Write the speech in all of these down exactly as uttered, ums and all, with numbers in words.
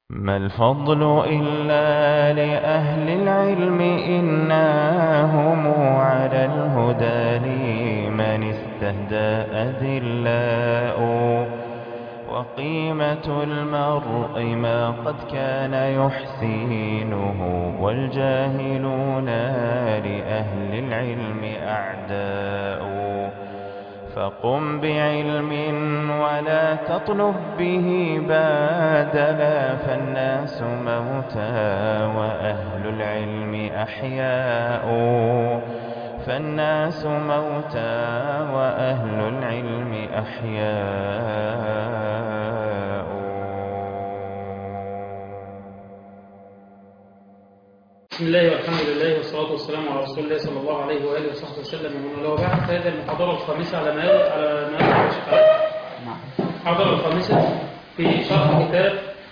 ما الفضل إلا لأهل العلم إنهم على الهدى لمن استهدى أذلاء وقيمة المرء ما قد كان يحسينه والجاهلون لأهل العلم أعداء فقم بعلم ولا تطلب به بادلا فالناس موتى وأهل العلم أحياء فالناس موتى وأهل العلم أحياء. بسم الله والحمد لله والصلاة والسلام على رسول الله صلى الله عليه وآله وصحبه وسلم. ومن له بعد فهذه المحاضرة الخامسة على ما على ما المحاضرة الخامسة في شرح كتاب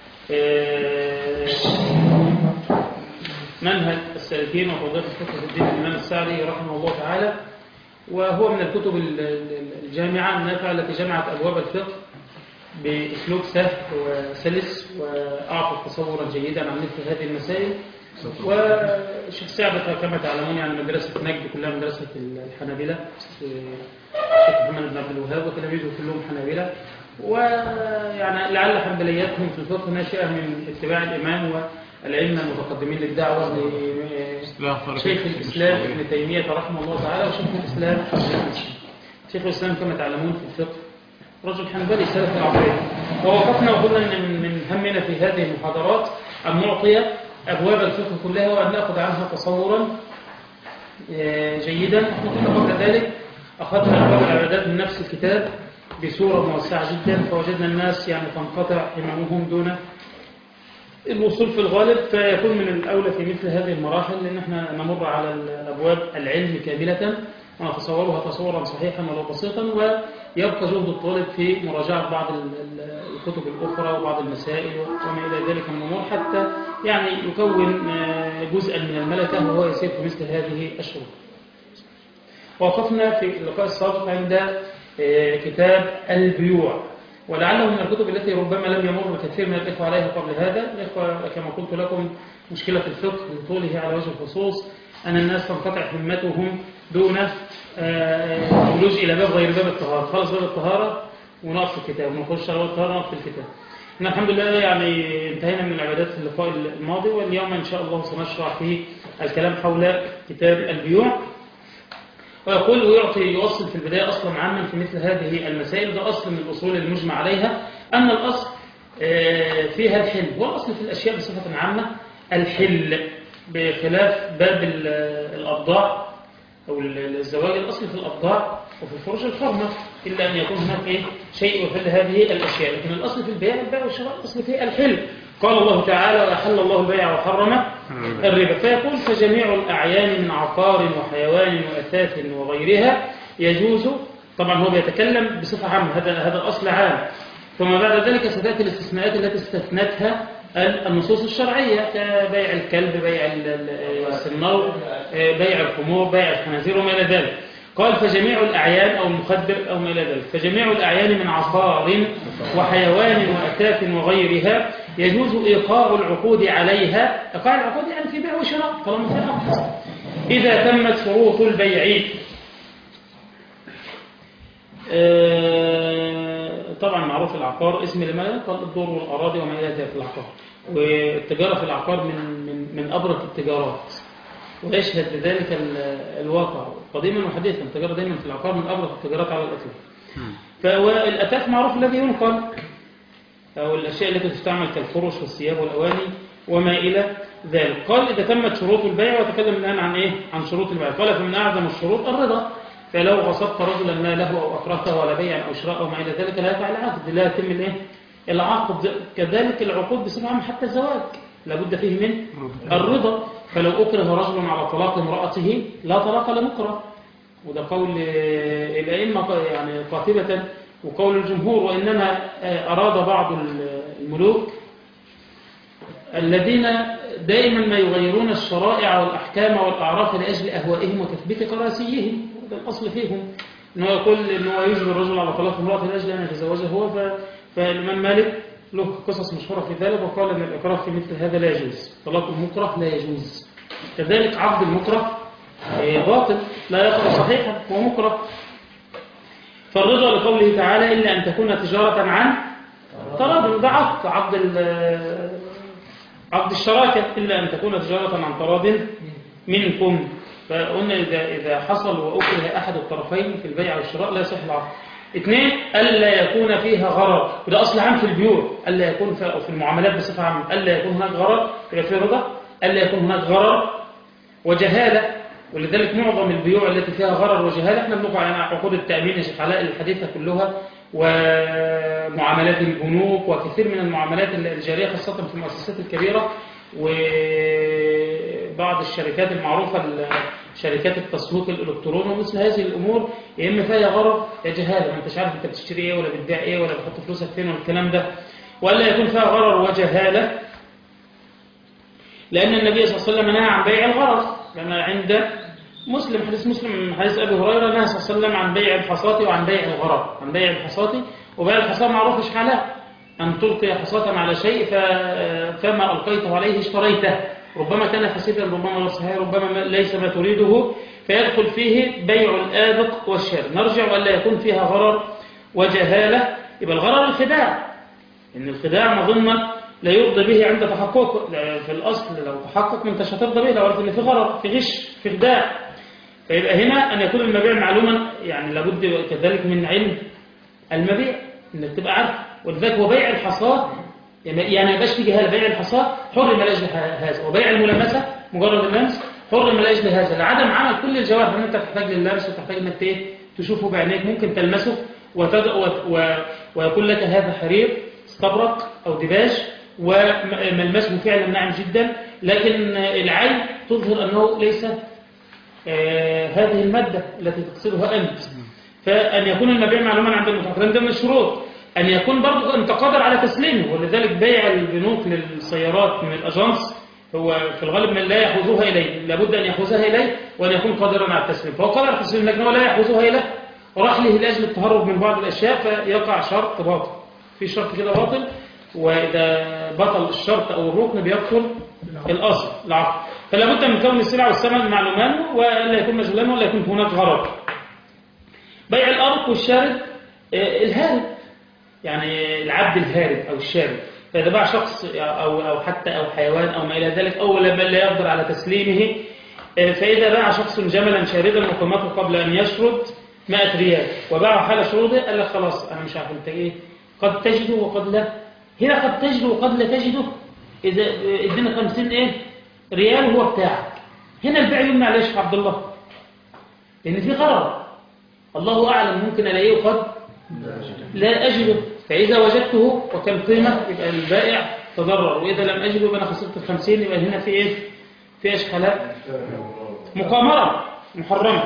منهج السالكين وتوظيف الفقه في الدين الإمام السعدي رحمه الله تعالى، وهو من الكتب الجامعة النافعة التي جمعت أبواب الفقه بأسلوب سهل وسلس وأعطت تصورا جيدا عن مثل هذه المسائل. والشيخ سعد كما تعلمون يعني مدرسة نجد كلها مدرسة الحنابلة، الشيخ محمد بن عبد الوهاب وتلاميذه كلهم حنابلة، ويعني لعل حنبلياتهم في الفقه ناشئة من اتباع الإمام والأئمة المتقدمين للدعوة لشيخ الإسلام ابن تيمية رحمه الله تعالى وشيخ الإسلام شيخ الإسلام كما تعلمون في الفقه رجل حنبلي سلفي عظيم. ووقفنا وقلنا أن من همنا في هذه المحاضرات أن نعطي أبواب الفقه كلها وأن نأخذ عنها تصورا جيدا. نحن كنا قبل ذلك أخذنا أبواب العبادات من نفس الكتاب بصورة موسعة جدا، فوجدنا الناس يعني تنقطع هممهم دون الوصول في الغالب، فيكون من الأولى في مثل هذه المراحل أن احنا نمر على الأبواب العلم كاملة ونتصورها تصورا صحيحا ولو بسيطا، ويبقى جهد الطالب في مراجعة بعض الكتب الأخرى وبعض المسائل وما إلى ذلك من الأمور حتى يعني يكون جزءا من الملكة وهو يسير في مثل هذه الشروط. وقفنا في اللقاء السابق عند كتاب البيوع، ولعله من الكتب التي ربما لم يمر كثير من الإخوة عليها قبل هذا. الإخوة كما قلت لكم مشكلة الفقه لطوله على وجه الخصوص أن الناس تنقطع همتهم دون اللجوء إلى باب غير باب الطهارة. خلص باب الطهارة ونقف في الكتاب، ونخش على باب الطهارة ونقف في الكتاب. إن الحمد لله يعني انتهينا من العبادات في اللقاء الماضي، واليوم إن شاء الله سنشرع في الكلام حول كتاب البيوع. ويقول ويعطي يوصل في البداية أصلا عاما في مثل هذه المسائل. ده أصل من الأصول المجمع عليها أن الأصل فيها الحل، والأصل في الأشياء بصفة عامة الحل، بخلاف باب الأبضاع أو الزواج. الأصل في الأبضاع وفي الفروج الحرمة إلا أن يكون هناك إيه شيء يحل هذه الأشياء، لكن الأصل في البيع البيع والشراء الأصل فيه الحل. قال الله تعالى وأحل الله البيع وحرم الربا. فيقول فجميع الأعيان من عقار وحيوان وأثاث وغيرها يجوز. طبعا هو بيتكلم بصفة عامة، هذا هذا أصل عام، ثم بعد ذلك ستأتي الاستثناءات التي استثنتها النصوص الشرعية كبيع الكلب، بيع السنور، بيع الخمور، بيع الخنازير وما إلى ذلك. قال فجميع الأعيان أو المخدر أو ما إلى ذلك، فجميع الأعيان من عقار وحيوان وأثاث وغيرها يجوز إيقاع العقود عليها. إيقاع العقود يعني في بيع وشراء طالما في عقد إذا تمت شروط البيع. طبعا معروف العقار اسم لما قال الدور والأراضي وما إلى ذلك في العقار، والتجارة في العقار من من من أبرز التجارات، ويشهد بذلك الواقع قديما وحديثا. التجارة دائما في العقار من أبرز التجارات على الإطلاق. فالأثاث معروف الذي ينقل أو الأشياء التي تستعمل كالفرش والثياب والأواني وما إلى ذلك. قال إذا تمت شروط البيع، وتكلم الآن عن إيه؟ عن شروط البيع. قال فمن أعظم الشروط الرضا، فلو غصبت رجلا ما له أو أكرهته ولا بيع أو شراء أو ما إلى ذلك لا يقع العقد، لا يتم الإيه؟ العقد. كذلك العقود بصفة عامة حتى الزواج لابد فيه من الرضا. فلو أكره رجل على طلاق امرأته لا طلاق لمكره، وده قول الأئمة يعني قاطبة وقول الجمهور. وإنما أراد بعض الملوك الذين دائما ما يغيرون الشرائع والأحكام والأعراف لأجل أهوائهم وتثبيت كراسيهم، وده الأصل فيهم أنه يقول أنه يجبر الرجل على طلاق امرأته لأجل أن يتزوجها هو. فالإمام مالك له قصص مشهورة في ذلك، وقال أن الإكراه في مثل هذا لا يجوز، طلاق المكره لا يجوز. كذلك عقد المكره باطل لا يقع صحيحا ومكره. فالرضا لقوله تعالى إلا أن تكون تجارة عن تراض، ده عقد عقد عقد الشراكة، إلا أن تكون تجارة عن تراض منكم. فقلنا إذا إذا حصل وأكره أحد الطرفين في البيع والشراء لا يصح العقد. اثنين، ألا يكون فيها غرر، وده أصل عام في البيوع، ألا يكون في, في المعاملات بصفة عامة، ألا يكون هناك غرر، يبقى في رضا، ألا يكون هناك غرر وجهالة. ولذلك معظم البيوع التي فيها غرر وجهالة احنا بنقع على عقود التأمين يا شيخ علاء الحديثة كلها، ومعاملات البنوك وكثير من المعاملات الجارية خاصة في المؤسسات الكبيرة وبعض الشركات المعروفة، شركات التسويق الإلكتروني ومثل هذه الأمور، يا إما فيها غرر يا جهالة، ما انتش عارف انت بتشتري ايه ولا بتبيع ايه ولا بتحط فلوسك فين والكلام ده. ولا يكون فيها غرر وجهالة، لأن النبي صلى الله عليه وسلم نهى عن بيع الغرر، لأن عند مسلم حديث مسلم حديث أبي هريرة نهى صلى الله عليه وسلم عن بيع الحصاة وعن بيع الغرر، عن بيع الحصاة وبيع الحصاة معروف إيش حلال، أن تلقي حصاة على شيء فما ألقيته عليه اشتريته، ربما كان فسيدا ربما لا صحيح ربما ليس ما تريده، فيدخل فيه بيع الآبق والشاري. نرجع ولا يكون فيها غرر وجهالة. يبقى الغرر الخداع، إن الخداع مظنة لا يرضى به عند تحققه، في الأصل لو تحقق من تشترضى به لو عرفت إن في غرر في غش في خداع. فيبقى هنا أن يكون المبيع معلوما، يعني لابد كذلك من علم المبيع إنك تبقى عارف. ولذلك هو بيع الحصاد يعني ما يبقاش في جهاله، بيع الحصاد حر ما لاجل هذا، وبيع الملامسه مجرد اللمس حر ما لاجل هذا، لعدم عمل كل الجوارح ان انت تحتاج لللمس وتحتاج انك ايه تشوفه بعينيك، ممكن تلمسه وتد... و... و... ويقول لك هذا حرير استبرق او دباج وملمسه فعلا ناعم جدا، لكن العين تظهر انه ليس آه هذه الماده التي تقصدها انت. فان يكون المبيع معلوما عند المتعاقدين ده من الشروط. أن يكون برضو أنت قادر على تسليمه، ولذلك بيع البنوك للسيارات من الأجانس هو في الغالب من لا يحوزوها إليه، لابد أن يحوزها إليه وأن يكون قادرا على التسليم، فهو قادر على التسليم لكنه لا يحوزها إليه وراح له لأجل التهرب من بعض الأشياء، فيقع شرط باطل. في شرط كده باطل، وإذا بطل الشرط أو الركن بيدخل الأصل العقد. فلا بد من كون السلع والثمن معلومان ولا يكون مجهولان ولا يكون هناك غرض. بيع الأرض والشارد الهارب، يعني العبد الهارب أو الشارد، فإذا باع شخص أو أو حتى أو حيوان أو ما إلى ذلك أو من لا يقدر على تسليمه، فإذا باع شخص جملا شاردا وقيمته قبل أن يشرد مائة ريال وباعه حال شروطه، قال لك خلاص أنا مش عارف أنت إيه، قد تجده وقد لا. هنا قد تجده وقد لا تجده، إذا ادينا خمسين إيه ريال وهو بتاعك، هنا البيع يمنع ليش يا عبد الله؟ لأن في غرر، الله أعلم ممكن ألاقيه قد لا أجده، فإذا وجدته وكان قيمة يبقى البائع تضرر، وإذا لم أجده يبقى أنا خسرت الخمسين، يبقى هنا في إيه؟ في إيش حلال؟ مقامرة محرمة.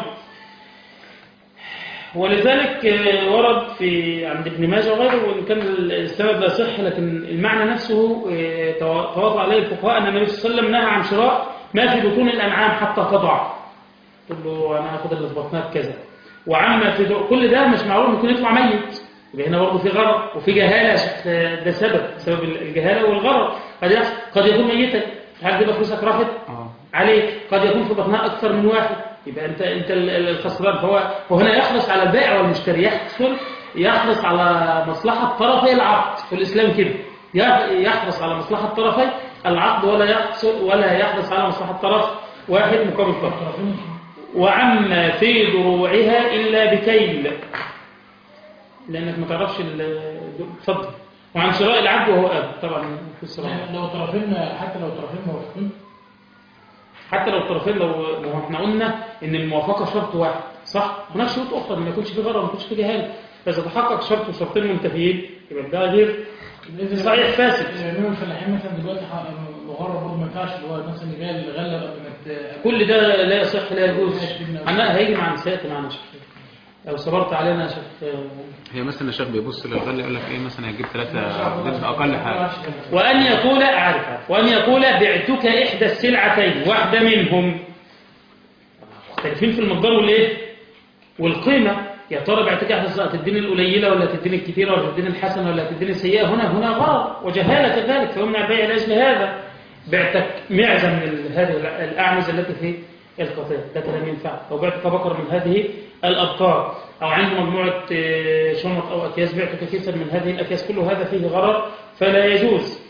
ولذلك ورد في عند ابن ماجه وغيره، وإن كان السبب لا صح لكن المعنى نفسه تواضع عليه الفقهاء أن النبي صلى الله عليه وسلم نهى عن شراء ما في بطون الأنعام حتى تضع، تقول له أنا هاخد اللي في بطنها بكذا، وعما في كل ده مش معروف ممكن يطلع ميت، يبقى هنا برضه في غرر وفي جهالة، ده سبب سبب الجهالة والغرر. قد قد يكون ميتا، هل تبقى فلوسك راحت عليك، قد يكون في بطنها أكثر من واحد، يبقى أنت أنت الخسران. فهو وهنا يحرص على البائع والمشتري، يحصل يحرص على مصلحة طرفي العقد في الإسلام كده، يحرص على مصلحة طرفي العقد ولا يحصل ولا يحرص على مصلحة طرف واحد مقابل طرف. وعما في دروعها إلا بكيل، لأنك ما تعرفش اتفضل. وعن شراء العبد وهو آب طبعا في الصراحة، لو طرفين حتى لو طرفين موافقين، حتى لو طرفين، لو احنا قلنا ان الموافقة شرط واحد صح، هناك شروط أخرى ما يكونش في غرر ما يكونش في جهالة، فإذا تحقق شرط وشرطين منتفيين يبقى ده غير صحيح فاسد. الإمام الفلاحين مثلا دلوقتي مغرب برضه ما ينفعش، اللي هو مثلا يبيع الغلة قبل ما كل ده لا يصح لا يجوز. أنا هيجي مع نسيت معنا شيخ لو صبرت علينا يا شيخ. هي مثلا الشيخ بيبص للغله يقول لك ايه مثلا هيجيب ثلاثه ضد اقل حاجه، وان يقول اعرفها، وان يقول بعتك احدى السلعتين واحده منهم، مختلفين في المقدار والايه والقيمه، يا ترى بعتك احد هتديني القليله ولا هتديني الكثيره ولا هتديني الحسنه ولا هتديني السيئه؟ هنا هنا غرض وجهاله كذلك، فيمنع البيع لاجل هذا. بعتك معزه من هذه الاعنزه التي في القطيع، ده كلام ينفع. او بعتك بقره من هذه الابقار، او عنده مجموعه شنط او اكياس، بعتك كيسا من هذه الاكياس، كل هذا فيه غرض فلا يجوز.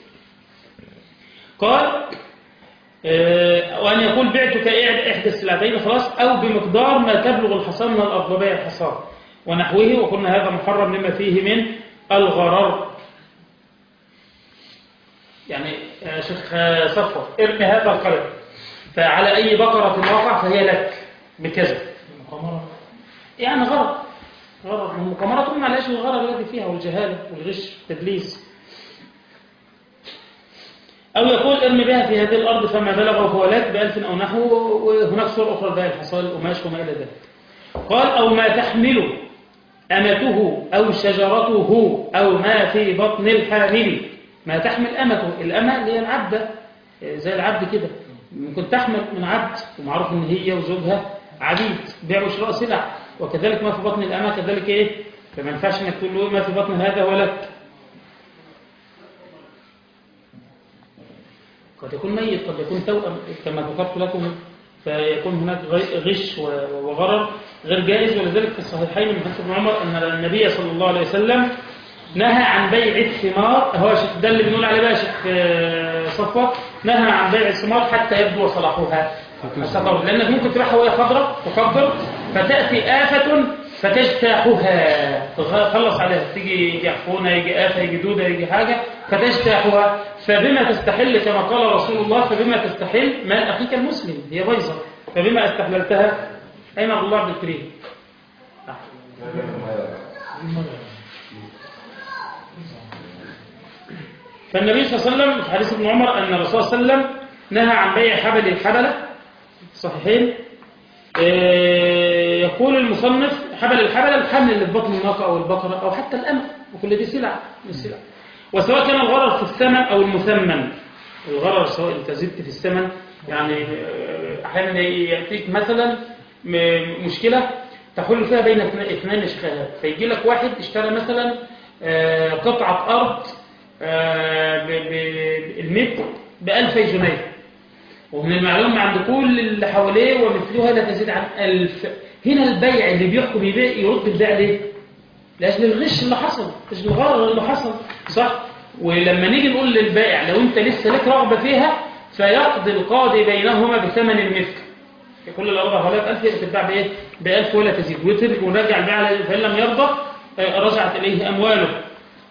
قال وأن يقول بعتك إحدى السلعتين خلاص، أو بمقدار ما تبلغ الحصان من الأرض، بيع الحصان ونحوه، وقلنا هذا محرم لما فيه من الغرر. يعني يا شيخ صفوة ارمي هذا القلم، فعلى أي بقرة وقع فهي لك بكذا، يعني غرر غرر المقامرة ما عليهاش الغرر الذي فيها والجهالة والغش والتدليس. أو يقول ارمي بها في هذه الأرض فما بلغه فهو لك بألف أو نحو، وهناك صور أخرى بها الحصال القماش وما إلى ذلك. قال أو ما تحمله أمته أو شجرته أو ما في بطن الحامل. ما تحمل أمته، الأمة اللي هي العبدة، زي العبد كده، ممكن تحمل من عبد ومعروف إن هي وزوجها عبيد، بيع وشراء سلع، وكذلك ما في بطن الأمة كذلك إيه، فما ينفعش إنك تقول له ما في بطن هذا هو لك. قد يكون ميت، قد يكون توأم كما ذكرت لكم، فيكون هناك غش وغرر غير جائز. ولذلك في الصحيحين من حديث ابن عمر أن النبي صلى الله عليه وسلم نهى عن بيع الثمار. هو ده اللي بنقول عليه بقى شيخ صفوة، نهى عن بيع الثمار حتى يبدو صلاحها، لأنك ممكن تبيعها وهي خضراء تخضر، فتأتي آفة فتجتاحها، تخلص عليها، تيجي يجي عفونة، يجي آفة، يجي دودة، يجي حاجة فتجتاحها. فبما تستحل كما قال رسول الله، فبما تستحل مال أخيك المسلم، هي بيضة، فبما استحللتها. أين عبد الله عبد الكريم؟ فالنبي صلى الله عليه وسلم في حديث ابن عمر أن الرسول صلى الله عليه وسلم نهى عن بيع حبل الحبلة، صحيحين. يقول المصنف حبل الحبلة الحمل اللي في بطن الناقة أو البقرة أو حتى الأمة، وكل دي سلع من السلع. وسواء كان الغرر في الثمن أو المثمن، الغرر سواء انت زدت في الثمن، يعني أحيانا يأتيك مثلا مشكلة تحل فيها بين اثنين اشكالات، فيجي لك واحد اشترى مثلا قطعة أرض بالمتر بألفي جنيه، ومن المعلوم عند كل اللي حواليه ومثلها لا تزيد عن ألف. هنا البيع اللي بيحكم يبيع يرد البيع ليه؟ لأجل الغش اللي حصل، لأجل الغرر اللي حصل، صح؟ ولما نيجي نقول للبائع لو أنت لسه لك رغبة فيها فيقضي القاضي بينهما بثمن المثل، كل الأربع حوالات ألف تتباع بإيه؟ بألف ولا تزيد، وترجع ونرجع البيع، فإن لم يرضى رجعت إليه أمواله.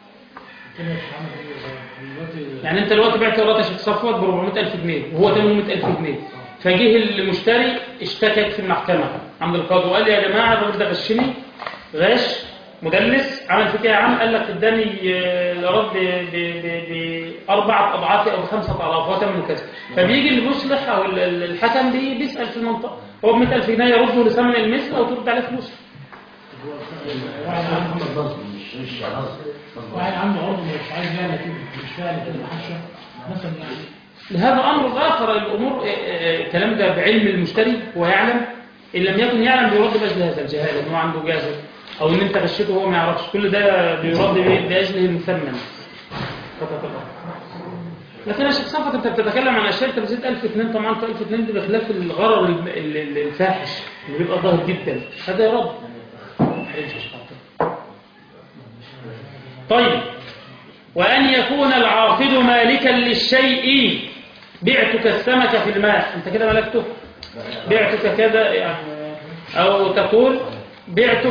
يعني أنت دلوقتي بعت ورقة شيخ صفوت ب أربعمائة ألف جنيه وهو ثمانمائة ألف جنيه، فجه المشتري اشتكت في المحكمة عند القاضي وقال لي يا جماعة الراجل ده غشني غش مدلس، عمل فيك يا عم، قال لك اداني الأراض بأربعة أضعاف أو بخمسة أضعاف، هو ثمنه كذا. فبيجي المصلح أو الحكم بيسأل في المنطقة، هو ب مائة ألف جنيه يرده لثمن المثل أو ترد عليه فلوسه. واحد عنده عرض مش عايز يعمل كده، مش فاهم كده حاجه مثلا، يعني هذا امر اخر. الامور الكلام ده بعلم المشتري، هو يعلم، ان لم يكن يعلم بيرد باجل هذا الجهاله، ان هو عنده جاهل او ان انت غشيته وهو ما يعرفش، كل ده بيرد باجله المثمن. لكن يا شيخ صفوت انت بتتكلم عن اشياء انت بتزيد ألف اثنين، طبعا ألف اثنين دي بخلاف الغرر الفاحش اللي بيبقى ظاهر جدا، هذا يرد. طيب، وأن يكون العاقد مالكا للشيء، بعتك السمكة في الماء، أنت كده ملكته، بعتك كذا يعني، أو تقول بعتك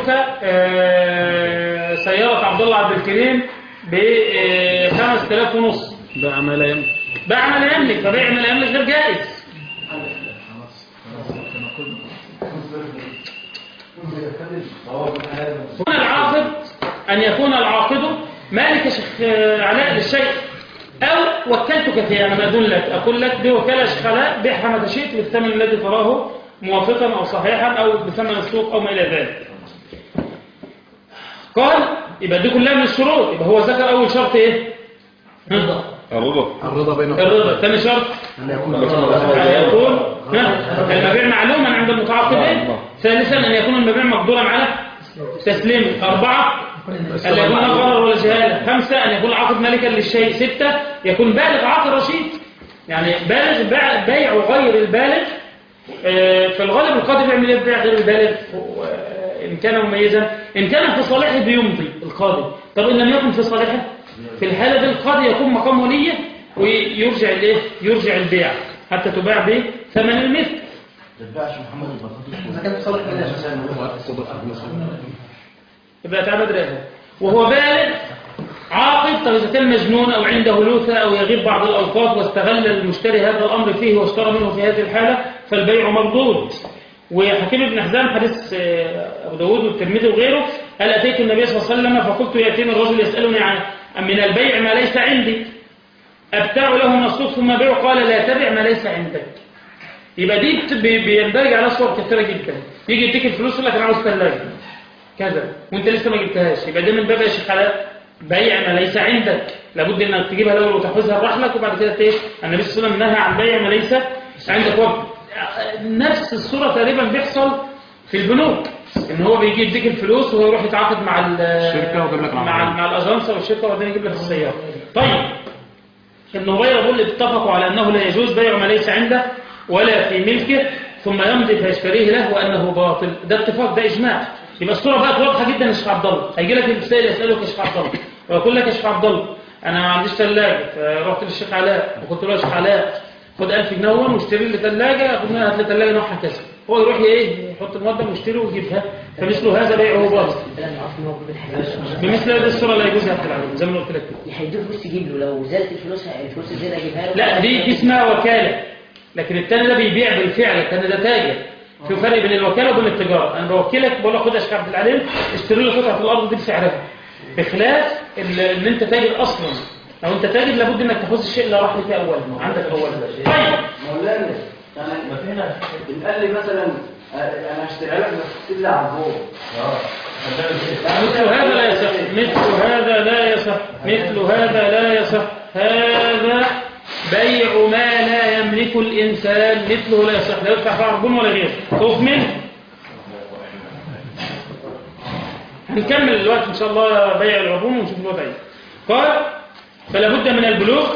سيارة عبد الله عبد الكريم بخمس آلاف ونص، باع ما لا يملك، باع ما لا يملك، فبيع ما لا يملك غير جائز. يكون العاقد أن يكون العاقد مالك شيخ علاء للشيء، أو وكلتك فيه، أنا ما أدل لك، أقول لك دي وكالة شيخ علاء، بيعها ما تشيت بالثمن الذي تراه موافقا أو صحيحا أو بثمن السوق أو ما إلى ذلك. قال يبقى دي كلها من الشروط، يبقى هو ذكر أول شرط إيه؟ الرضا الرضا بينهم، الرضا. ثاني شرط أن يكون المبيع معلوما عند المتعاقدين. ثالثا أن يكون المبيع مقدورا على تسليم. أربعة أن لا يكون غرر ولا جهالة. خمسة أن يكون العاقد مالكا للشيء. ستة يكون بالغ عاقل رشيد، يعني بالغ بيع غير البالغ. في الغالب القاضي بيعمل ايه بيع غير البالغ إن كان مميزا؟ إن كان في صالحه بيمضي القاضي. طب إن لم يكن في صالحه، في الحالة دي القاضي يكون مقام وليه ويرجع الايه؟ يرجع البيع حتى تباع به ثمن المثل. تباعش محمد البطاطس إذا كان في صالح الله يبقى تعبد رأيها وهو بالغ عاقل. طب إذا كان مجنون أو عنده لوثة أو يغيب بعض الأوقات واستغل المشتري هذا الأمر فيه واشترى منه في هذه الحالة فالبيع مردود. وحكيم بن حزام حديث أبو داود والترمذي وغيره قال أتيت النبي صلى الله عليه وسلم فقلت يأتيني الرجل يسألني عن من البيع ما ليس عندي أبتاع له من السوق ثم بيع قال لا تبع ما ليس عندك. يبقى دي بيندرج على صور كثيرة جدا. يجي يديك الفلوس يقول لك أنا عاوز ثلاجة كذا وأنت لسه ما جبتهاش، يبقى ده من باب يا شيخ علاء بيع ما ليس عندك. لابد انك تجيبها الاول وتحفظها لرحلك وبعد كده ايه؟ النبي صلى الله عليه وسلم نهى عن بيع ما ليس عندك. وقت نفس الصوره تقريبا بيحصل في البنوك، ان هو بيجي يديك الفلوس وهو يروح يتعاقد مع الشركه ويجيب لك مع مع الاجانس والشركه وبعدين يجيب لك السياره. طيب النبيره بيقول اتفقوا على انه لا يجوز بيع ما ليس عنده ولا في ملكه ثم يمضي فيشتريه له وانه باطل. ده اتفاق، ده اجماع. يبقى الصوره بقت واضحه جدا يا شيخ عبد الله. هيجي لك السائل يسالك يا شيخ عبد الله ويقول لك يا شيخ عبد الله انا ما عنديش ثلاجه، فرحت للشيخ علاء وقلت له يا شيخ علاء خد ألف جنيه واشتري لي ثلاجه، خد منها هات لي ثلاجه نوعها كذا. هو يروح ايه يحط المقدم ويشتري ويجيبها، فمثل هذا بيعه باطل. بمثل هذه الصوره لا يجوز هات العلم زي ما قلت لك. هيديه فلوس يجيب له، لو زادت الفلوس الفلوس الزياده اجيبها له. لا دي دي اسمها وكاله، لكن الثاني ده بيبيع بالفعل، الثاني ده تاجر. في فرق بين الوكاله وبين التجاره. انا بوكلك بقول لك خد يا شيخ عبد العليم اشتري لي قطعه الارض دي بسعرها، بخلاف ان انت تاجر اصلا. لو انت تاجر لابد انك تاخذ الشيء اللي راح لك اولا عندك اولا. طيب مولانا يعني ما فينا قال لي مثلا انا هشتري لك بس تكتب لي على الفوق. مثل هذا لا يصح، مثل هذا لا يصح، مثل هذا لا يصح. هذا بيع ما لا يملك الإنسان، مثله لا يصح، لا يدفع فيه عربون ولا غيره. خوف منه. هنكمل الوقت إن شاء الله بيع العربون ونشوف الوضع ايه. قال فلا بد من البلوغ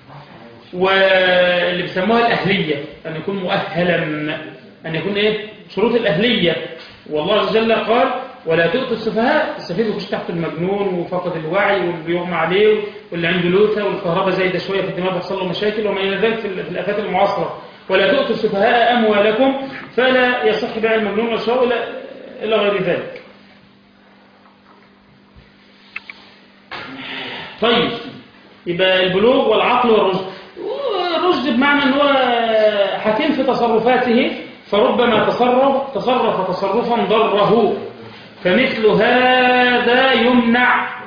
واللي بيسموها الأهلية، أن يكون مؤهلا، أن يكون إيه؟ شروط الأهلية. والله عز وجل قال ولا تؤتوا السفهاء. السفيه يخش تحت المجنون وفقد الوعي واللي بيغمى عليه واللي عنده لوثة والكهرباء زايده شويه في الدماغ بيحصل له مشاكل وما الى ذلك في الافات المعاصره. ولا تؤتوا السفهاء اموالكم فلا يصح بيع المجنون والشراء الى غير ذلك. طيب يبقى البلوغ والعقل والرشد. الرشد بمعنى ان هو حكيم في تصرفاته، فربما تصرف تصرف تصرفا ضره، فمثل هذا يمنع.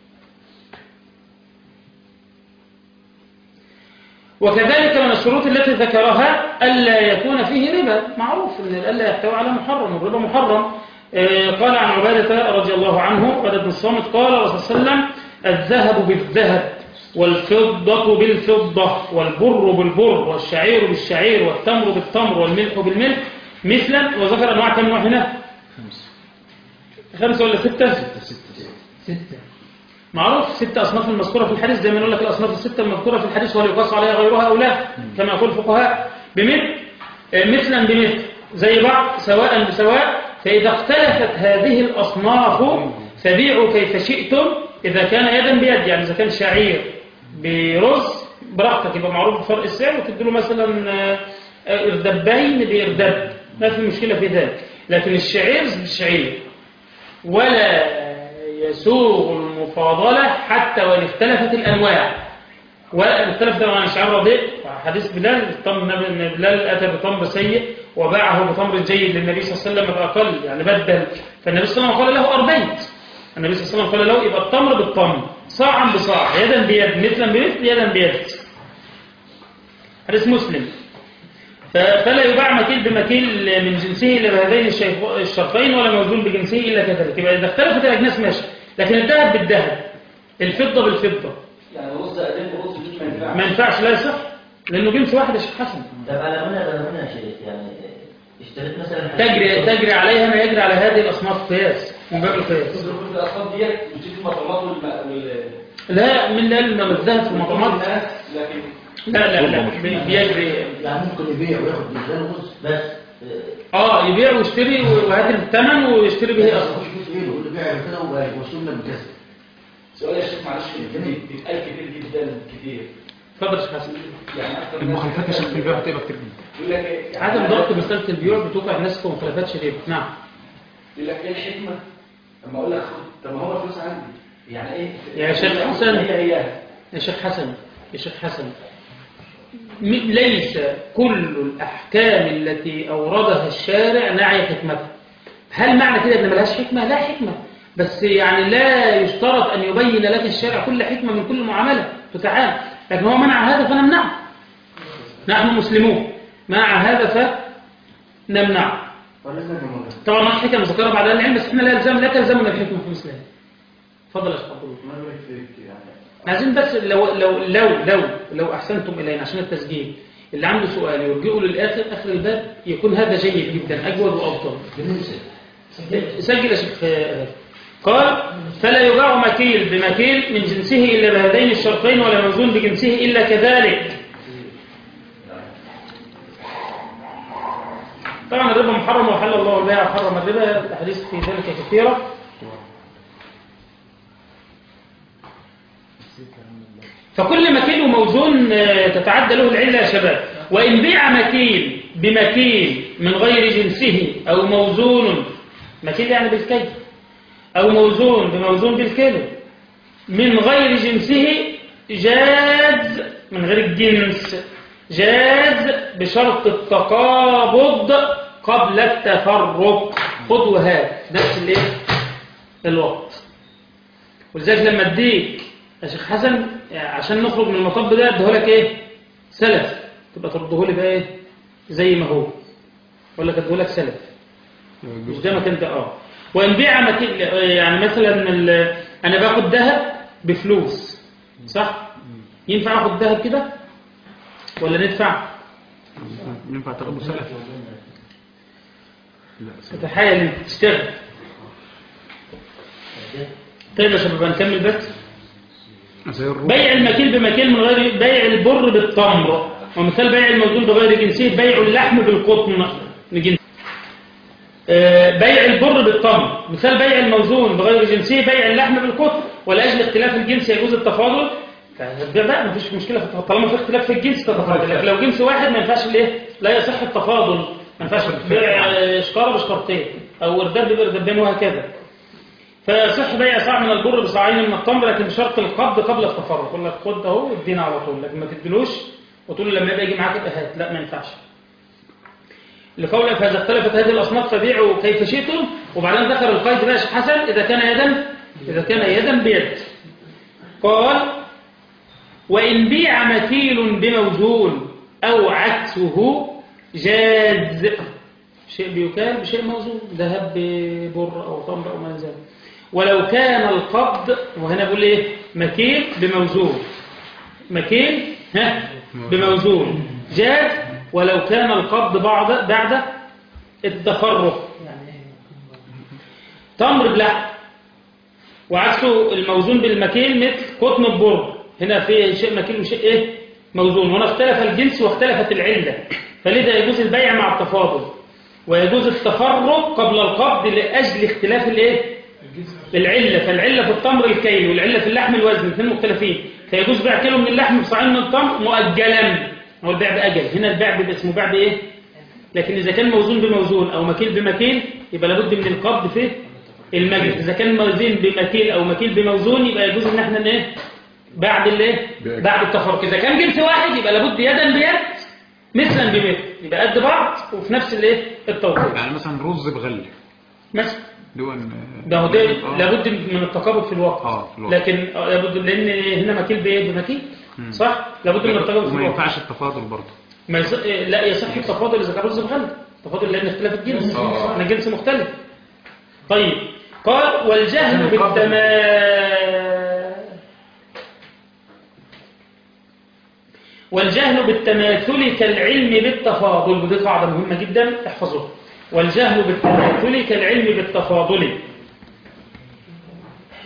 وكذلك من الشروط التي ذكرها ألا يكون فيه ربا. معروف أن ألا يحتوي على محرم، والربا محرم. قال عن عبادة رضي الله عنه عبادة بن الصامت قال الرسول صلى الله عليه وسلم الذهب بالذهب والفضة بالفضة والبر بالبر والشعير بالشعير والتمر بالتمر والملح بالملح مثلا. وذكر أنواع كم نوع هنا؟ خمسة ولا ستة؟ ستة. معروف ستة أصناف المذكورة في الحديث، زي ما نقول لك الأصناف الستة المذكورة في الحديث وهل يقاس عليها غيرها أو لا، كما يقول الفقهاء. بمثل مثلا بمثل زي بعض سواء بسواء. فإذا اختلفت هذه الأصناف فبيعوا كيف شئتم إذا كان يدا بيد. يعني إذا كان شعير برز براحتك يبقى معروف فرق السعر وتديله مثلا إردبين بإردب، ما في مشكلة في ذلك. لكن الشعير بالشعير. ولا يسوغ المفاضلة حتى وإن اختلفت الأنواع. وإن اختلفت الأنواع الشعير رديء حديث بلال، بلال أتى بتمر سيء وباعه بتمر جيد للنبي صلى الله عليه وسلم بأقل، يعني بدل. فالنبي صلى الله عليه وسلم قال له أربيت. النبي صلى الله عليه وسلم قال له يبقى التمر بالتمر صاعا بصاع يدا بيد مثلا بمثل يدا بيد. حديث مسلم. فلا يباع مكيل بمكيل من جنسه إلا بهذين الشرطين ولا موزون بجنسه إلا كذلك. يبقى إذا اختلفت الأجناس ماشي، لكن الذهب بالذهب الفضة بالفضة يعني رز قديم ورز جديد ما ينفعش. ما ينفعش لا يصح لأنه جنس واحد يا شيخ حسن. طب على هنا على هنا يا شيخ يعني اشتريت مثلا تجري تجري عليها ما يجري على هذه الأصناف قياس. من باب القياس. الأصناف ديت بتشيل المطعمات وال لا، من قال ما الذهب في المطعمات؟ لكن لا لا لا بيجري يعني ممكن يبيع وياخد ميزان ونص بس. اه يبيع ويشتري وهات الثمن ويشتري به اصلا. مش فلوس ايه اللي بيع كده ووصلنا بكسب. سؤال يا شيخ معلش بيتقال كتير جدا كتير. اتفضل يا شيخ حسن. يعني اكتر المخالفات يا شيخ في البيع هتبقى كتير جدا. يقول لك ايه؟ عدم ضبط مساله البيوع بتوقع الناس في مخالفات شديده. نعم. يقول لك ايه الحكمه؟ لما اقول لك خد، طب ما هو الفلوس عندي. يعني ايه؟ يا شيخ حسن. هي هي يا شيخ حسن يا شيخ حسن ليس كل الأحكام التي أوردها الشارع ناعية حكمتها. هل معنى كده أن ملهاش حكمة؟ لا حكمة، بس يعني لا يشترط أن يبين لك الشارع كل حكمة من كل معاملة تتعامل، لكن هو منع هذا فنمنعه. نحن مسلمون، منع هذا فنمنعه. طبعا ما حكم ذكرها بعد العلم، بس احنا لا يلزم لا تلزمنا الحكمة في مثل هذا. تفضل يا شيخ عبد الله. عايزين بس لو لو لو لو لو احسنتم الينا عشان التسجيل، اللي عنده سؤال يرجعه للاخر اخر الباب، يكون هذا جيد جدا اجود وافضل. سجل يا شيخ. قال فلا يباع مكيل بمكيل من جنسه الا بهذين الشرطين، ولا موزون بجنسه الا كذلك. طبعا الربا محرم وحل الله البيع وحرم الربا، الاحاديث في ذلك كثيره. فكل مكيل وموزون تتعدى له العلة يا شباب. وإن بيع مكيل بمكيل من غير جنسه أو موزون، مكيل يعني بالكيل، أو موزون بموزون بالكيلو من غير جنسه، جاز من غير الجنس، جاز بشرط التقابض قبل التفرق. خذ وهات نفس الايه الوقت. ولذلك لما اديك يا شيخ حسن عشان نخرج من المطب ده اديهولك ايه سلف، تبقى تردهولي بقى ايه زي ما هو، ولا اديهولك سلف مش ده مكان ده. اه وان بيع مكيل، يعني مثلا انا باخد ذهب بفلوس صح، ينفع اخد ذهب كده ولا ندفع؟ ينفع تاخده سلف. تتحايل انت تشتغل. طيب يا شباب نكمل بس. بيع المكيل بمكيل من غير بيع البر بالتمر، ومثال بيع الموزون بغير جنسه بيع اللحم بالقطن جنسه. بيع البر بالتمر، مثال بيع الموزون بغير جنسه بيع اللحم بالقطن، ولاجل اختلاف الجنس يجوز التفاضل. ده بقى مفيش مشكله في طالما في اختلاف في الجنس تتفاضل، لكن لو جنس واحد ما ينفعش الايه لا يصح التفاضل، ما ينفعش بيع شكاره بشكارتين او ارداب باردابين وهكذا. فيصح بيع صاع من البر بصاعين من التمر، لكن بشرط القبض قبل التفرق. يقول لك خد اهو ادينا على طول، لكن ما تديلوش وتقول له لما يبقى يجي معاك ابقى هات، لا ما ينفعش. لقوله فاذا اختلفت هذه الاصناف فبيعوا كيف شئتم. وبعدين ذكر القيد بقى شيخ حسن اذا كان يدا اذا كان يدا بيد. قال وان بيع مكيل بموزون او عكسه جاز. شيء بيكال بشيء موزون، ذهب ببر او تمر او ما ذلك. ولو كان القبض، وهنا بقول ايه مكيل بموزون، مكيل ها بموزون جاز ولو كان القبض بعد بعد التفرق. تمر بلحم وعكسه الموزون بالمكيل مثل قطن البر، هنا في شيء مكيل وشيء ايه موزون، هنا اختلف الجنس واختلفت العله، فلذا يجوز البيع مع التفاضل، ويجوز التفرق قبل القبض لاجل اختلاف الايه العله. فالعله في التمر الكيل والعله في اللحم الوزن، اثنين مختلفين، فيجوز بيع كيلو من اللحم بصاعين من التمر مؤجلا. هو البيع باجل، هنا البيع بيبقى اسمه بيع بايه، لكن اذا كان موزون بموزون او مكيل بمكيل يبقى لابد من القبض في المجلس. اذا كان موزون بمكيل او مكيل بموزون يبقى يجوز ان احنا ايه بعد الايه بعد التفرق. اذا كان جنس واحد يبقى لابد يدا بيد مثلا بمثل، يبقى قد بعض وفي نفس الايه التوقيت. يعني مثلا رز بغله مثلا دون ده هو ده لابد من التقابض في الوقت. اه في الوقت. لكن لابد لان هنا مكيل بايه بمكيل صح، لابد من التقابض في الوقت. ما ينفعش التفاضل برضه. ما يص... لا يصح التفاضل اذا كان رز بغله، التفاضل لان اختلاف الجنس، احنا جنس مختلف. طيب قال والجهل بالتما والجهل بالتماثل كالعلم بالتفاضل، ودي قاعده مهمه جدا احفظوها. والجهل بالتماثل كالعلم بالتفاضل،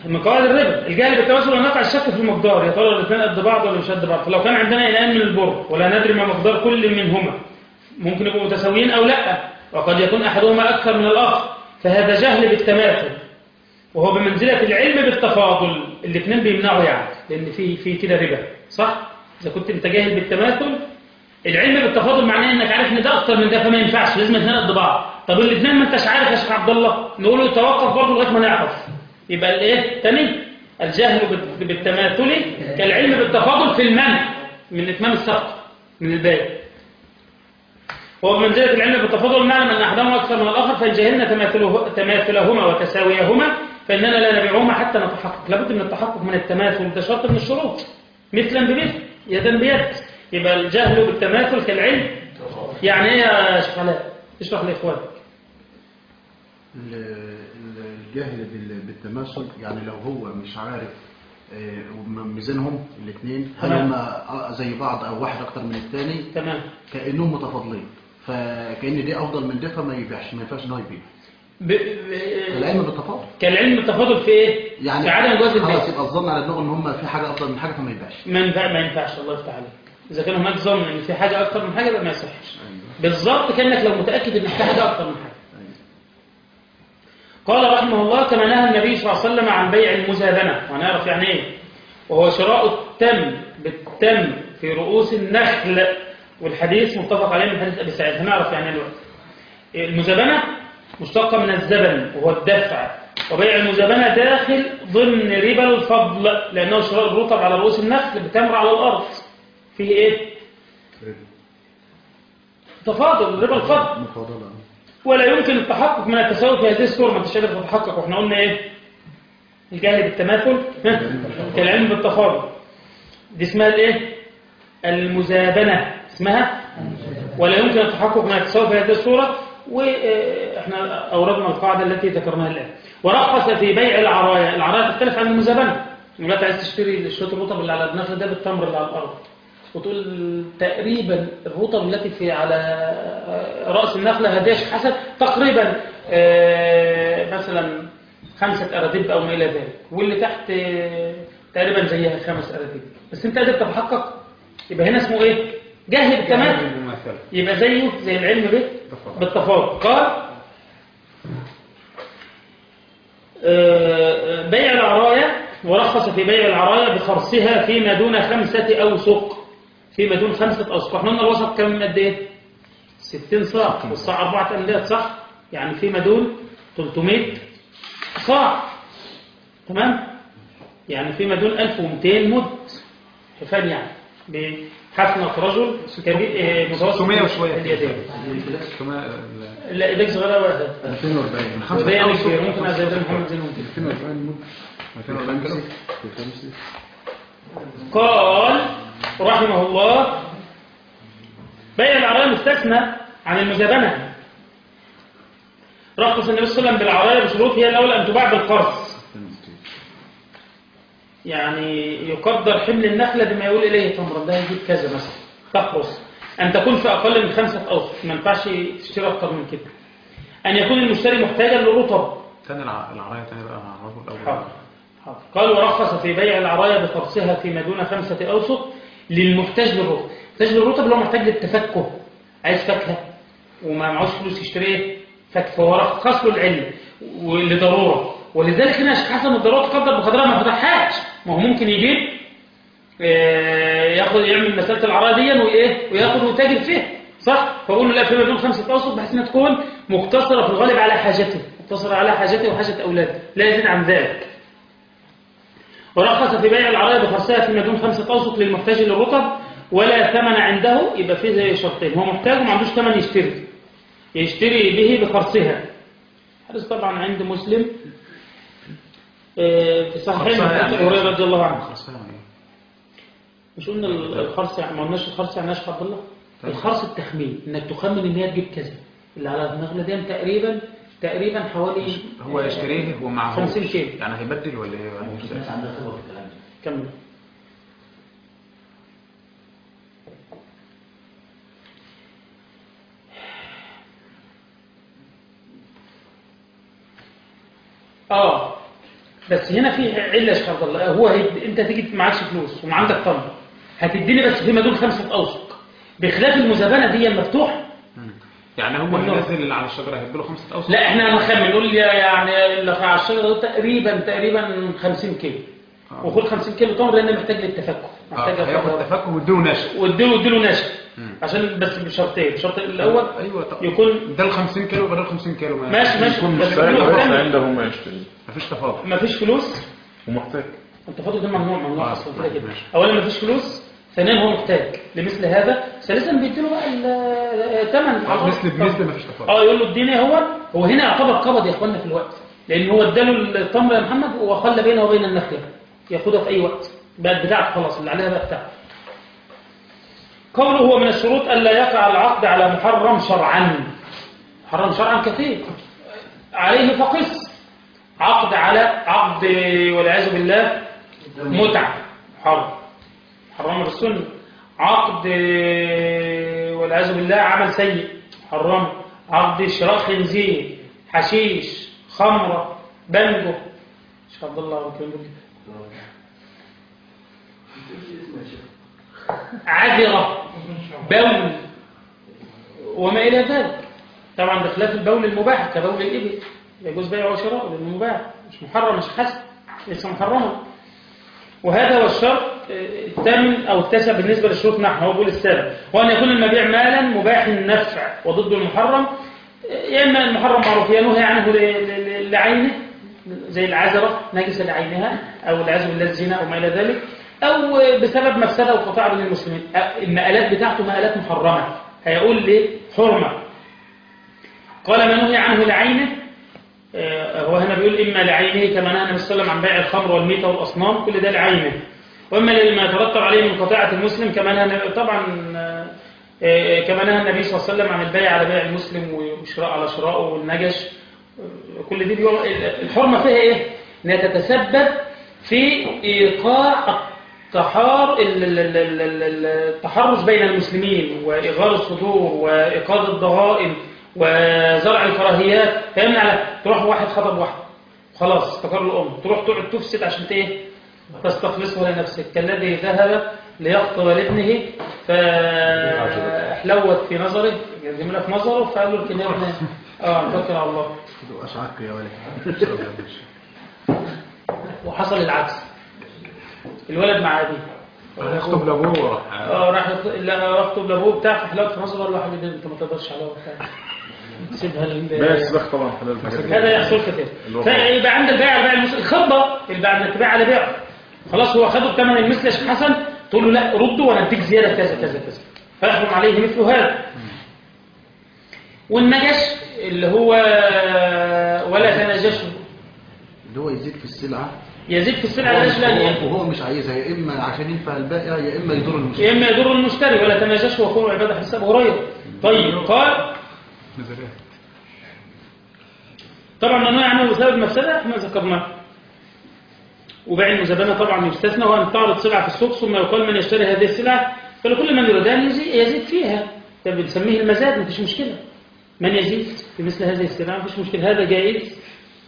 من قواعد الربا الجهل بالتماثل ونقع الشك في المقدار، يا ترى الاثنين قد بعض ولا مش قد بعض. فلو كان عندنا إناء من البر ولا ندري ما مقدار كل منهما، ممكن يكونوا متساويين أو لا، وقد يكون أحدهما أكثر من الآخر، فهذا جهل بالتماثل وهو بمنزلة العلم بالتفاضل. الاثنين بيمنعوا يعني، لأن في في كده ربا، صح؟ إذا كنت أنت جاهل بالتماثل، العلم بالتفاضل معناه إنك عارف إن ده أكتر من ده، فما ينفعش، لازم الاثنين قد بعض. طب الاثنين ما أنتش عارف يا شيخ عبد الله، نقول له توقف برضه لغاية ما نعرف. يبقى الإيه؟ تاني، الجهل بالتماثل كالعلم بالتفاضل في المنع من إتمام الصفقة من الباب. هو بمنزلة العلم بالتفاضل نعلم أن أحدهما أكثر من الآخر، فإن جهلنا تماثله تماثلهما وتساويهما فإننا لا نبيعهما حتى نتحقق. لابد من التحقق من التماثل، ده شرط من الشروط، مثلا بمثل يدا بيد. يبقى الجهل بالتماثل كالعلم. يعني إيه يا شيخ علاء؟ اشرح لإخوانك. الجهل بالتماثل يعني لو هو مش عارف ميزانهم الاثنين هل هم زي بعض او واحد اكتر من الثاني، تمام، كانهم متفاضلين، فكأن دي افضل من ده، فما يبيعش، ما ينفعش انه يبيع. ب... العلم بالتفاضل كالعلم بالتفاضل في ايه؟ يعني في عدم جواز البيع. خلاص يبقى الظن على دماغه ان هم في حاجه افضل من حاجه، فما يبيعش. ما ينفع ما ينفعش الله يفتح عليك. اذا كان هناك ظن ان في حاجه اكتر من حاجه يبقى ما يصحش. بالظبط كانك لو متاكد ان في حاجه اكتر من حاجه. قال رحمه الله: كما نهى النبي صلى الله عليه وسلم عن بيع المزابنه، وهنعرف يعني ايه، وهو شراء التم بالتم في رؤوس النخل، والحديث متفق عليه من حديث ابي سعيد. هنعرف يعني الوقت. المزابنه مشتقه من الزبن وهو الدفع، وبيع المزابنه داخل ضمن ربا الفضل، لانه شراء الرطب على رؤوس النخل بتمر على الارض، فيه ايه؟ تفاضل، ربا الفضل، ولا يمكن التحقق من التساوي في هذه الصورة. ما انتش قادر تتحقق. واحنا قلنا ايه؟ الجهل بالتماثل كالعلم بالتفاضل، دي اسمها الايه؟ المزابنة اسمها، ولا يمكن التحقق من التساوي في هذه الصورة. واحنا اوردنا القاعدة التي ذكرناها الان. ورخص في بيع العرايا. العرايا تختلف عن المزابنة. دلوقتي عايز تشتري الشوط الرطب اللي على النخل ده بالتمر اللي على الارض، وتقول تقريبا الرطب التي في على رأس النخلة هدية شيخ حسن تقريبا مثلا خمسة أراديب أو ما إلى ذلك، واللي تحت تقريبا زيها خمس أراديب، بس أنت قادر تتحقق. يبقى هنا اسمه إيه؟ جهل بالتماثل، يبقى زيه زي العلم به بالتفاضل. قال: بيع العرايا. ورخص في بيع العرايا بخرصها فيما دون خمسة أوسق، فيما دون خمسة أوسق. احنا قلنا الوسط كم من قد ايه؟ ستين صاع، والصاع أربعة أمداد، صح؟ يعني فيما دون ثلاثمائة صاع، تمام؟ يعني فيما دون ألف ومئتين مد حفان، يعني بحفنة رجل كبير متوسط ستمائة وشوية اليدين. لا ايديك صغيرة واحدة مئتين وأربعين وده كبير، ممكن أزيد محمد زي ممكن مئتين وأربعين مد قال رحمه الله: بيع العرايا مستثنى عن المزابنة. رخص النبي صلى الله عليه وسلم بالعرايا بشروط هي الأولى أن تباع بالقرص، يعني يقدر حمل النخلة بما يقول إليه تمرا، ده يجيب كذا مثلا، تقرص. أن تكون في أقل من خمسة أوسق، ما ينفعش تشتري أكتر من كده. أن يكون المشتري محتاجا للرطب. تاني العرايا تاني بقى عرفه الأول. حاضر. حاضر. قال: ورخص في بيع العرايا بخرصها فيما دون خمسة أوسق للمحتاج للرطب. محتاج للرطب اللي هو محتاج للتفكه، عايز فاكهة وما معهوش فلوس يشتري فاكهة، فهو رخص له العلم ولضرورة. ولذلك هنا يا شيخ حسن الضرورة تقدر بقدرها، ما فتحهاش. ما هو ممكن يجيب ياخد يعمل مسألة العرايا دي وايه وياخد ويتاجر فيها، صح؟ فأقول له لا، فيما دون خمسة أوسق بحيث انها تكون مقتصرة في الغالب على حاجته، مقتصرة على حاجته وحاجة أولاده، لا يزيد عن ذلك. ورخص في بيع العرايا بخرصها فيما دون خمسة أوسق للمحتاج للرطب ولا ثمن عنده. يبقى فيه شرطين: هو محتاج وما عندوش ثمن يشتري يشتري به بخرصها. حديث طبعا عند مسلم في صحيحين عن ابي هريره رضي الله عنه. مش قلنا الخرص يعني، ما قلناش الخرص يعني نشف عبد الله. الخرص التخمين، انك تخمن ان هي تجيب كذا، اللي على النخله دي تقريبا تقريبا حوالي هو يشتريه هو معه خمسين كيلو، يعني هيبدل ولا ايه؟ الناس عندها خبره في الكلام ده. كمل. اه بس هنا في عله يا شيخ عبد الله. هو هيد... انت تيجي معكش فلوس ومعندك تمر، هتديني بس فيما دون خمسه اوسق، بخلاف المزابنه دي مفتوح. يعني هو هينزل اللي على الشجره هيديله خمسة اوسق؟ لا احنا هنخمن نقول يعني اللي على الشجره ده تقريبا تقريبا خمسين كيلو، آه. وخد خمسين كيلو تمر لان محتاج للتفكك، محتاج آه. هياخد تفكك واديله نشا، واديله اديله نشا عشان بس بشرطين. الشرط الاول ايوه طب. يكون ده ال خمسين كيلو بدل خمسين كيلو ماشي ماشي يكون بس مستعد يكون بس مهتم. عنده ما يشتري، مفيش تفاضل، مفيش فلوس ومحتاج. التفاضل ده ممنوع ممنوع آه. اصلا كده كده. ماشي. اولا مفيش فلوس، ثانيا هو محتاج لمثل هذا، ثالثا بيديله بقى الثمن آه، مثل بمثل مفيش تفاضل. اه يقول له اديني. هو هو هنا يعتبر قبض يا اخوانا في الوقت، لان هو اداله التمر يا محمد وخلى بينه وبين النخله ياخدها في اي وقت، بقت بتاعته خلاص، اللي عليها بقى بتاعته. قوله هو من الشروط الا يقع العقد على محرم شرعا. محرم شرعا كثير عليه فقس. عقد على عقد والعياذ بالله متعه حرام حرام بالسنه، عقد والعياذ بالله عمل سيء حرام، عقد شراء خنزير، حشيش، خمره، بنجو. مش عبد الله وكلام عذرة، بول وما إلى ذلك. طبعا بخلاف البول المباح كبول الإبل يجوز بيعه وشراءه لأنه مباح، مش محرم، مش حسن، ليس محرما. وهذا هو الشرط الثامن أو التاسع بالنسبة للشروط نحن، هو بيقول السابع، وأن يكون المبيع مالا مباح النفع وضد المحرم. يا إما المحرم معروف ينهي عنه لعينه زي العذرة نجسة لعينها، أو العياذ بالله الزنا أو ما إلى ذلك، أو بسبب مفسدة وقطاع بين المسلمين. المآلات بتاعته مآلات محرمة، هيقول لي حرمة. قال ما نهي عنه لعينه، هو هنا بيقول إما لعينه كما نهى النبي صلى الله عليه وسلم عن بيع الخمر والميتة والأصنام، كل ده لعينه، وإما لما يترتب عليه من قطاعة المسلم كما نهى طبعا كما نهى النبي صلى الله عليه وسلم عن البيع على بيع المسلم والشراء على شراءه والنجش. كل دي الحرمة فيها إيه؟ إنها تتسبب في إيقاع التحار التحرش بين المسلمين وإغار الصدور وإيقاظ الضغائن وزرع الكراهيات. فهمنا على تروح واحد خطب واحد خلاص افتكر له أم، تروح تقعد تفسد عشان ايه تستخلصه لنفسك. كالذي ذهب ليخطب لابنه فاحلوت في نظره، جميلة في نظره، فقال له الكنية ابنه اه فكر على الله أشعرك يا ولد. وحصل العكس، الولد مع أبيه يخطب لابوه اه راح يخطب لابوه بتاع في حلاوه في نظره، قال له حبيبي انت ما تقدرش عليها وبتاع سيبها بس بخ طبعا حلال الحاجات هذا يحصل كتير. فيبقى عند البيع على بيع المثل، الخطبه البيع انك تبيع على بيع، خلاص هو خده بثمن المثل يا شيخ حسن، تقول له لا رده وانا اديك زياده كذا كذا كذا، فيحرم عليه مثل هذا. والنجش اللي هو ولا تناجشوا، اللي هو يزيد في السلعه، يزيد في السلعه لا وهو, وهو مش عايزها، يا اما عشان ينفع البائع يا اما يضر المشتري، يا اما يضر المشتري. ولا تناجشوا وكونوا عباده حساب هريره. طيب قال طبعا النهي عنه بسبب مفسده احنا ذكرناه. وبيع المزابنه طبعا يستثنى، وان تعرض سلعه في السوق ثم يقال من يشتري هذه السلعه فلكل من يريدان يزيد فيها، ده بنسميه المزاد، مفيش مشكله، من يزيد في مثل هذه السلعه مفيش مشكله، هذا جائز.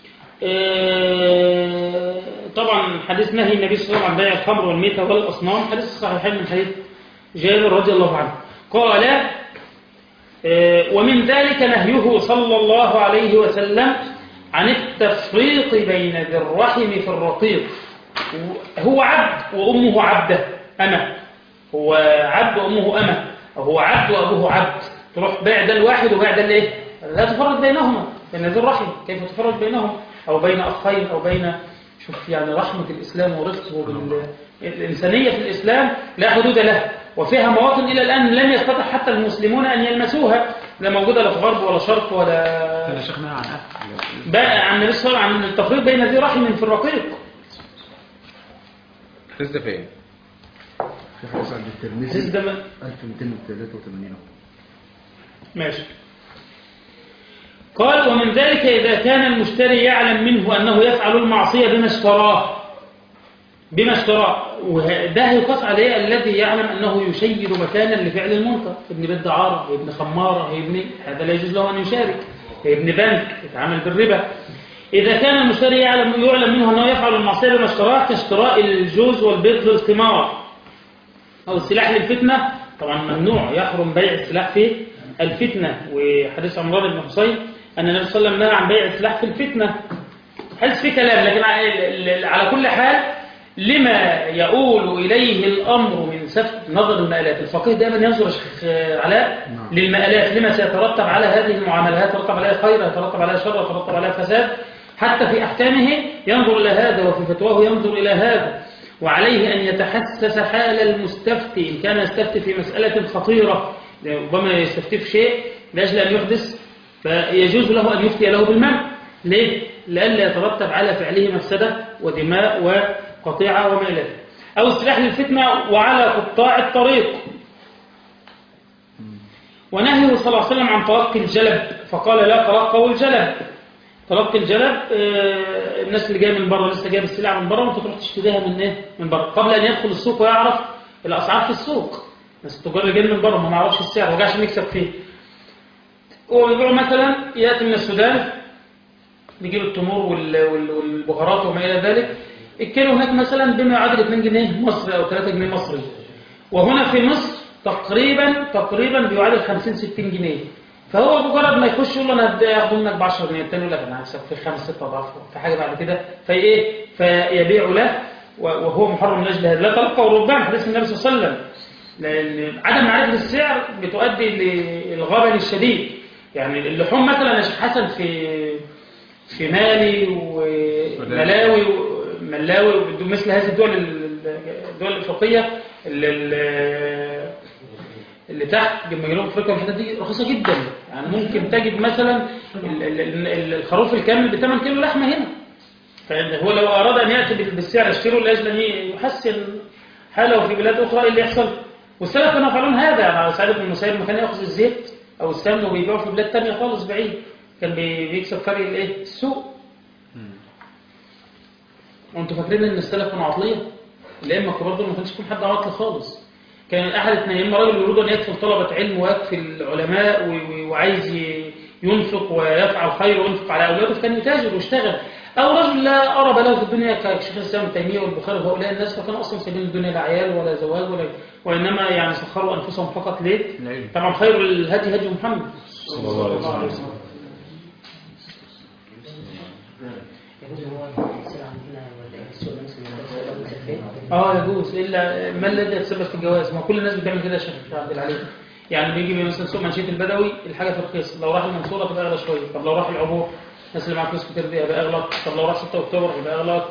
اه طبعا حديث نهي النبي صلى الله عليه وسلم عن بيع الخمر والميتة والاصنام حديث صحيحين من حديث جابر رضي الله عنه. قال اه ومن ذلك نهيه صلى الله عليه وسلم عن التفريق بين ذي الرحم في الرقيق. هو عبد وأمه عبدة أمة، هو عبد وأمه أمة، أو هو عبد وأبوه عبد، تروح بيع ده الواحد وبيع ده الايه؟ لا تفرق بينهما، بين ذي الرحم كيف تفرق بينهم، أو بين أخين، أو بين، شوف يعني رحمة الإسلام ورفقه بالإنسانية في الإسلام لا حدود له، وفيها مواطن إلى الآن لم يستطع حتى المسلمون أن يلمسوها، لا موجودة لا في غرب ولا شرق ولا أنا شيخنا عن بقى عن النبي عن التفريق بين ذي رحم في الرقيق. حديث ده فين؟ في حديث عند الترمذي ألف ومئتين وثلاثة وثمانين. ماشي. قال ومن ذلك إذا كان المشتري يعلم منه أنه يفعل المعصية بما اشتراه بما اشتراه وده يقاس عليه الذي يعلم أنه يشيد مكانا لفعل المنكر، ابن بيت دعارة، ابن خمارة، ابن هذا لا يجوز له أن يشارك، ابن بنك يتعامل بالربا. إذا كان المشتري يعلم يعلم منه أنه يفعل المعصية بما اشتراه كاشتراء الجوز والبيض للثمار أو السلاح للفتنة، طبعا ممنوع يحرم بيع السلاح في الفتنة. وحديث عمران بن حصين أن النبي صلى الله عليه وسلم نهى عن بيع السلاح في الفتنة. حديث فيه كلام، لكن على كل حال لما يؤول إليه الأمر من سفك نظر المآلات. الفقيه دائما ينظر شيخ علاء للمآلات، لما سيترتب على هذه المعاملات، يترتب عليها خير، يترتب عليها شر، يترتب عليها فساد. حتى في أحكامه ينظر إلى هذا، وفي فتواه ينظر إلى هذا. وعليه أن يتحسس حال المستفتي إن كان يستفتي في مسألة خطيرة، ربما يستفتي في شيء لأجل أن يحدث، فيجوز له أن يفتي له بالمنع. ليه؟ لئلا يترتب على فعله مفسدة ودماء وقطيعة وما إلى ذلك. أو السلاح للفتنة وعلى قطاع الطريق. ونهيه صلى الله عليه وسلم عن تلقي الجلب، فقال لا تلقوا الجلب. تلقي الجلب آه الناس اللي جايه من بره لسه جايه بالسلعه من بره، وانت تروح تشتريها من ايه؟ من بره، قبل ان يدخل السوق ويعرف الاسعار في السوق. بس التجار اللي جايين من بره ما يعرفش السعر، وجا عشان يكسب فيه. ويبيعوا مثلا، ياتي من السودان بيجيب التمور والبهارات وما الى ذلك، الكيلو هناك مثلا بما يعادل اتنين جنيه مصري او ثلاثة جنيه مصري، وهنا في مصر تقريبا تقريبا بيعادل خمسين ستين جنيه. فهو مجرد ما يخش يقول له انا هاخد منك ب عشرة جنيه، الثاني يقول لك انا هكسب في خمس ست اضعاف في حاجه بعد كده، فايه فيبيع له وهو محرم من اجل هذا. لا تلقوا الربان، حديث النبي صلى الله عليه وسلم، لان عدم معرفه السعر بتؤدي للغبن الشديد. يعني اللحوم مثلا يا شيخ حسن في في مالي وملاوي وملاوي مثل هذه الدول الدول الافريقيه اللي, اللي تحت جنوب افريقيا والحتت دي رخيصه جدا. يعني ممكن تجد مثلا الخروف الكامل بثمان كيلو لحمه هنا. فهو لو اراد ان ياتي بالسعر يشتروا لاجل ان يحسن حاله في بلاد اخرى، اللي يحصل. والسلف كانوا يفعلون هذا. يعني سعيد بن المسيب لما كان ياخذ الزيت او السمن وبيبيعه في بلاد ثانيه خالص بعيد، كان بيكسب فرق الايه؟ السوق. وانتوا فاكرين ان السلف كانوا عطليه؟ الائمه الكبار دول ما كانش فيهم حد عاطل خالص. كان احد اثنين، اما راجل يريد ان يكفل طلبه علم ويكفي العلماء وعايز ينفق ويفعل خير وينفق على اولاده، فكان يتاجر ويشتغل. او رجل لا ارب له في الدنيا كشيخ الاسلام ابن تيميه والبخاري وهؤلاء الناس، فكانوا اصلا سايبين الدنيا لا عيال ولا زواج ولا، وانما يعني سخروا انفسهم فقط ليه؟ طبعا خير الهدي هدي محمد صلى الله عليه وسلم. اه يجوز، الا ما الذي يتسبب في الجواز؟ ما كل الناس بتعمل كده يا شيخ عبد العليم. يعني بيجي مثلا سوق منشيه البدوي الحاجه في رخيص، لو راح المنصوره تبقى اغلى شويه. طب لو راح العبور الناس اللي معاها فلوس كتير دي يبقى اغلى. طب لو راح ستة اكتوبر يبقى اغلى.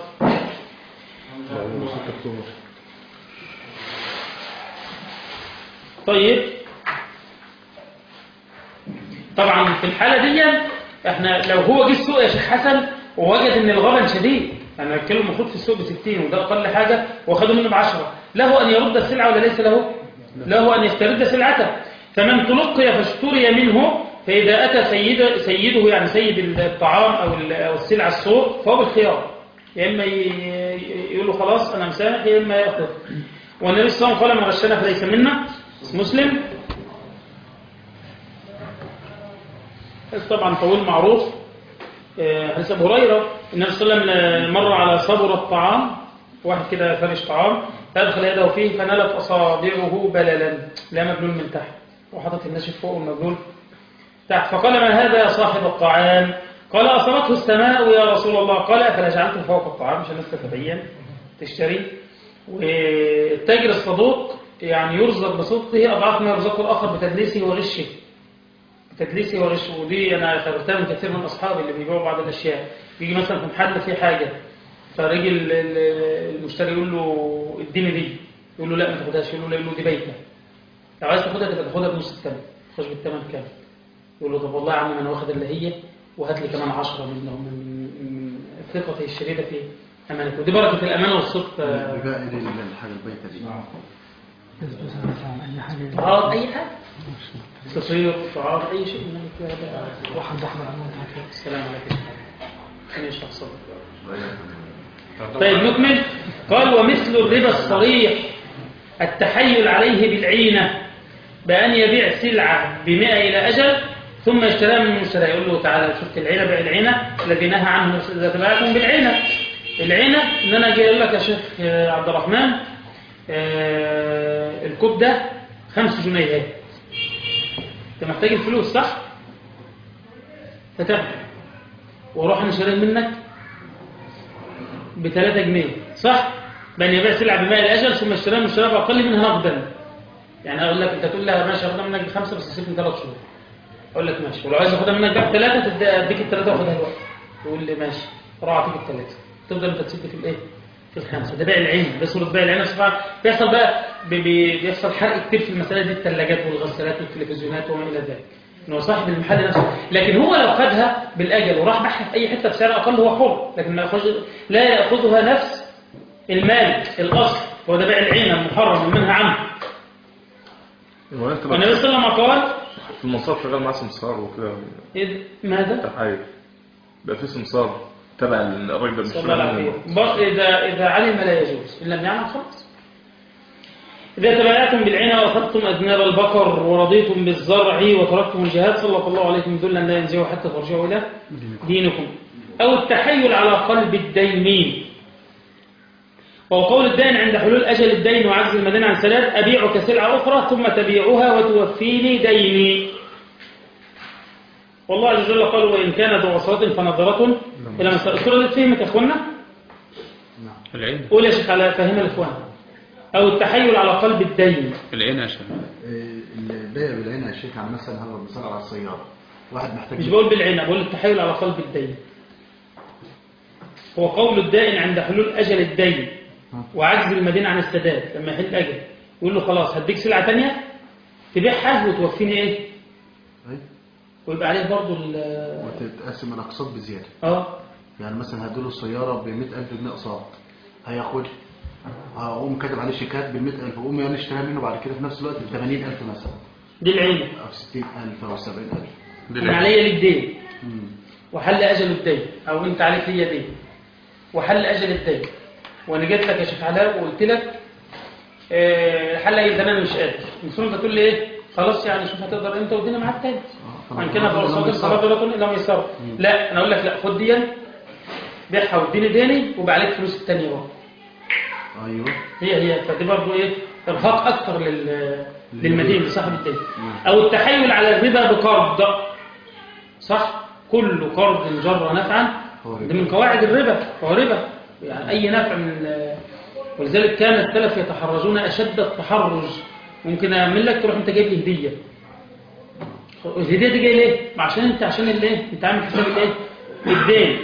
طيب طبعا في الحاله دي احنا لو هو جه السوق يا شيخ حسن ووجد ان الغبن شديد، انا الكيلو المفروض في السوق ب ستين وده اقل حاجه واخده منه ب عشرة، له ان يرد السلعه ولا ليس له؟ له ان يسترد سلعته. فمن تلقي فاشتري منه، فاذا اتى سيد سيده يعني سيد الطعام او او السلعه السوق فهو بالخيار، يا اما يقول له خلاص انا مسامح، يا اما ياخذ. والنبي صلى الله عليه وسلم قال من غشنا فليس منا. مسلم طبعا طويل معروف. حديث ابو هريره النبي صلى الله عليه وسلم مر على صبر الطعام، واحد كده فرش طعام، فادخل يده فيه فنالت اصابعه بللا، لا مبلول من تحت، وحطت الناشف فوق والمبلول تحت. فقال من هذا يا صاحب الطعام؟ قال اصابته السماء يا رسول الله. قال افلا جعلته فوق الطعام عشان الناس تتبين تشتري. والتاجر الصدوق يعني يرزق بصدقه اضعاف ما يرزقه الاخر بتدليسه وغشه. تدليسي ورش. ودي انا خبرتها من كثير من اصحابي اللي بيبيعوا بعض الاشياء. بيجي مثلا في محل فيه حاجه، فرجل المشتري يقول له اديني دي، يقول له لا ما تاخدهاش، يقول له لا، يقول له دي بايته، لو عايز تاخدها تبقى تاخدها بنص الثمن، تخش بالثمن كام؟ يقول له طب والله يا عم انا واخد اللي هي وهات لي كمان عشرة منهم من ثقتي الشديده في امانته. ودي بركه الامانه والصدق. بقى دي الحاجه البايته دي اه اي حاجه تصير طعام اي شيء من واحد احمد السلام عليكم. انا شخص طيب نكمل. قال ومثل الربا الصريح التحيل عليه بالعينه بان يبيع سلعه بمئة الى اجل، ثم يشتريها من المشتري، يقول له تعالى شفت العينة بقى العينة الذي نهى عنه إذا تبعكم بالعينة. العينة إن أنا جاي أقول لك يا شيخ عبد الرحمن آه الكوب ده خمس جنيهات، أنت محتاج الفلوس صح؟ فتاخده وأروح أنا شاريه منك بثلاثة جنيه صح؟ بأن يبيع سلعة بماء الأجل ثم اشتريها من الشراء بأقل منها نقدا. يعني أقول لك أنت تقول لها ماشي هاخدها منك بخمسة بس سيبني ثلاث شهور. أقول لك ماشي، ولو عايز أخدها منك بثلاثة أديك الثلاثة وأخدها دلوقتي. تقول لي ماشي، أروح أعطيك الثلاثة. تفضل أنت تسيب في الإيه؟ في الخمسة. ده بيع العين، ده صورة بيع العين. بيحصل بقى بيحصل حرق كتير في المسألة دي، الثلاجات والغسالات والتلفزيونات وما إلى ذلك. إنه صاحب المحل نفسه، لكن هو لو خدها بالأجل وراح باعها في أي حتة بسعر أقل هو حر، لكن ما يأخذ لا يأخذها نفس المالك الأصل، هو ده بيع العين المحرم المنهى عنه. والنبي والنبي صلى الله عليه وسلم قال في المنصات شغال معاه سمسار وكده. إذ ماذا؟ تحايل بقى في سمسار تبع الراجل ده مش صلى الله عليه وسلم. إذا إذا علم لا يجوز، إن لم يعلم خلاص. إذا تبايعتم بالعين وأخذتم أذناب البقر ورضيتم بالزرع وتركتم الجهاد سلط الله عليكم ذلا لا ينزعوا حتى ترجعوا إلى دينكم. أو التحيل على قلب الدين، وهو قول الدين عند حلول أجل الدين وعجز المدين عن سداد أبيعك سلعة أخرى ثم تبيعها وتوفيني ديني. والله عز وجل قال وإن كان ذو عسرة فنظرة إلى مساء. السورة دي فهمت يا أخوانا؟ العين قول يا شيخ على فهم الإخوان. أو التحيل على قلب الدين. العين يا شيخ. البيع بالعين يا شيخ، يعني مثلا هذا مثال على السيارة، واحد محتاج مش بقول بالعين، بقول التحيل على قلب الدين. هو قول الدائن عند حلول أجل الدين وعجز المدين عن السداد، لما يحل أجل يقول له خلاص هديك سلعة تانية تبيعها وتوفيني إيه؟ أي. ويبقى عليه برضو وتتقسم الأقساط بزيادة. اه يعني مثلا هدوله السيارة بمئة ألف جنيه أقساط، هياخد هقوم كاتب عليه شيكات بالمئة ألف، وقوم يعني اشتريها منه بعد كده في نفس الوقت بثمانين ألف مثلا. دي العين. أو ستين ألف أو سبعين ألف. أنا عليا ليك دين وحل أجل الدين، أو أنت عليك ليا دين وحل أجل الدين، وأنا جيت لك يا شيخ علاء وقلت لك أه حل أجل الدين أنا مش قادر، المفروض أنت تقول لي إيه؟ خلاص يعني شوف هتقدر أنت والدنيا معاك تاني. وإن كان فرصات الصلاة إلا ما يسر. لا أنا أقول لك لا، خد دي بيعها واديني ديني وبقى عليك فلوس التانية بقى. ايوه هي هي فدي برضه ايه ارهاق اكثر لل للمدين لصاحب الدين. او التحايل على الربا بقرض، صح؟ كل قرض جر نفعا ده من قواعد الربا، هو ربا يعني اي نفع من، ولذلك كان السلف يتحرجون اشد التحرج. ممكن اعمل لك تروح انت جايب لي هديه، الهديه دي جايه ليه؟ عشان انت عشان الايه انت عامل حساب الايه الدين،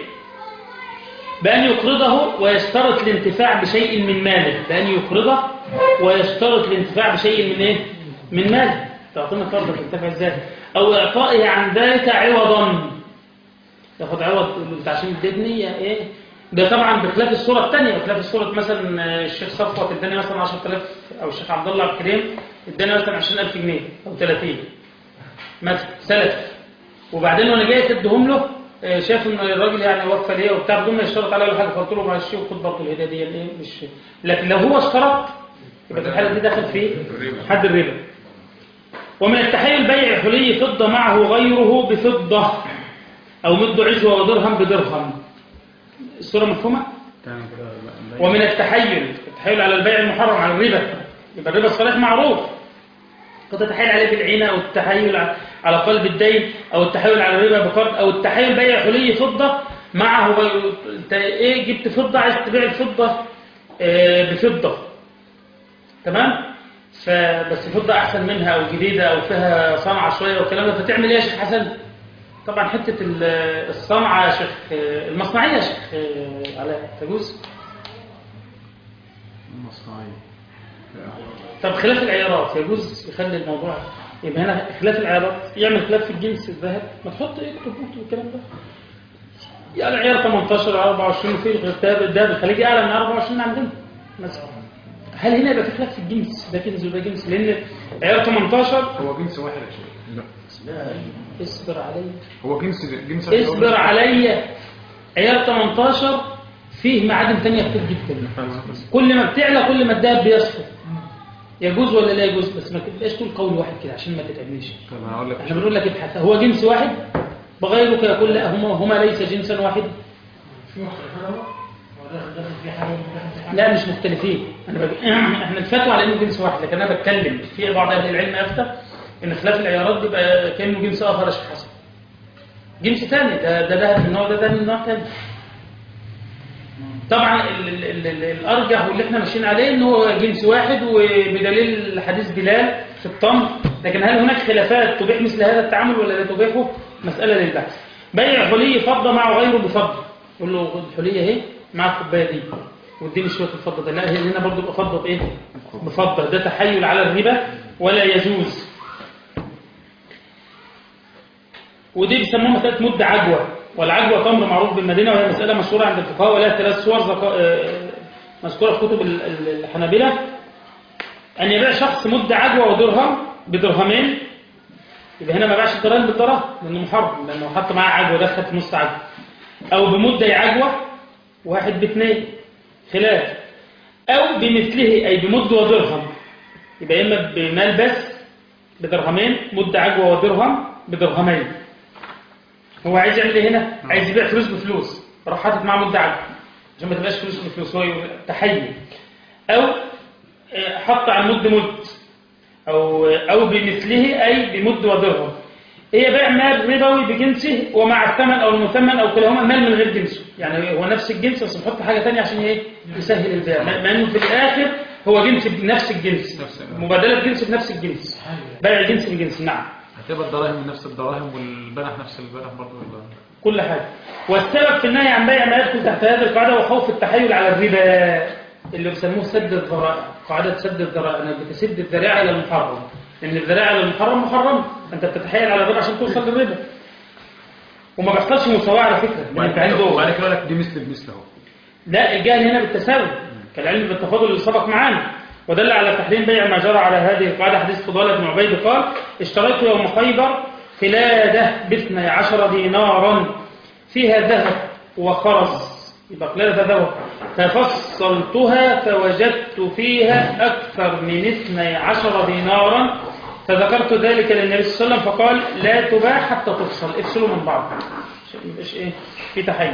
بأن يقرضه ويشترط الانتفاع بشيء من ماله، بأن يقرضه ويشترط الانتفاع بشيء من ايه؟ من ماله. تعطينا قرضك تنتفع ازاي؟ أو إعطائه عن ذلك عوضا، ياخد عوض انت عشان تدني ايه؟ ده طبعا بخلاف الصورة الثانية، بخلاف الصورة مثلا الشيخ صفوت اداني مثلا عشرة آلاف، أو الشيخ عبد الله عبد الكريم اداني مثلا عشرين ألف جنيه أو ثلاثين مثلا سلف، وبعدين وانا جاي اديهم له شاف ان الراجل يعني وقفه ليه وبتاع بدون ما يشترط عليه ولا حاجه، فقلت له معلش وخد برضه الهديه دي ايه مش، لكن لو هو اشترط يبقى في الحاله دي داخل في حد الربا. ومن التحايل بيع حلي فضه معه غيره بفضه او مد عجوه ودرهم بدرهم. الصوره مفهومه؟ ومن التحايل التحايل على البيع المحرم على الربا، يبقى الربا الصريح معروف، قد تتحايل عليه بالعينة، أو التحايل على قلب الدين، أو التحايل على الربا بقرض، أو التحايل بيع حلي فضة معه بي... انت ايه جبت فضة عايز تبيع الفضة اه بفضة، تمام؟ فبس فضة أحسن منها أو جديدة أو فيها صنعة شوية والكلام ده، فتعمل ايه يا شيخ حسن؟ طبعا حتة الصنعة يا شيخ، المصنعية يا شيخ علاء تجوز؟ المصنعية. طب خلاف العيارات يجوز يخلي الموضوع يبقى هنا خلاف العيارات، يعمل خلاف في الجنس الذهب، ما تحط ايه اكتب والكلام ده. يعني العيار ثمانية عشر أربعة وعشرين في الغتاب الذهب الخليجي اعلى من أربعة وعشرين عندنا مثلا. هل هنا يبقى في خلاف في الجنس ده كنز وده جنس؟ لان عيار ثمانية عشر هو جنس واحد يا شيخ. لا اصبر علي، هو جنس جنس اصبر علي. عيار ثمانية عشر فيه معادن ثانيه كتير جدا، كل ما بتعلى كل ما الذهب بيصفى. يجوز ولا لا يجوز، بس ما تبقاش تقول قول واحد كده عشان ما تتعبنيش. طب انا هقول لك احنا بنقول لك ابحث، هو جنس واحد بغيرك يقول لا هما هما ليس جنسا واحد. في مختلفات اهو، هو داخل داخل في حاجه وداخل في حاجه. لا مش مختلفين، انا بج... احنا الفتوى على انه جنس واحد، لكن انا بتكلم في بعض اهل العلم افتى ان خلاف العيارات بيبقى كانه جنس اخر يا شيخ حسن. جنس ثاني، ده ده ده من النوع ده ده من نوع ثاني. طبعا ال ال ال ال الارجح واللي احنا ماشيين عليه ان هو جنس واحد، وبدليل حديث بلال في التمر. لكن هل هناك خلافات تبيح مثل هذا التعامل ولا لا تبيحه؟ مساله للبحث. بيع حلي فضه مع غيره بفضه، يقول له الحليه اهي مع الكوبايه دي واديني شويه الفضه ده، لا هنا برضه بفضه بايه؟ بفضه. ده تحايل على الربا ولا يجوز. ودي بيسموها مساله مد عجوه، والعجوه تمر معروف بالمدينه، وهي مساله مشهوره عند الفقهاء ولها ثلاث صور مذكوره في كتب الحنابلة. ان يبيع شخص مد عجوه ودرهم بدرهمين، يبقى هنا ما باعش الدراهم بالدراهم لانه محرم، لانه حط معاه عجوه دخل في نص عجوه. او بمدة عجوه واحد باثنين خلاف، او بمثله اي بمد ودرهم، يبقى اما بمال بس بدرهمين، مد عجوه ودرهم بدرهمين. هو عايز يعمل ايه هنا؟ عايز يبيع فلوس بفلوس، راح حاطط معاه مد عجوه عشان ما تبقاش فلوس بفلوس، هو تحيل. او حط على المد مد، او او بمثله اي بمد ودرهم. هي بيع مال ربوي بجنسه ومع الثمن او المثمن او كلاهما مال من غير جنسه، يعني هو نفس الجنس بس نحط حاجه ثانيه عشان ايه؟ يسهل البيع، مع انه في الاخر هو جنس بنفس الجنس، مبادله جنس بنفس الجنس، بيع الجنس بجنس. نعم. هتبقى الدراهم من نفس الدراهم والبلح نفس البلح برضه ولا كل حاجه. والسبب في النهي عن بيع ما يدخل تحت هذه القاعده هو خوف التحايل على الربا اللي بيسموه سد الذرائع، قاعده سد الذرائع، انك بتسد الذريعه الى المحرم، لان الذريعه الى المحرم محرم، انت بتتحايل على الربا عشان توصل للربا. وما بيحصلش مساواه على فكره، انت عنده وبعد كده لك دي مثل بمثل اهو. لا، الجهل هنا بالتساوي كالعلم بالتفاضل اللي سبق معانا. ودل على تحريم بيع ما جرى على هذه القاعده حديث فضاله بن عبيد قال: اشتريت يوم خيبر قلاده باثني عشر دينارا فيها ذهب وخرز، يبقى قلاده ذهب، ففصلتها فوجدت فيها اكثر من اثني عشر دينارا، فذكرت ذلك للنبي صلى الله عليه وسلم فقال: لا تباع حتى تفصل، افصلوا من بعض، عشان مش ايه في تحيل.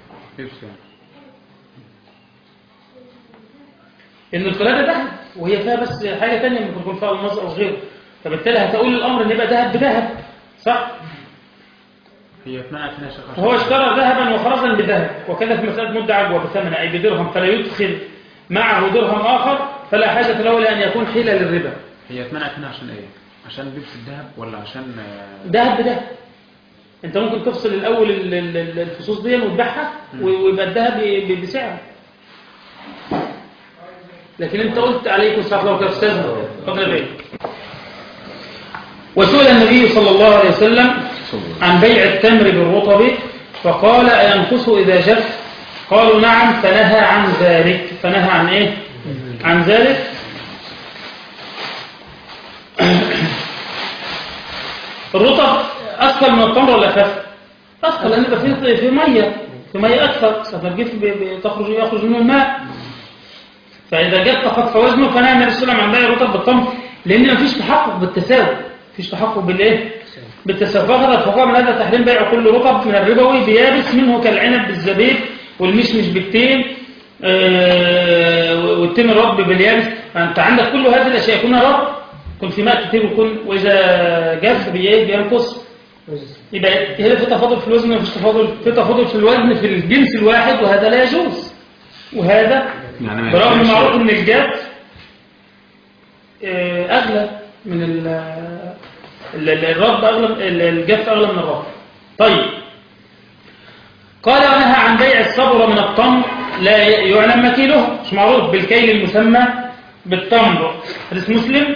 ان القلاده ذهب وهي فيها بس حاجه ثانيه ممكن يكون فيها الماس او غيره، فبالتالي هتقول الامر ان يبقى ذهب بذهب، صح؟ هي اتنقلت هنا شيخ. هو اشترى ذهبا وخرزا بذهب، وكذا في مساله مد عجوه بثمن اي بدرهم، فلا يدخل معه درهم اخر، فلا حاجه له لان يكون حيله للربا. هي اتمنعت هنا عشان ايه؟ عشان لبس الذهب ولا عشان ذهب بذهب؟ انت ممكن تفصل الاول الفصوص دي وتبيعها ويبقى الذهب بسعر، لكن انت قلت عليكم الصلاه والسلام استاذنا فضل بيه. وسئل النبي صلى الله عليه وسلم عن بيع التمر بالرطب فقال: أينقص إذا جف؟ قالوا: نعم، فنهى عن ذلك. فنهى عن ايه؟ عن ذلك. الرطب أثقل من التمر ولا أخف؟ أثقل، لأن يبقى فيه في مية في مية أكثر، فالجف تخرج يخرج منه الماء، فإذا جف خف وزنه. فنهى النبي صلى الله عليه وسلم عن بيع الرطب بالتمر، لأن ما فيش تحقق بالتساوي، فيش تحقق بالإيه؟ بالتساوي. فأخذ الفقهاء من هذا تحريم بيع كل رطب من الربوي بيابس منه كالعنب بالزبيب والمشمش بالتين آه والتين الرطب باليابس. فأنت عندك كل هذه الأشياء يكون رطب، يكون في ماء كتير، ويكون وإذا جف بينقص، يبقى هنا في تفاضل في الوزن ومفيش تفاضل، في تفاضل في الوزن في الجنس الواحد، وهذا لا يجوز. وهذا يعني برغم معروف ان الجف اغلى من الرطب، اغلى الجف اغلى من الرطب. طيب، قال: ونهى عن بيع الصبر من التمر لا يعلم مكيله، مش معروف بالكيل المسمى بالتمر. حديث مسلم.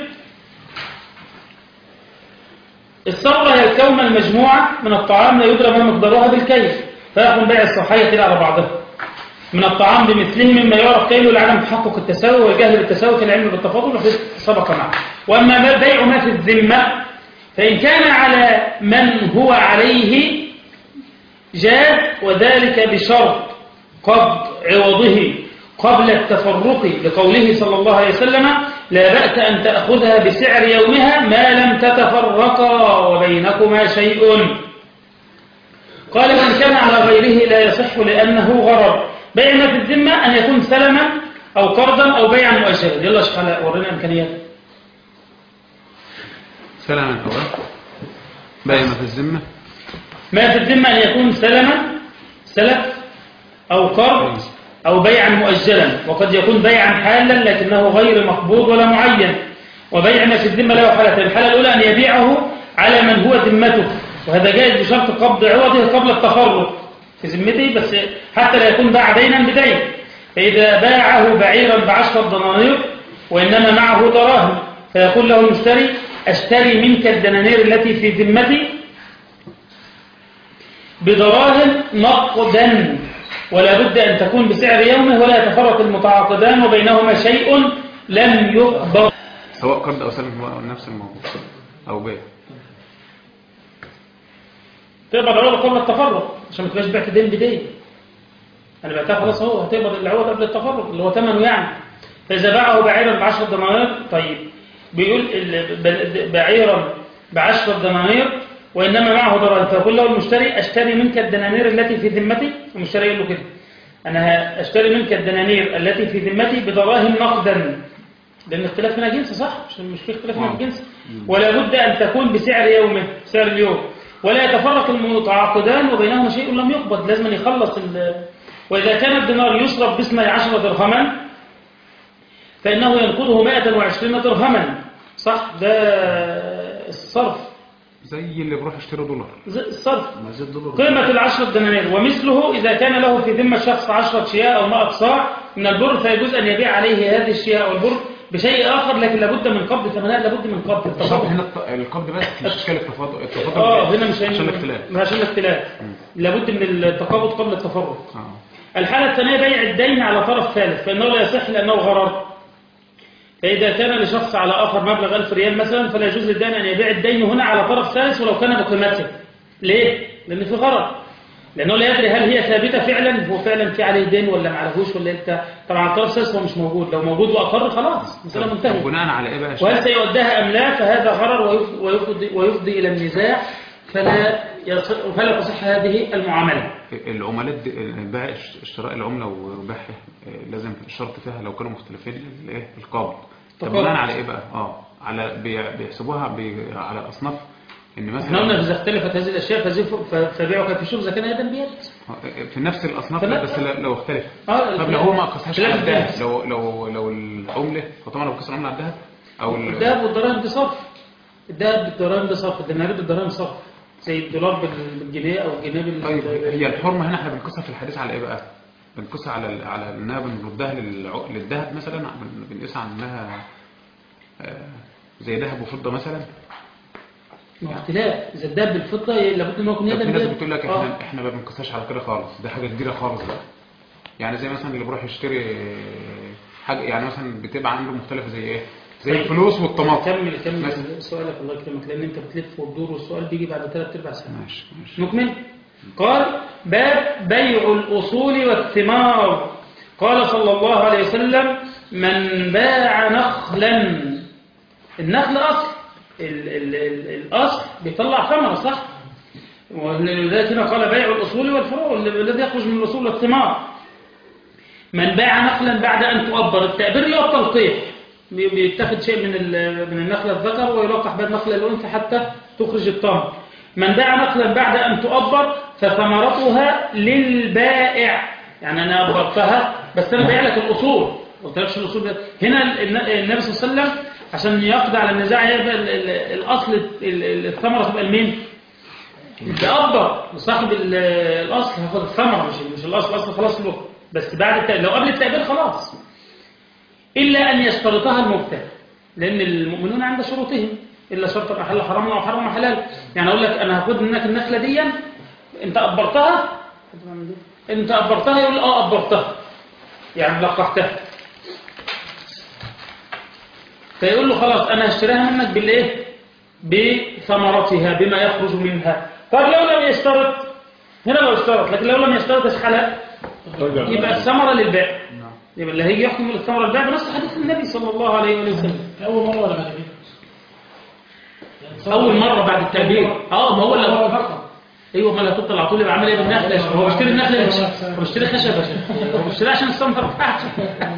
الصبر هي الكومة المجموعة من الطعام لا يدرى ما مقدارها بالكيل، فيكون بيع الصحية كده على بعضها من الطعام بمثله مما يعرف كيله لعدم تحقق التساوي والجهل بالتساوي كالعلم بالتفاضل وفي سبق معه. واما بيع ما في الذمه فان كان على من هو عليه جاز، وذلك بشرط قبض عوضه قبل التفرق، لقوله صلى الله عليه وسلم: لا بأس أن تأخذها بسعر يومها ما لم تتفرقا وبينكما شيء. قال وإن كان على غيره لا يصح لأنه غرر. بيع ما في الذمة أن يكون سلما أو قرضا أو بيعا مؤجلا. يلا شحال ورينا إمكانيات. سلما أو بيع ما في الذمة. ما في الذمة أن يكون سلما سلف أو قرض أو بيعا مؤجلا، وقد يكون بيعا حالا لكنه غير مقبوض ولا معين. وبيع ما في الذمة له حالتين. الحالة الأولى أن يبيعه على من هو ذمته، وهذا جائز بشرط قبض عوضه قبل التفرق في ذمته، بس حتى لا يكون باع دينا بدين. فإذا باعه بعيرا بعشرة دنانير وإنما معه دراهم، فيقول له المشتري أشتري منك الدنانير التي في ذمتي بدراهم نقدا، ولا بد أن تكون بسعر يومه ولا يتفرق المتعاقدان وبينهما شيء لم يقبض. سواء قرض أو سلم هو نفس الموضوع أو بيع. تقبض العوض قبل التفرق عشان ما تبقاش بعت دين بدين. أنا بعتها خلاص، هو هتقبض العوض قبل التفرق اللي هو ثمنه يعني. فإذا باعه بعيرا بعشرة دنانير، طيب بيقول بعيرا بعشرة دنانير وإنما معه دراهم، فيقول له المشتري أشتري منك الدنانير التي في ذمتي. المشتري يقول له كده أنا أشتري منك الدنانير التي في ذمتي بدراهم نقدا، لأن اختلاف من الجنس صح؟ مش في اختلاف من الجنس. ولا بد أن تكون بسعر يومه سعر اليوم، ولا يتفرق المتعاقدان وبينهما شيء لم يقبض. لازم يخلص ال... وإذا كان الدينار يصرف باثني عشر درهما فإنه ينقضه مائة وعشرين درهما. صح؟ ده الصرف زي اللي بروح يشتري دولار. الصرف قيمة العشرة دنانير. ومثله إذا كان له في ذمة شخص عشرة شياء أو مائة صاع من البر، فيجوز أن يبيع عليه هذه الشياء والبر بشيء آخر، لكن لابد من قبض ثمنها. لابد من قبض التفاضل. هنا القبض بس مش إشكال التفاضل. التفاضل اه هنا مش عشان الاختلاف. مش عشان الاختلاف. لابد من التقابض قبل التفرق. آه. الحالة الثانية بيع الدين على طرف ثالث، فإنه لا يصح لأنه غرر. فإذا كان لشخص على آخر مبلغ ألف ريال مثلا، فلا يجوز للدين أن يبيع الدين هنا على طرف ثالث ولو كان بقيمته. ليه؟ لأن في غرر، لأنه لا يدري هل هي ثابتة فعلا، هو فعلا في عليه دين ولا ما عليهوش ولا انت. طبعا الطرف الثالث هو مش موجود، لو موجود وأقر خلاص مسألة منتهية. بناء على إيه بقى؟ وهل سيودها أم لا؟ فهذا غرر ويفضي, ويفضي إلى النزاع، فلا يصح فلا تصح هذه المعاملة. العملات البيع اشتراء العملة وبيعها لازم الشرط فيها لو كانوا مختلفين الايه القابض. طب بناء على ايه بقى؟ اه على بيحسبوها بي على اصناف ان مثلا احنا قلنا اذا اختلفت هذه الاشياء فبيعها في شبهه كان يدا بيد في نفس الاصناف، بس لو اختلف. اه طب لو هو ما قاسهاش على الذهب، لو لو لو العمله، فطبعا لو قاس العمله على الذهب او الذهب والدراهم دي صرف. الذهب بالدراهم ده صرف، الدينار بالدراهم صرف، زي الدولار بالجنيه او الجنيه بال. طيب هي الحرمه هنا احنا بنقيسها في الحديث على ايه بقى؟ بنقيسها على على انها بنردها للذهب مثلا، بنقيسها على انها زي ذهب وفضه مثلا. اختلاف. اذا الذهب بالفضه لابد انه يكون يدا بيد. في ناس بتقول لك احنا آه. احنا ما بنقيسهاش على كده خالص، ده حاجه كبيره خالص بقى. يعني زي مثلا اللي بيروح يشتري حاجه يعني مثلا بتبقى عنده مختلفه زي ايه؟ زي طيب. الفلوس والطماطم. كمل كمل سؤالك الله يكرمك، لان انت بتلف وتدور والسؤال بيجي بعد ثلاث ارباع سنه. ماشي ماشي. نكمل. قال باب بيع الاصول والثمار. قال صلى الله عليه وسلم من باع نخلا. النخل اصل ال ال ال الاصل بيطلع ثمره صح، ولذلك هنا قال بيع الاصول والفروع الذي يخرج من الاصول والثمار. من باع نخلا بعد ان تؤبر. التأبير اللي هو التلقيح، بيتاخد شيء من من النخله الذكر ويلقح بين النخله الانثى حتى تخرج التمر. من باع نخلا بعد ان تؤبر فثمرتها للبائع. يعني انا ابرتها بس انا بايع لك الاصول، ما قلتلكش الاصول. هنا النبي صلى الله عليه وسلم عشان يقضي على النزاع يبقى الاصل الثمره تبقى لمين؟ تأبر صاحب الاصل هياخد الثمره، مش مش الاصل. الاصل خلاص له، بس بعد التأبير لو قبل التأبير خلاص، الا ان يشترطها المبتدع، لان المؤمنون عند شروطهم الا شرط احل حرام او حرام حلال. يعني اقول لك انا هاخد منك النخله دي، انت أبرتها انت أبرتها يقول اه أبرتها يعني لقحتها، فيقول له خلاص انا هشتريها منك بالايه؟ بثمرتها بما يخرج منها. طب لو لم يشترط هنا، لو اشترط، لكن لو لم يشترط اشحالها يبقى الثمره للبائع. يبقى اللي هيجي يحكم الثمرة البيع بنص حديث النبي صلى الله عليه وسلم. أول مرة ولا بعد كده؟ أول مرة بعد التعبير. اه ما هو اللي مرة فقط. ايوه ما اللي هتطلع على طول يبقى عامل ايه بالنخل يا شيخ؟ هو بيشتري النخل يا شيخ؟ هو بيشتري خشب يا شيخ؟ هو بيشتري عشان الثمرة بتاعته.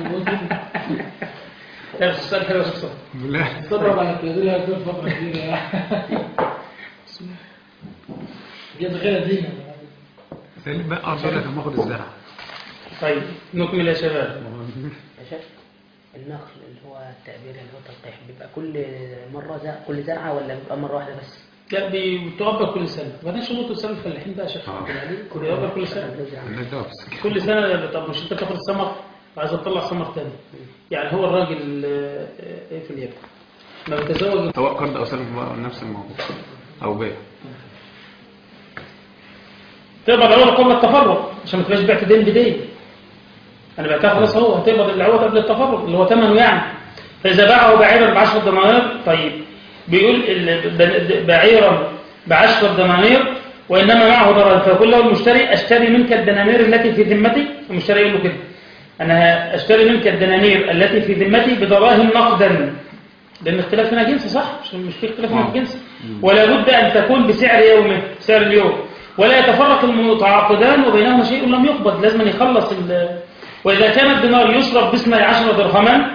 لا بس السؤال حلو يا شيخ صبري. لا صبر على التدريب هتكون فترة كبيرة. جد غير دينا. سليم بقى أرجو لك أما أخد الزرع. طيب نكمل يا شباب. يا شيخ النخل اللي هو التعبير اللي هو التلقيح بيبقى كل مرة زرع كل زرعة ولا بيبقى مرة واحدة بس؟ لا بتعبر كل سنة. بعدين شروط السنة الفلاحين بقى يا شيخ كل يعبر كل سنة. كل سنة. طب مش انت تاخد الثمر وعايز تطلع ثمر تاني. يعني هو الراجل ايه في اليد ما بيتزوج سواء قرض أو سلم نفس الموضوع أو بيع. تقبض العوض قبل التفرق عشان ما تبقاش بعت دين بدين. انا بعتها خلاص اهو هتقبض العوض قبل التفرق اللي هو ثمنه يعني. فاذا باعه بعيرا بعشر دنانير طيب بيقول بعيرا بعشر دنانير وانما معه ضرر فيقول له المشتري اشتري منك الدنانير التي في ذمتي. المشتري يقول له كده انا اشتري منك الدنانير التي في ذمتي بدراهم نقدا لان اختلاف هنا جنس صح مش مش في اختلاف هنا في جنس ولا بد ان تكون بسعر يومه سعر اليوم ولا يتفرق المتعاقدان وبينهما شيء لم يقبض لازم يخلص. وإذا كان الدينار يصرف باثني عشر درهما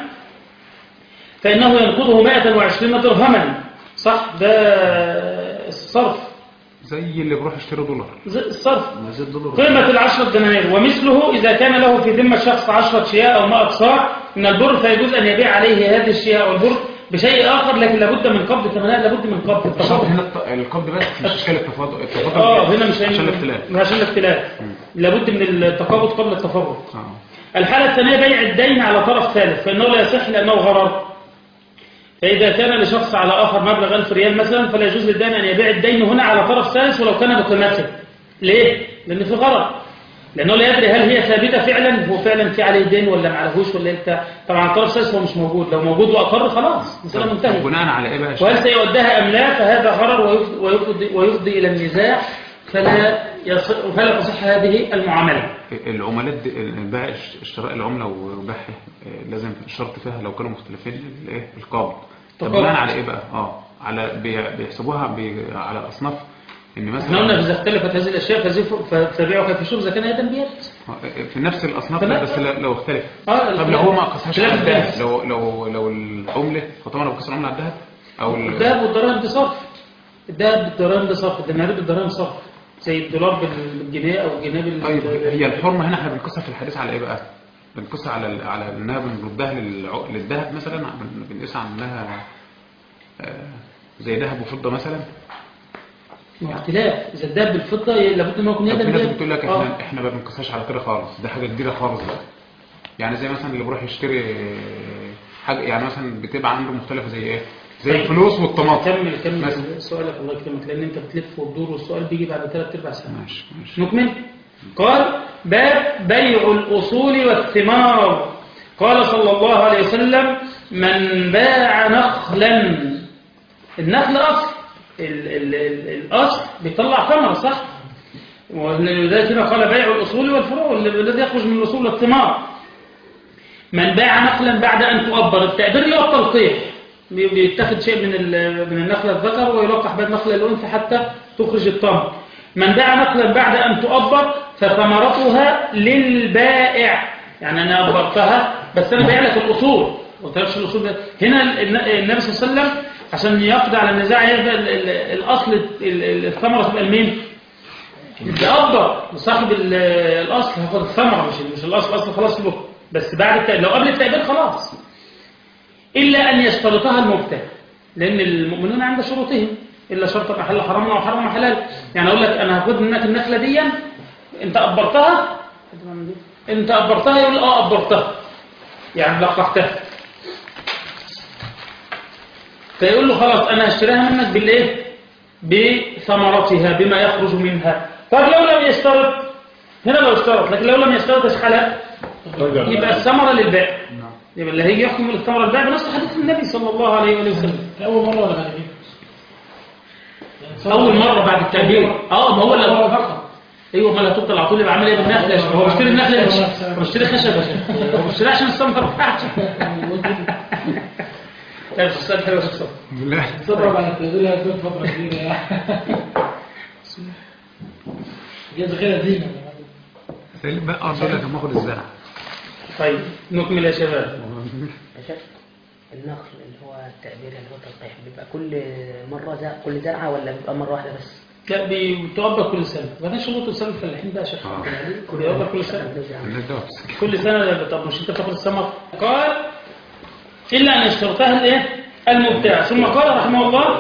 فإنه ينقضه مائة وعشرين درهما صح ده الصرف زي اللي بروح يشتري دولار الصرف قيمة العشرة دنانير ومثله إذا كان له في ذمة شخص عشرة شياء أو مائة صاع من البر فيجوز أن يبيع عليه هذه الشياء أو البر بشيء آخر لكن لابد من قبض ثمنها لابد من قبض التفاضل. هنا القبض بس مش اشكال التفاضل التفاضل اه هنا مش عشان الاختلاف عشان الاختلاف لابد من التقابض قبل التفرق. آه. الحالة الثانية بيع الدين على طرف ثالث فإنه لا يصح لأنه غرر. فإذا كان لشخص على آخر مبلغ ألف ريال مثلا فلا يجوز للدين أن يبيع الدين هنا على طرف ثالث ولو كان بقيمته. ليه؟ لأن في غرر لأنه لا يدري هل هي ثابتة فعلا هو فعلا في عليه دين ولا ما عليهوش ولا بتاع. طبعا الطرف الثالث هو مش موجود لو موجود وأقر خلاص مسألة منتهية. بناء على إيه بقى؟ وهل سيودها أم لا فهذا غرر ويفضي, ويفضي إلى النزاع فلا يصح فلا تصح هذه المعاملة. العملات البيع اشتراء العملة وبيعها لازم الشرط فيها لو كانوا مختلفين الايه القابض. طب بناء على ايه بقى؟ اه على بيحسبوها بي على الاصناف ان مثلا احنا قلنا اذا اختلفت هذه الاشياء فتبيعها في شروط اذا كان ايضا بيد في نفس الاصناف بس لو اختلف. آه طب لو هو ما قصهاش على الذهب لو لو لو العمله فطبعا لو قص العمله على الذهب او الذهب والدراهم بصرف. الذهب بالدراهم بصرف الدينار بالدراهم صرف زي الدولار بالجنيه او الجنيه بال طيب هي الحرمه هنا احنا بنقصها في الحديث على ايه بقى؟ بنقصها على على انها بنردها للذهب مثلا بنقيسها على انها زي ذهب وفضه مثلا. اختلاف اذا الذهب بالفضه لابد ما يكون يدا. في ناس بتقول لك احنا آه. احنا ما بنقصهاش على كده خالص ده حاجه جديده خالص بقى. يعني زي مثلا اللي بيروح يشتري حاجه يعني مثلا بتبقى عنده مختلفه زي ايه؟ زي طيب. الفلوس والطماطم. كمل كمل سؤالك الله يكرمك لان انت بتلف وتدور والسؤال بيجي بعد ثلاث ارباع ساعه. ماشي ماشي. نكمل. قال باب بيع الاصول والثمار. قال صلى الله عليه وسلم من باع نخلا. النخل اصل ال ال ال الاصل بيطلع ثمره صح. ولذلك هنا قال بيع الاصول والفروع الذي يخرج من الاصول والثمار. من باع نخلا بعد ان تؤبر التأبير اللي هو التلقيح بيتاخد شيء من من النخله الذكر ويلقح بين النخله الانثى حتى تخرج التمر. من باع نخلا بعد ان تؤبر فثمرتها للبائع. يعني انا ابرتها بس انا بايع لك الاصول ما قلتلكش الاصول. هنا النبي صلى الله عليه وسلم عشان يقضي على النزاع يبقى الاصل الثمره تبقى لمين؟ للأبر صاحب الاصل هياخد الثمره مش مش الاصل اصل خلاص له بس بعد التأبير لو قبل التأبير خلاص الا ان يشترطها المبتدع لان المؤمنون عند شروطهم الا شرط محل حرام او حرام حلال. يعني اقول لك انا هاخد منك النخله دي انت ابرتها انت ابرتها يقول اه ابرتها يعني لقحتها فيقول له خلاص انا هشتريها منك بالايه بثمرتها بما يخرج منها. طب لو لم يشترط هنا لو اشترط لكن لو لم يشترط ايش حالها يبقى الثمره للبائع. يبقى اللي هيجي يحكم الثمره البائع بنص حديث النبي صلى الله عليه وسلم. اول مره ولا بعد كده؟ اول مره بعد التعبير. اه ما هو اللي ايوه امال هتفضل على طول يبقى عامل ايه بالنخل يا شيخ؟ هو بيشتري النخل يا شيخ، هو بيشتري خشب يا شيخ، هو بيشتري عشان الثمره بتاعته. طيب استاذ حلو يا شيخ صبري. بالله صبر على التغيير هتكون فترة كبيرة يعني. جاز غير زينة. بقى أرض لك لما أخد الزرع. طيب نكمل يا شباب. يا شيخ النخل اللي هو التأبير اللي هو التلقيح بيبقى كل مرة زرع كل زرعة ولا بيبقى مرة واحدة بس؟ لا بتوضى كل سنة، وبعدين شروط السنة الفلاحين بقى يا شيخ بيوضى كل سنة كل سنة. طب مش انت بتاخد الثمر؟ قال إلا أن يشترطها الايه؟ المبتاع. ثم قال رحمه الله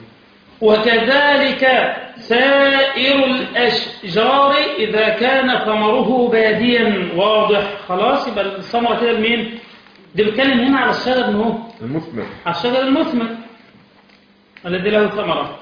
وكذلك سائر الأشجار إذا كان ثمره باديا واضح. خلاص يبقى الثمرة كده لمين؟ ده بيتكلم هنا على الشجر من هو المثمر، على الشجر المثمر الذي له ثمرة.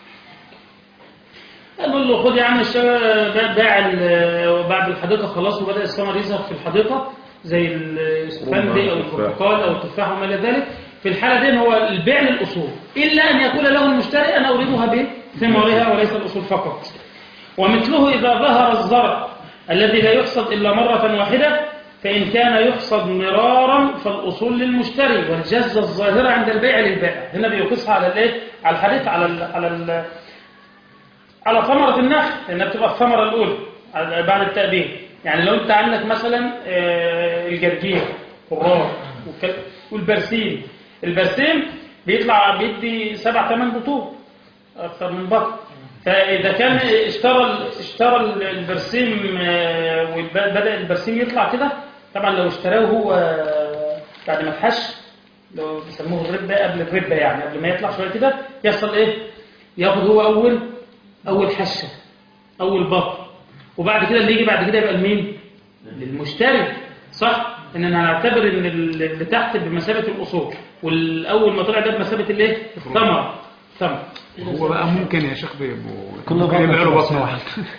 قال له خد يا عم الشجر باع بعد الحديقة خلاص وبدأ الثمر يظهر في الحديقة زي السفندي أو البرتقال أو التفاح وما إلى ذلك. في الحالة دي هو البيع للأصول، إلا أن يقول له المشتري أنا أريدها بثمارها وليس الأصول فقط. ومثله إذا ظهر الزرع الذي لا يحصد إلا مرة واحدة فإن كان يحصد مرارا فالأصول للمشتري والجزة الظاهرة عند البيع للبائع. هنا بيقيسها على الايه؟ على الحديث على ال على ال على ثمرة النخل لأنها بتبقى الثمرة الأولى بعد التأبير. يعني لو أنت عندك مثلا الجرجير والرار والبرسيم، البرسيم بيطلع بيدي سبع ثمان بطول أكثر من بطل. فإذا كان اشترى اشترى البرسيم وبدأ البرسيم يطلع كده، طبعا لو اشتراه هو بعد ما اتحش لو بيسموه الربة قبل الربة يعني قبل ما يطلع شوية كده يحصل ايه؟ ياخد هو أول أول حشة أول بطل، وبعد كده اللي يجي بعد كده يبقى لمين؟ للمشتري. صح؟ إننا هنعتبر إن اللي تحت بمثابة الأصول والأول ما طلع ده بمثابة الايه؟ الثمرة. ثمرة. هو بقى ممكن يا شيخ بيبقوا كل يبيعوا بطن واحد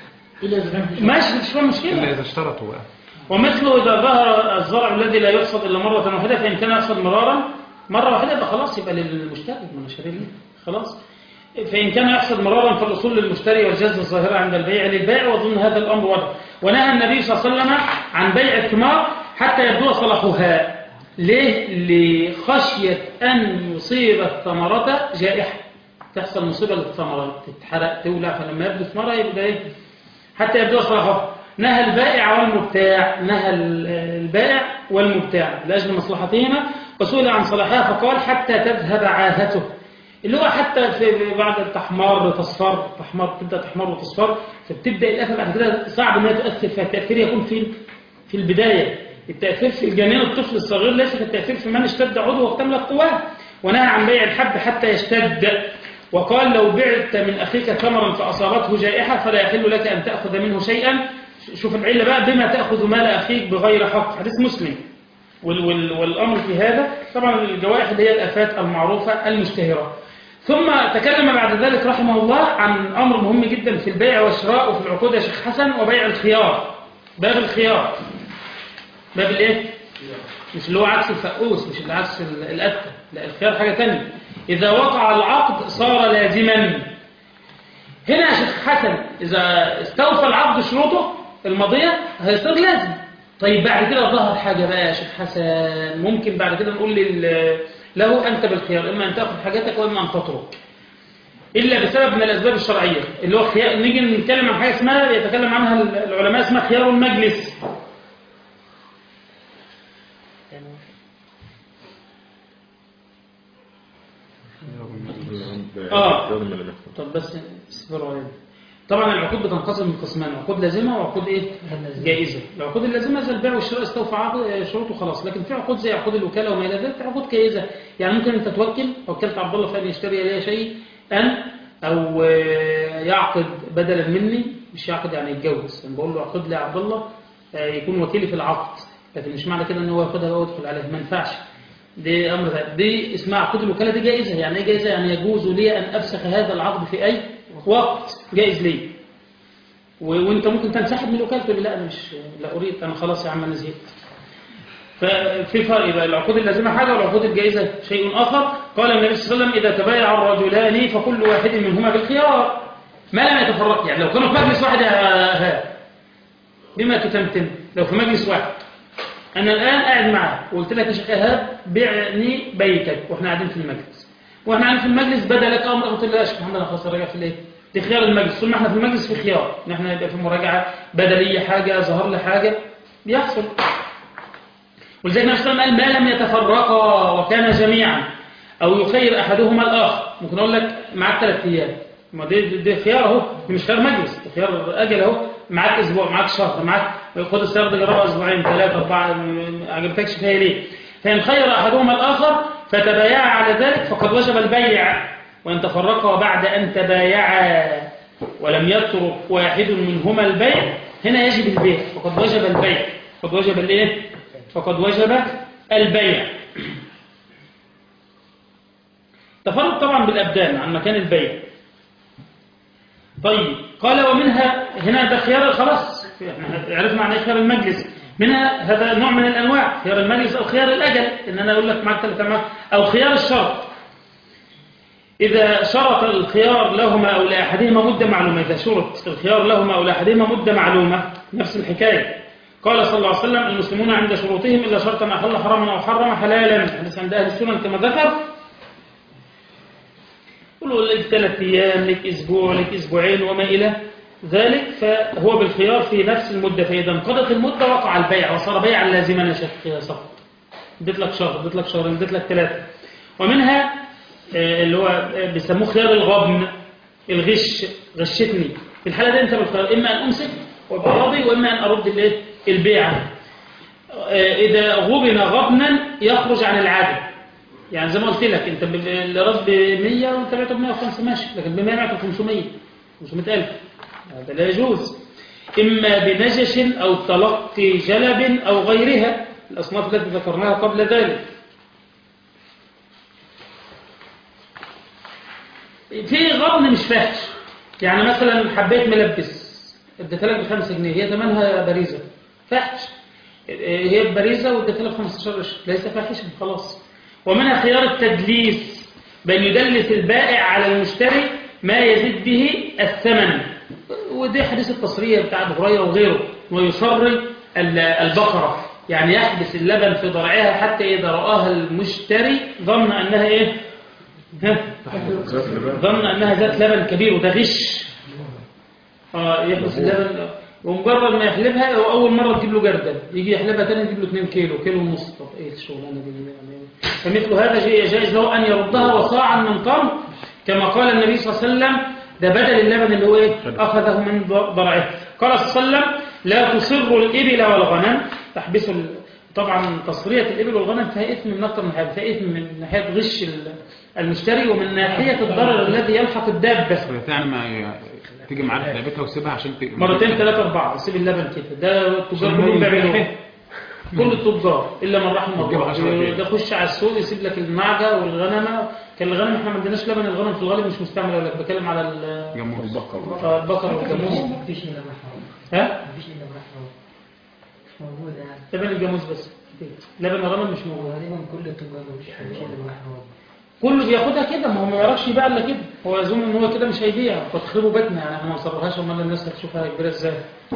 ماشي مش مشكلة إلا إذا اشترطوا بقى. ومثله إذا ظهر الزرع الذي لا يحصد إلا مرة واحدة فإن كان يحصد مرارا مرة واحدة يبقى خلاص يبقى للمشتري من الشرير خلاص. فإن كان يحصد مرارا فالأصول للمشتري والجزة الظاهرة عند البيع للبائع. وظن هذا الأمر وضع. ونهى النبي صلى الله عليه وسلم عن بيع الثمار حتى يبدو صلاحها. ليه؟ لخشية أن يصيب الثمرة جائحة، تحصل مصيبة للثمرة تتحرق تولع، فلما يبدو ثمرة يبقى ايه؟ حتى يبدو صلاحها. نهى البائع والمبتاع، نهى البائع والمبتاع لأجل مصلحتهما. وسئل عن صلاحها فقال حتى تذهب عاهته، اللي هو حتى في بعد التحمار تصفر، تحمار تبدأ تحمار وتصفر، فبتبدأ الآفة بعد كده صعب انها تؤثر فيها. التأثير يكون في في البداية، التأثير في الجنين الطفل الصغير ليس كالتأثير في من اشتد عضوه واكتمل قواه. ونهى عن بيع الحب حتى يشتد. وقال لو بعت من أخيك ثمرا فأصابته جائحة فلا يحل لك أن تأخذ منه شيئا. شوف العلة بقى بما تأخذ مال أخيك بغير حق، حديث مسلم. وال وال والأمر في هذا طبعا الجوائح هي الآفات المعروفة المشتهرة. ثم تكلم بعد ذلك رحمه الله عن أمر مهم جدا في البيع والشراء وفي العقود يا شيخ حسن، وبيع الخيار. باب الخيار، باب الايه؟ مش اللي هو عكس الفقوس، مش اللي عكس الأتة، لا الخيار حاجة تانية. إذا وقع العقد صار لازما. هنا يا شيخ حسن إذا استوفى العقد شروطه الماضية هيصير لازم. طيب بعد كده ظهر حاجة بقى يا شيخ حسن، ممكن بعد كده نقول له أنت بالخيار، إما أن تأخذ حاجاتك وإما أن تترك، إلا بسبب من الأسباب الشرعية اللي هو خيار. نيجي نتكلم عن حاجة اسمها يتكلم عنها العلماء اسمها خيار المجلس. آه طب بس اصبروا علينا. طبعا العقود بتنقسم من قسمان، عقود لازمة وعقود ايه؟ جائزة. العقود اللازمة زي البيع والشراء استوفى شروطه خلاص، لكن في عقود زي عقود الوكالة وما إلى ذلك عقود جائزة. يعني ممكن أنت توكل وكلت عبد الله فأن يشتري لي شيء أن أو يعقد بدلا مني، مش يعقد يعني يتجوز، أنا بقول له عقد لي عبد الله يكون وكيلي في العقد، لكن مش معنى كده أنه هو ياخدها ويدخل عليها، ما ينفعش. دي أمر ذات. دي اسمها عقود الوكالة، دي جائزة. يعني ايه جائزة؟ يعني يجوز لي أن أفسخ هذا العقد في أي وقت، جائز لي. وانت ممكن تنسحب من الوكالة تقول لا أنا مش لا أريد، أنا خلاص يا عم أنا زهقت. ففي فرق بقى، العقود اللازمة حاجة والعقود الجائزة شيء آخر. قال النبي صلى الله عليه وسلم إذا تبايع الرجلان فكل واحد منهما بالخيار ما لم يتفرق. يعني لو كانوا في مجلس واحد ها بما تتمتم، لو في مجلس واحد أنا الآن قاعد معك وقلت لك يا شيخ إيهاب بعني بيتك وإحنا قاعدين في المجلس، وإحنا قاعدين في المجلس بدأ لك أمر قلت له يا شيخ محمد أنا خلاص راجع في الإيه؟ دي خيار المجلس. طول ما إحنا في المجلس في خيار إن إحنا يبقى في مراجعة بدلية حاجة ظهر لي حاجة بيحصل. ولذلك النبي صلى الله عليه وسلم قال ما لم يتفرقا وكان جميعا أو يخير أحدهما الآخر. ممكن أقول لك معاك ثلاث أيام، ما دي, دي خيار أهو، مش خيار مجلس، ده خيار أجل أهو، معاك أسبوع معاك شهر معاك، خد السيارة دي جربها أسبوعين ثلاثة أربعة ما عجبتكش فيها ليه؟ فإن خير أحدهما الآخر فتبايعا على ذلك فقد وجب البيع. وإن تفرقا بعد أن تبايعا ولم يترك واحد منهما البيع هنا يجب البيع، فقد وجب البيع، فقد وجب الإيه؟ فقد وجب البيع. تفرق طبعا بالأبدان عن مكان البيع. طيب قال ومنها هنا ده خيار خلاص احنا عرفنا عن خيار المجلس، منها هذا نوع من الأنواع خيار المجلس أو خيار الأجل إن أنا أقول لك معك ثلاثة معك أو خيار الشرط. إذا شرط الخيار لهما أو لأحدهما مدة معلومة، إذا شرط الخيار لهما أو لأحدهما مدة معلومة نفس الحكاية. قال صلى الله عليه وسلم المسلمون عند شروطهم إلا شرطا أحل حراما أو حرم حلالا، حديث عند أهل السنن كما ذكر. قلوا لك ثلاث أيام لك أسبوع لك أسبوعين وما إلى ذلك، فهو بالخيار في نفس المدة. فإذا انقضت المدة وقع البيع وصار بيعا لازما يا شيخ صفر. اديت لك شهر اديت لك شهر اديت لك ثلاثة. ومنها اللي هو بيسموه خيار الغبن، الغش، غشتني. في الحالة دي أنت بالخيار إما أن أمسك وابقى راضي وإما أن أرد الايه البيعة. إذا غبن غبنا يخرج عن العادة، يعني زي ما قلت لك أنت الراس ب مية وأنت بعته ب مية وخمسة ماشي، لكن ب مية بعته ب خمسمية خمسمية ألف هذا لا يجوز. إما بنجش أو تلقي جلب أو غيرها الأصناف التي ذكرناها قبل ذلك. في غبن مش فاحش، يعني مثلا حبيت ملبس اديتها لك بخمسة جنيه هي ثمنها باريزة فاحش، هي باريزة واديتها لك خمستاشر قرش ليس فاحشا خلاص. ومنها خيار التدليس بأن يدلس البائع على المشتري ما يزيد به الثمن، ودي حديث التصرية بتاع أبو هريرة وغيره، ويصري البقرة يعني يحبس اللبن في ضرعها حتى إذا رآها المشتري ظن أنها إيه؟ ظن أنها ذات لبن كبير، وده غش. آه يحبس اللبن ومجرد ما يحلبها وأول مرة تجيب له جردل يجي يحلبها تاني يجيب له اتنين كيلو كيلو ونص. طب إيه الشغلانة دي؟ فمثل هذا جائز له أن يردها وصاعا من طن كما قال النبي صلى الله عليه وسلم، ده بدل اللبن اللي هو إيه؟ أخذه من ضرعه. قال صلى الله عليه وسلم لا تصر الإبل والغنم، تحبسوا. طبعا تصرية الإبل والغنم فيها إثم من أكثر من حاجة، فيها إثم من ناحية غش المشتري ومن ناحية الضرر الذي يلحق الدابة. يعني ما تيجي معانا لعبتها وسيبها عشان ت... مرتين ثلاثة أربعة سيب اللبن كده، ده التجار كلهم بيعملوه، كل التجار إلا من رحم الله. ده خش على السوق يسيب لك المعجة والغنمة. كان الغنم احنا ما عندناش لبن، الغنم في الغالب مش مستعمل ولا بتكلم على الجاموس البقر والجاموس. مفيش إلا محروم. ها؟ مفيش إلا محروم. مش موجود يعني. لبن الجاموس بس، لبن الغنم مش موجود. تقريبا كل التجار مش إلا محروم. كله بياخدها كده، ما هو ما يعرفش يبيع الا كده، هو يظن ان هو كده مش هيبيع فتخربوا بيتنا. يعني احنا ما نصرفهاش امال الناس هتشوفها كبيره ازاي.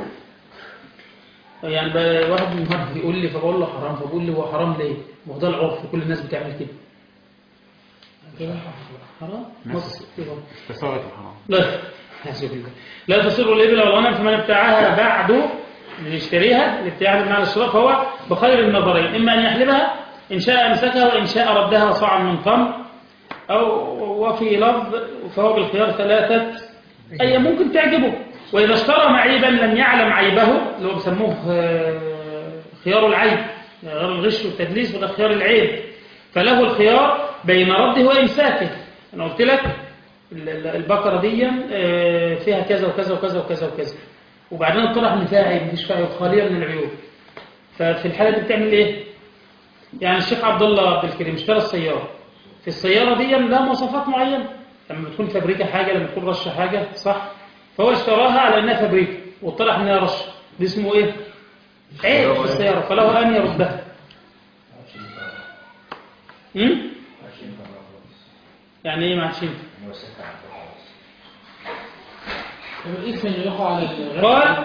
يعني واحد من المرة بيقول لي فبقول له حرام، فبقول لي هو حرام ليه؟ ما هو ده العرف كل الناس بتعمل كده. كده حرام؟ مصر تصرف الحرام. لا حسب الله. لا تصر الابل والغنم فمن ابتاعها بعده اللي يشتريها الابتاع بمعنى الشراء فهو بخير النظرين، اما ان يحلبها ان شاء امسكها وان شاء ردها صاعا من تمر، أو وفي لفظ فهو بالخيار ثلاثة أي ممكن تعجبه. وإذا اشترى معيبا لم يعلم عيبه اللي هو بيسموه خيار العيب، غير الغش والتدليس وده خيار العيب، فله الخيار بين رده وإمساكه. أنا قلت لك البقرة دي فيها كذا وكذا وكذا وكذا وكذا، وبعدين طلع إن فيها عيب مش فيها عيب، خالية من العيوب. ففي الحالة دي بتعمل إيه؟ يعني الشيخ عبد الله عبد الكريم اشترى السيارة، في السيارة دي لها مواصفات معينة، لما بتكون فابريكا حاجة لما تكون رشة حاجة صح، فهو اشتراها على أنها فابريكا وطلع انها رشة، دي اسمه إيه؟ عيب في السيارة، فله أن يردها. امم يعني إيه ما عادش ينفع؟ الاسم اللي يقع على الغير قال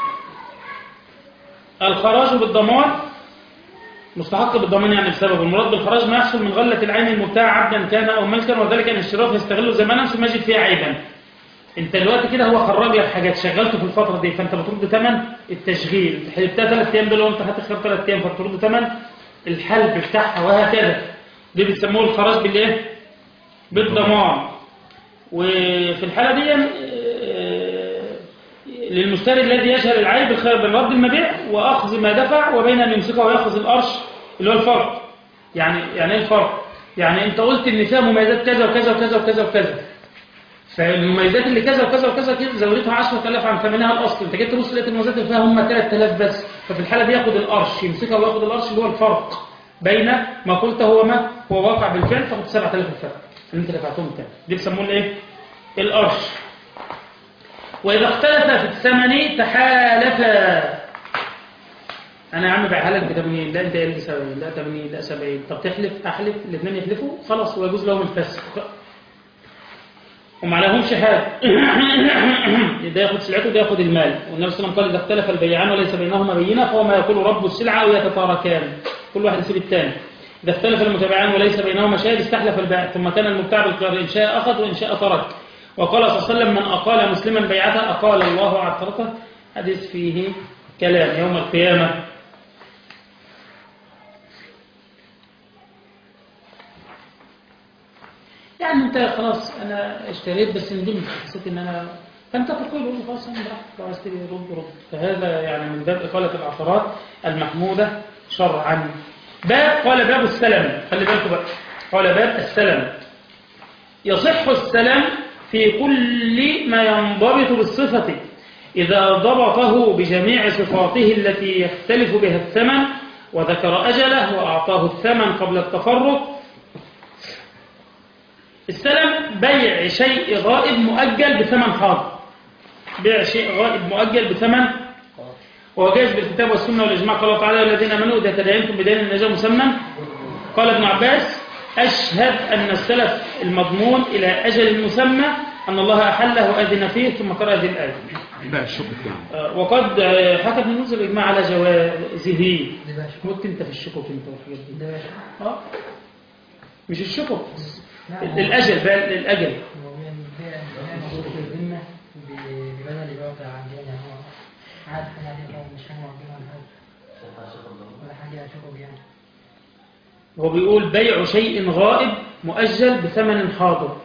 الخراج بالضمان مستحق بالضمان، يعني بسبب المراد بالخراج ما يحصل من غلة العين المبتاع عبدا كان أو ملكا، وذلك أن الشراف يستغله زمانا ثم يجد فيها عيبا. انت دلوقتي كده هو خرج لك حاجات شغلته في الفترة دي، فانت بترد ثمن التشغيل، انت حلبتها ثلاث ايام دول وانت هتخسر ثلاث ايام فبترد ثمن الحلب بتاعها، وهكذا. دي بيسموه الخراج بالايه؟ بالضمان. وفي الحالة دي للمشتري الذي يجهل العيب الخير بين رد المبيع واخذ ما دفع وبين ان يمسكه وياخذ القرش اللي هو الفرق. يعني يعني ايه الفرق؟ يعني انت قلت ان فيها مميزات كذا وكذا وكذا وكذا وكذا، فالمميزات اللي كذا وكذا وكذا كده زودتها عشرة آلاف عن ثمنها الاصلي، انت جيت تبص لقيت المميزات اللي فيها هم ثلاثة آلاف بس، ففي الحاله دي ياخد القرش يمسكها وياخد القرش اللي هو الفرق بين ما قلته هو ما هو واقع بالفعل، تاخد سبعة آلاف الفرق اللي انت دفعتهم تاني. دي بيسموه الايه؟ القرش. واذا اختلف في الثمن تحالفا، انا يا عم بعها لك ب ثمانين، لا انت قال لي سبعين، لا ثمانين، لا سبعين، طب تحلف احلف، الاثنين يحلفوا خلاص ويجوز لهم الفسخ وما لهمش حاجه. ده ياخد سلعته وده ياخد المال. والنبي صلى الله عليه وسلم قال اذا اختلف البيعان وليس بينهما بينه فهو ما يقول رب السلعه او يتتاركان، كل واحد يسيب الثاني. اذا اختلف المتابعان وليس بينهما شاهد استحلف البائع ثم كان المبتاع بالخيار ان شاء اخذ وان شاء ترك. وقال صلى الله عليه وسلم من اقال مسلما بيعته اقال الله عثرته، حديث فيه كلام يوم القيامه. يعني انت خلاص انا اشتريت بس ندمت، حسيت ان انا، فانت تقول له خلاص انا براحتك لو عايز تشتري رد رد. فهذا يعني من باب اقاله العثرات المحموده شرعا. باب قال باب السلم، خلي بالكم بقى، قال باب السلم. يصح السلم في كل ما ينضبط بالصفه اذا ضبطه بجميع صفاته التي يختلف بها الثمن وذكر اجله واعطاه الثمن قبل التفرق. السلم بيع شيء غائب مؤجل بثمن حاضر، بيع شيء غائب مؤجل بثمن، وهو جائز بالكتاب والسنه والاجماع. قال الله تعالى الذين امنوا اذا تداينتم بدين النجاه مسمى. قال ابن عباس اشهد ان السلف المضمون الى اجل مسمى ان الله احله واذن فيه، ثم قرأ هذه الايه. بقى الشق يعني. وقد حكى ابن المنذر الاجماع على جوازه. مت انت في الشكوك انت والحاجات دي. اه مش الشكوك، الأجل بقى الأجل. هو بيقول بيع شيء غائب مؤجل بثمن حاضر.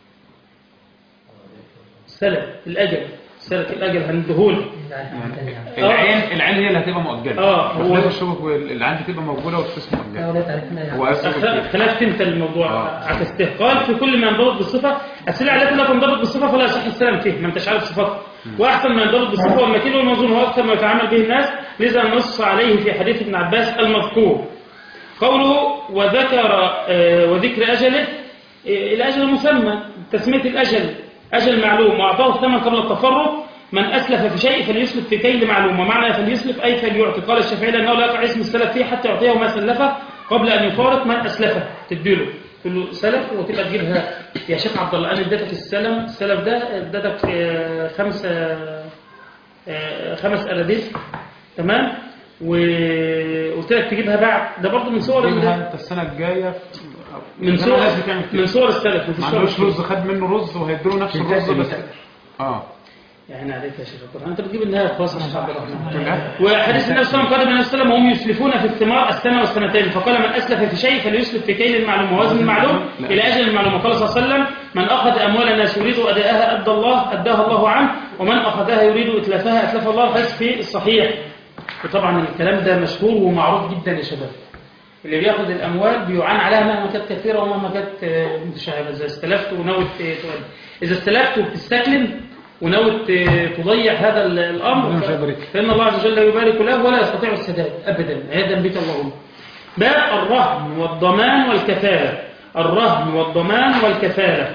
سلف الأجل، سلف الأجل هندهول. العين العين هي اللي هتبقى مؤجله. اه هو الشبك العين هتبقى موجوده والفلوس مؤجله. هو خلفت انت الموضوع آه. عكسته. قال في كل ما ينضبط بالصفه، السلعه التي لا تنضبط بالصفه فلا يصح السلام فيه، ما انتش عارف صفاتها. واحسن ما ينضبط بالصفه والمكيل والموزون هو اكثر ما يتعامل به الناس، لذا نص عليه في حديث ابن عباس المذكور. قوله وذكر آه وذكر اجله، آه الاجل مسمى، تسميه الاجل اجل معلوم واعطاه الثمن قبل التفرق. من أسلف في شيء فليسلف في كيل معلوم، ومعنى فليسلف أي فليعطي. قال الشافعي لأنه لا يقع اسم السلف فيه حتى يعطيه ما سلفه قبل أن يفارق من أسلفه، تديله تقول له سلف وتبقى تجيبها يا شيخ عبد الله أنا اديتك السلم، السلف ده اديتك خمسة خمس أراديس تمام، وقلت لك تجيبها بعد. ده برضه من صور انت السنة الجاية من صور من صور السلف. ما عندوش رز، خد منه رز وهيديله نفس الرز بس اه يعني عليك يا شيخ القرآن، انت بتجيب النهايه خلاص يا شيخ عبد الرحمن. وحديث النبي صلى الله عليه وسلم قال النبي صلى الله عليه وسلم وهم يسلفون في الثمار السنه والسنتين، فقال من اسلف في شيء فليسلف في كيل المعلوم ووزن المعلوم الى اجل المعلوم. وقال صلى الله عليه وسلم من اخذ اموال الناس يريد اداءها ادى الله اداها الله عنه، ومن اخذها يريد اتلافها اتلف الله. الحديث في الصحيح. وطبعا الكلام ده مشهور ومعروف جدا يا شباب. اللي بياخذ الاموال بيعان عليها مهما كانت كثيره ومهما كانت متشعبه. اذا استلفت ونوت اذا استلفت وبتستكلم ونوت تضيع هذا الأمر فإن الله عز وجل يبارك له ولا يستطيع السداد أبدا عياذا بك اللهم. باب الرهن والضمان والكفالة. الرهن والضمان والكفالة.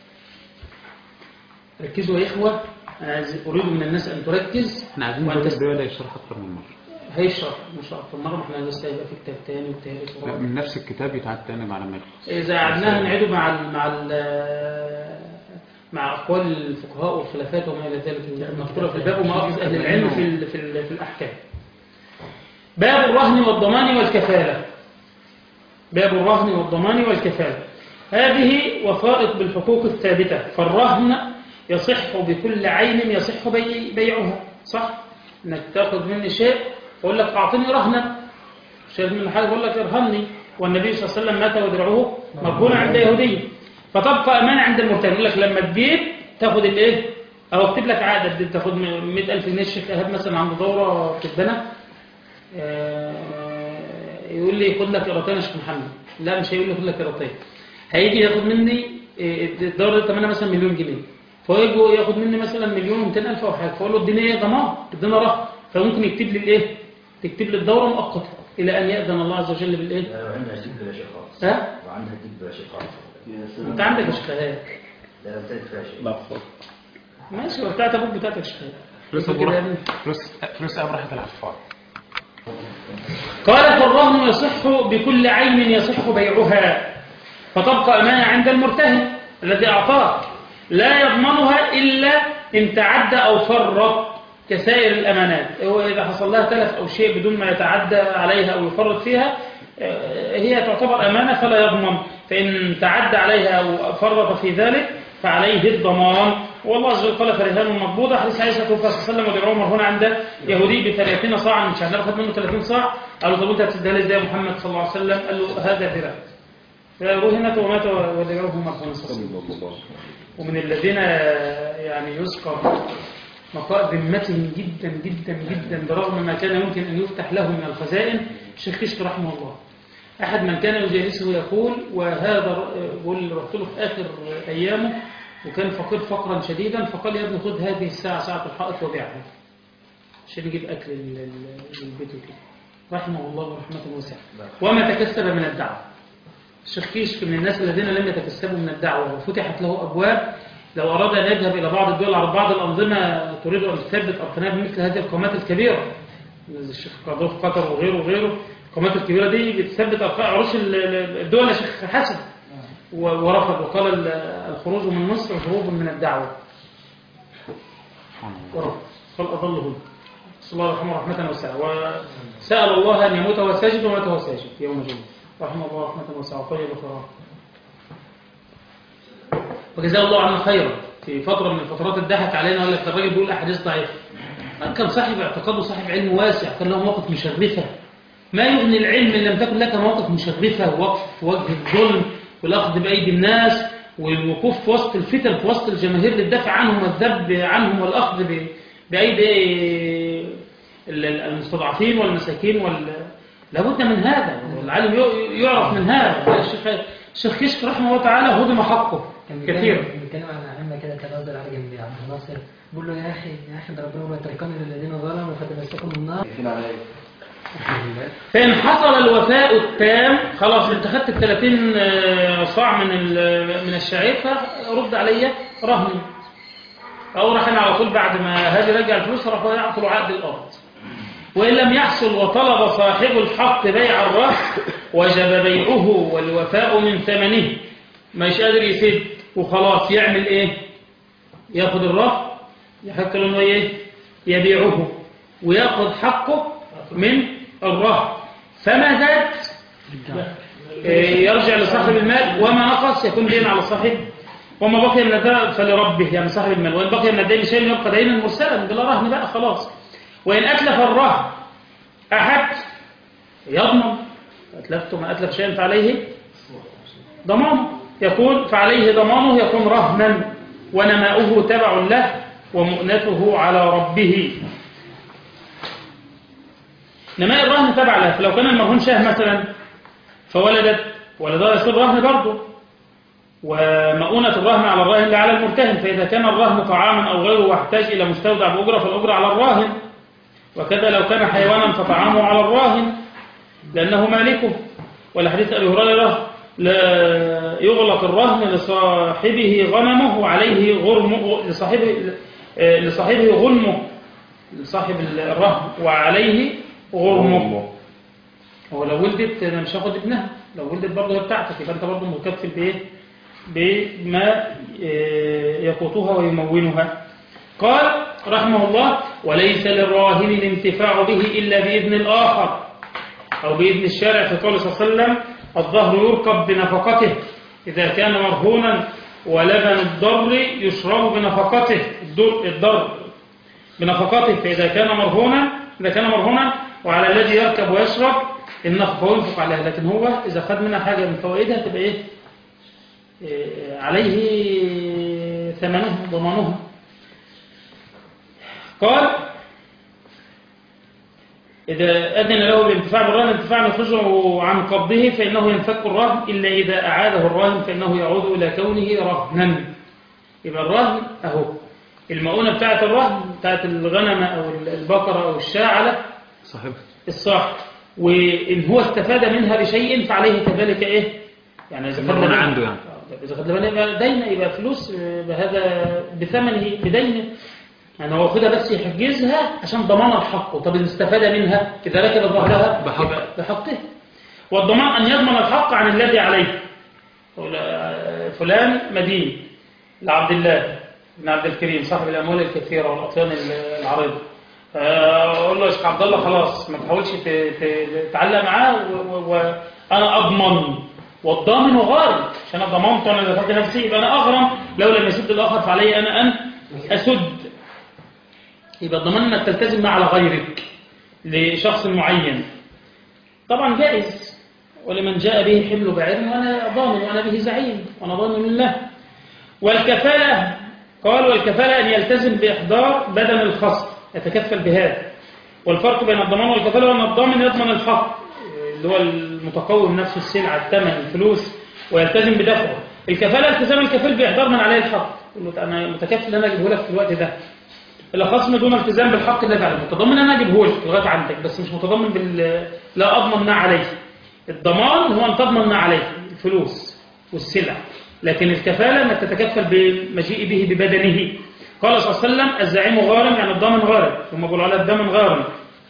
ركزوا يا إخوة، أنا أريد من الناس أن تركز. احنا عايزين نقول الرواية يشرح أكثر من مرة. هيشرح مش أكثر مرة، احنا لسه هيبقى في كتاب تاني والتالت لا من نفس الكتاب يتعاد تاني على ما يخلص. إذا قعدناها نعيده مع ال مع ال مع أقوال الفقهاء والخلافات وما إلى ذلك المذكورة في الباب وما أخذ أهل العلم في ال- في ال- في الأحكام. باب الرهن والضمان والكفالة. باب الرهن والضمان والكفالة، هذه وثائق بالحقوق الثابتة. فالرهن يصح بكل عين يصح بي بيعها، صح؟ انك تاخذ مني شيء فاقول لك اعطني رهنا، شيء من حاجه يقول لك ارهني، والنبي صلى الله عليه وسلم مات ودرعه مرهون عند يهودي، فتبقى امانه عند المرتهن. يقول لك لما تجيب تاخذ الايه، او اكتب لك عقد تاخذ مئة ألف جنيه. الشيخ ايهاب مثلا عنده دوره في البنا، يقول لي خد لك قراطين يا شيخ محمد، لا مش هيقول لي خد لك قراطين، هيجي ياخد مني الدوره دي ثمنها مثلا مليون جنيه، فيجي ياخد مني مثلا مليون ومئتين ألف او حاجه، فاقول له اديني ايه ضمان، ادينا رهن، فممكن يكتب لي الايه، تكتب لي الدوره مؤقته الى ان ياذن الله عز وجل بالايه. لو عندها جيب بلا شيء خالص. ها؟ لو عندها جيب بلا شيء خالص. انت عندك يا شيخ ايهاب؟ لا لا بتاعت فيها شيء. لا خالص. ماشي، وبتاعت ابوك بتاعتك يا شيخ ايهاب. فلوس ابو راح فلوس فلوس ابو راحت العفار. قال فالرهن يصح بكل عين يصح بيعها، فتبقى أمانة عند المرتهن الذي أعطاه، لا يضمنها إلا إن تعدى أو فرط كسائر الأمانات. هو إذا حصل لها تلف أو شيء بدون ما يتعدى عليها أو يفرط فيها هي تعتبر أمانة فلا يضمن، فإن تعدى عليها أو فرط في ذلك فعليه الضمان. والله عز وجل قال فرهان مقبوضة. حديث عائشة صلى الله عليه وسلم ودرعه مرهون عند يهودي بثلاثين صاعا من شعير، أخذ منه ثلاثين صاع، قال له طب أنت هتسدها لي إزاي يا محمد صلى الله عليه وسلم؟ قال له هذا درع، فرهنت ومات ودرعه مرهون صلى الله عليه وسلم. ومن الذين يعني يذكر مقاء ذمتهم جدا جدا جدا برغم ما كان يمكن أن يفتح له من الخزائن الشيخ كشك رحمه الله. أحد من كان يجالسه يقول، وهذا يقول رحت له في آخر أيامه وكان فقير فقرا شديدا، فقال يا ابني خذ هذه الساعة ساعة الحائط وبيعها عشان يجيب أكل للبيت وكده، رحمه الله ورحمة واسعة. وما تكسب من الدعوة. الشيخ كشك من الناس الذين لم يتكسبوا من الدعوة وفتحت له أبواب. لو أراد أن يذهب إلى بعض الدول على بعض الأنظمة تريد أن تثبت أركانها بمثل هذه القامات الكبيرة، الشيخ قادر في قطر وغيره وغيره، القامات الكبيرة دي بتثبت أركان عروش الدول يا شيخ حسن، ورفض وقال الخروج من مصر هروب من الدعوة، ورفض قال أظله صلى الله عليه رحمة واسعة، وسأل الله أن يموت وهو ساجد ومات وهو ساجد يوم جمعة، رحمه الله رحمة واسعة طيب وكرام، وجزاه الله عنا خيرا. في فترة من الفترات الضحك علينا ولا لك الراجل بيقول أحاديث ضعيفة، كان صاحب اعتقاد وصاحب علم واسع، كان له مواقف مشرفة، ما يغني العلم إن لم تكن لك مواقف مشرفة، ووقف في وجه الظلم والأخذ بأيدي الناس والوقوف في وسط الفتن في وسط الجماهير للدفع عنهم والذب عنهم والأخذ بأيدي المستضعفين والمساكين وال... لابد من هذا، والعالم يعرف من هذا. الشيخ الشيخ كشك رحمه الله تعالى هدم حقه كثير. بيتكلم عن أهمة كده تنازل على جنبي عبد الناصر، بيقول له يا أخي يا أخي ده ربنا ما يتركني للذين ظلموا فتمسكوا بالنار. فإن حصل الوفاء التام خلاص انت خدت ال ثلاثين صاع من من الشعير فرد عليا رهن، أو راح أنا على طول بعد ما هذه رجع الفلوس راح يعطل عقد الأرض. وإن لم يحصل وطلب صاحب الحق بيع الرهن وجب بيعه والوفاء من ثمنه، مش قادر يسد وخلاص يعمل إيه؟ ياخد الرهن يحق له إنه إيه؟ يبيعه وياخد حقه من الرهن، فما زاد يرجع لصاحب المال، وما نقص يكون دين على صاحب، وما بقي من الدين فلربه يعني صاحب المال، وإن بقي من الدين شيء يبقى دينا مرسلا بلا رهن بقى خلاص. وإن أتلف الرهن أحد يضمن، أتلفت ما أتلف شيئا فعليه ضمان، يكون فعليه ضمانه يكون رهنا ونماؤه تبع له ومؤنته على ربه. نماء الرهن تبع له، فلو كان المرهون شاه مثلا فولدت ولدها يصير رهن برضه، ومؤونة الرهن على الراهن لا على المرتهن. فإذا كان الرهن طعاما أو غيره واحتاج إلى مستودع بأجرة فالأجرة على الراهن، وكذا لو كان حيوانا فطعامه على الراهن لأنه مالكه. ولحديث أبي هريرة لا يغلق الرهن لصاحبه غنمه وعليه غرمه، لصاحبه لصاحبه غنمه لصاحب الرهن وعليه غرمه. هو لو ولدت انا مش هاخد ابنها، لو ولدت برضه هي بتاعتك، يبقى انت برضه مكفل بايه؟ بما يقوتها ويمونها. قال رحمه الله: وليس للراهن الانتفاع به إلا بإذن الآخر أو بإذن الشارع، في قوله صلى الله عليه وسلم: الظهر يركب بنفقته إذا كان مرهونا، ولبن الضر يشرب بنفقته الضر بنفقته فإذا كان مرهونا إذا كان مرهونا وعلى الذي يركب ويشرب النفقة وينفق عليها. لكن هو إذا خد منها حاجة من فوائدها تبقى إيه؟ إيه عليه ثمنها ضمانها. قال: إذا أذن له بالانتفاع بالرهن انتفاعا يخرجه عن قبضه فإنه ينفك الرهن، إلا إذا أعاده الراهن فإنه يعود إلى كونه رهنا. يبقى الرهن أهو المؤونة بتاعة الرهن بتاعة الغنم أو البقرة أو الشاة على صاحب الصاحب، وإن هو استفاد منها بشيء فعليه كذلك إيه؟ يعني إذا خد عنده يعني إذا خد لبن يبقى دين، يبقى فلوس بهذا بثمنه بدينه، يعني هو واخدها بس يحجزها عشان ضمانها بحقه. طب إن استفاد منها إذا ركب ظهرها بحق. بحقه. والضمان أن يضمن الحق عن الذي عليه. فلان مدين لعبد الله بن عبد الكريم صاحب الأموال الكثيرة والأطيان العريضة، أقول له يا شيخ عبد الله خلاص ما تحاولش تتعلق معاه وأنا أضمن، والضامن غارم عشان أنا ضمنته أنا دفعت نفسي، يبقى أنا أغرم لو لم يسد الآخر فعلي أنا أن أسد. يبقى الضمان أنك تلتزم مع على غيرك لشخص معين طبعا جائز، ولمن جاء به حمل بعير وأنا ضامن وأنا به زعيم وأنا ضامن لله. والكفالة قال: والكفالة أن يلتزم بإحضار بدن الخصم يتكفل بهذا. والفرق بين الضمان والكفالة أن الضامن يضمن الحق اللي هو المتقوم نفس السلعة الثمن الفلوس ويلتزم بدفعه. الكفالة التزام الكفيل بإحضار من عليه الحق، يقول له أنا متكفل أنا أجيبه لك في الوقت ده. الخصم دون التزام بالحق الذي عليه، متضمن أنا أجيبه لك لغاية عندك بس مش متضمن بال لا أضمن ما عليه. الضمان هو أن تضمن ما عليه الفلوس والسلع، لكن الكفالة أنك تتكفل بمجيء به ببدنه. قال صلى الله عليه وسلم: الزعيم غارم، يعني الضامن غارم، ثم يقول على الضامن غارم.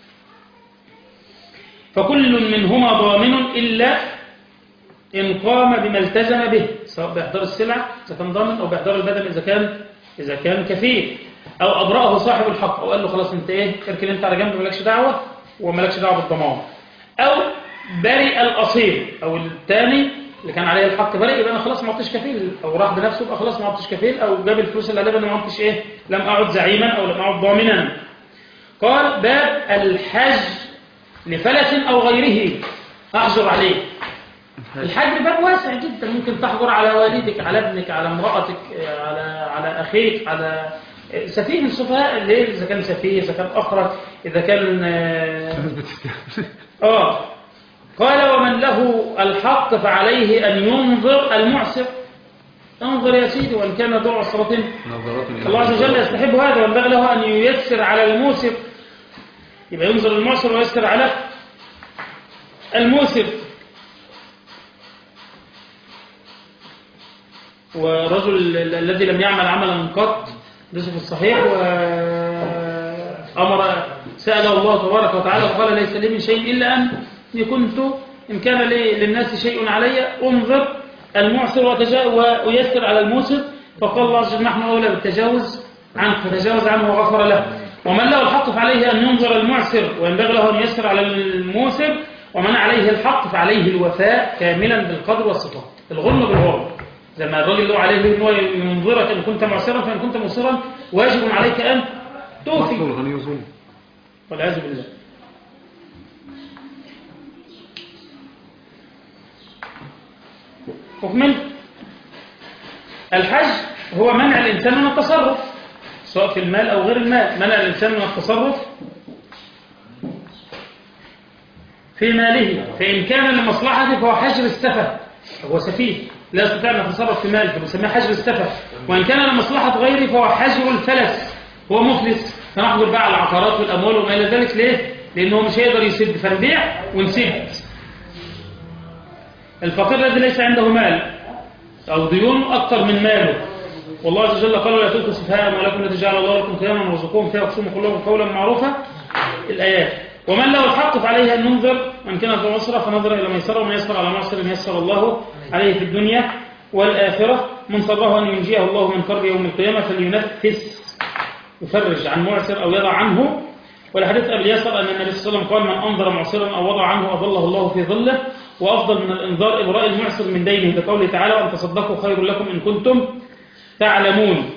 فكل منهما ضامن إلا إن قام بما التزم به، سواء بإحضار السلع إذا كان ضامن أو بإحضار البدن إذا كان إذا كان كفيل، أو أبرأه صاحب الحق أو قال له خلاص أنت إيه اركن أنت على جنب مالكش دعوة ومالكش دعوة بالضمان، أو برئ الأصيل أو الثاني اللي كان عليه الحق برئ، يبقى أنا خلاص ما عدتش كفيل، أو راح بنفسه يبقى خلاص ما عدتش كفيل، أو جاب الفلوس اللي عليه ما عدتش إيه لم أعد زعيما أو لم أعد ضامنا. قال: باب الحج لفلس أو غيره أحجر عليه. الحجر باب واسع جدا، ممكن تحجر على والدك، على ابنك، على امرأتك، على على أخيك، على سفيه من سفهاء الليل إذا كان سفيه، إذا كان أخرج، إذا كان آه قال: ومن له الحق فعليه أن ينظر المعسر. انظر يا سيدي وإن كان ذو عسرة، الله عز وجل يستحب هذا، وينبغي له أن ييسر على الموسر، يبقى ينظر المعسر وييسر على الموسر. ورجل الذي لم يعمل عملا قط ليس في الصحيح وأمر سأله الله تبارك وتعالى وقال: ليس لي من شيء إلا أن كنت إن كان لي للناس شيء علي أنظر المعسر ويسر على الموسر، فقال الله عز وجل: نحن أولى بالتجاوز عنه، فتجاوز عنه وغفر له. ومن له الحق فعليه أن ينظر المعسر وينبغي له أن يسر على الموسر، ومن عليه الحق فعليه الوفاء كاملا بالقدر والصفات، الغنم بالغرم، زي ما الراجل له عليه أنه ينظرك إن كنت معسرا، فإن كنت مصرا واجب عليك أن توفي، والعياذ بالله. وكمل الحج هو منع الإنسان من التصرف سواء في المال أو غير المال، منع الإنسان من التصرف في ماله، فإن كان لمصلحته فهو حجر السفه، هو سفيه لا يستطيع أن يتصرف في ماله فبسميه حجر السفه، وإن كان لمصلحة غيره فهو حجر الفلس، هو مفلس، فنحجر بقى على العقارات والأموال وما إلى ذلك. ليه؟ لأنه مش هيقدر يسد، فنبيع ونسد. الفقير الذي ليس عنده مال أو ديون أكثر من ماله، والله عز وجل قال: لا تلقوا سفهاء أموالكم التي جعل الله لكم قياما وارزقوهم فيها واقسموا كلهم قولا معروفا، الآيات. ومن له الحق فعليه أن ننظر، من كان ذو عسرة فنظر إلى ميسرة، ومن يسر على معسر يسر الله عليه في الدنيا والآخرة من صبره أن ينجيه الله من كرب يوم القيامة فلينفس يفرج عن معسر أو يضع عنه. والحديث أبي يسر أن النبي صلى الله عليه وسلم قال من أنظر معسرا أو وضع عنه أظله الله في ظله، وأفضل من الإنذار إبراء المعسر من دينه، لقوله تعالى وأن تصدقوا خير لكم إن كنتم تعلمون.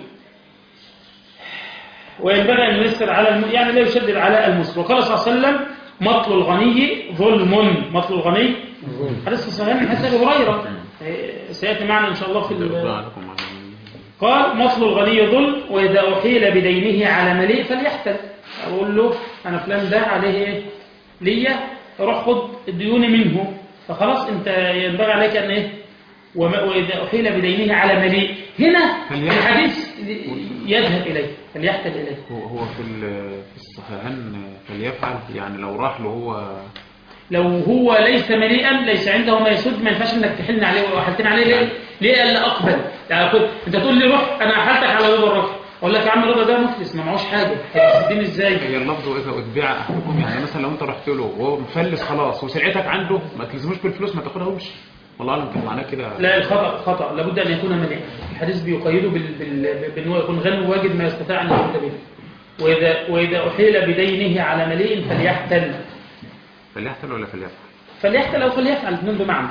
وينبغي أن ييسر على الم... يعني لا يشدد على المسر. وقال صلى الله عليه وسلم مطل الغني ظلم. مطل الغني حديث صحيح من حديث أبي هريرة سيأتي معنا إن شاء الله في ال... قال مطل الغني ظلم، وإذا أحيل بدينه على مليء فليحتل. أقول له أنا فلان ده عليه إيه ليا، روح خد الديون منه، فخلاص أنت ينبغي عليك أن إيه وإذا أحيل بدينه على مليء. هنا الحديث يذهب إليه فليحتل إليه. هو في في الصحيحين فليفعل، يعني لو راح له هو لو هو ليس مليئا ليس عنده ما يسد ما ينفعش انك تحلنا عليه وحلتين عليه ليه؟ ليه الا اقبل؟ يعني كنت انت تقول لي روح انا احلتك على رضا الراجل، اقول لك يا عم رضا ده مفلس ما معهوش حاجه، هتسديني ازاي؟ هي اللفظ واذا اتباع احدكم، يعني مثلا لو انت رحت له وهو مفلس خلاص وسرعتك عنده ما تلزموش بالفلوس ما تاخدهاش، والله اعلم كان معناه كده. لا الخطا خطا، لابد ان يكون مليئا. الحديث بيقيده بال بال بان هو يكون غني واجد ما يستطيع ان يرد به. واذا واذا احيل بدينه على مليء فليحتل. فليحتل ولا فليفعل؟ فليحتل او فليفعل الاثنين بمعنى.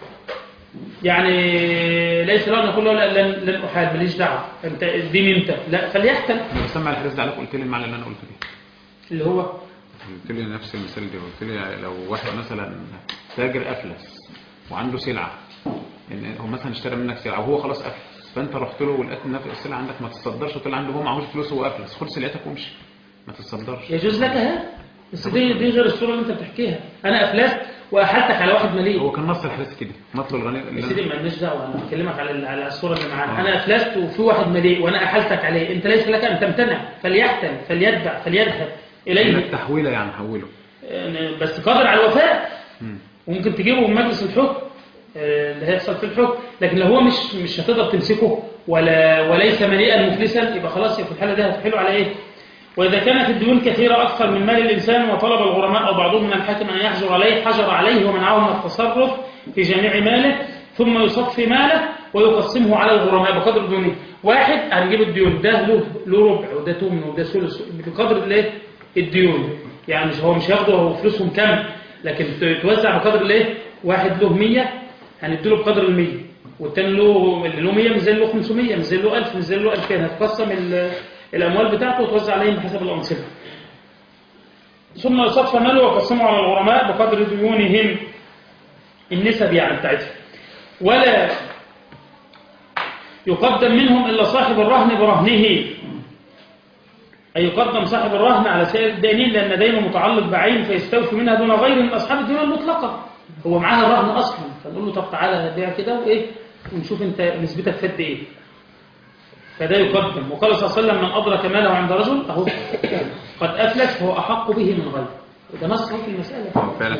يعني ليس له ان يقول له لا لن لن احال ماليش دعوه انت اديني انت، لا فليحتل. انا بسمع الحديث ده عليك قلت لي المعنى اللي انا قلته ده اللي هو قلت لي نفس المثال ده، قلت لي لو واحد مثلا تاجر افلس وعنده سلعه ان هو مثلا اشترى منك سلعه وهو خلاص افلس، فانت رحت له ولقيت ان السلعه عندك ما تصدرش وطلع عنده هو معهوش فلوس وهو افلس، خد سلعتك وامشي ما تصدرش. يجوز لك ها، بس دي دي غير الصوره اللي انت بتحكيها. انا افلست واحلتك على واحد مليء. هو كان نص الحديث كده مطل الغني يا سيدي مالناش دعوه، انا بكلمك على على الصوره اللي معانا. آه. انا افلست وفي واحد مليء وانا احلتك عليه، انت ليس لك ان تمتنع، فليحتل فليدفع فليذهب اليه. التحويله يعني حوله بس قادر على الوفاء. وممكن تجيبه من مجلس الحكم اللي هيحصل في الحكم، لكن لو هو مش مش هتقدر تمسكه ولا وليس مليئا مفلسا يبقى خلاص في الحاله دي هتحله على ايه. وإذا كانت الديون كثيرة أكثر من مال الإنسان وطلب الغرماء أو بعضهم من الحاكم أن يحجر عليه حجر عليه ومنعه من التصرف في جميع ماله، ثم يصفي ماله ويقسمه على الغرماء بقدر ديونه. واحد هنجيب الديون ده له له ربع وده ثمن وده ثلث بقدر الايه الديون، يعني مش هو مش هياخده هو فلوسهم كام، لكن توزع بقدر الايه. واحد له مية هنديله بقدر ال مية، والثاني له اللي له مية مش زي له خمسمية مش زي له ألف مش زي له ألفين، هتقسم الأموال بتاعته وتوزع عليهم بحسب الأنصبة. ثم يصفى ماله ويقسمه على الغرماء بقدر ديونهم النسب يعني بتاعتهم، ولا يقدم منهم إلا صاحب الرهن برهنه، أي يقدم صاحب الرهن على سائر الدائنين لأن دينه متعلق بعين فيستوفي منها دون غيره من أصحاب الديون المطلقة. هو معاه الرهن أصلا، فنقول له طب تعالى بيع كده وإيه ونشوف أنت نسبتك فد إيه، فده يقدم. وقال صلى الله عليه وسلم من أدرك ماله عند رجل أهو قد أفلس فهو أحق به من غيره. وده نص في المسألة.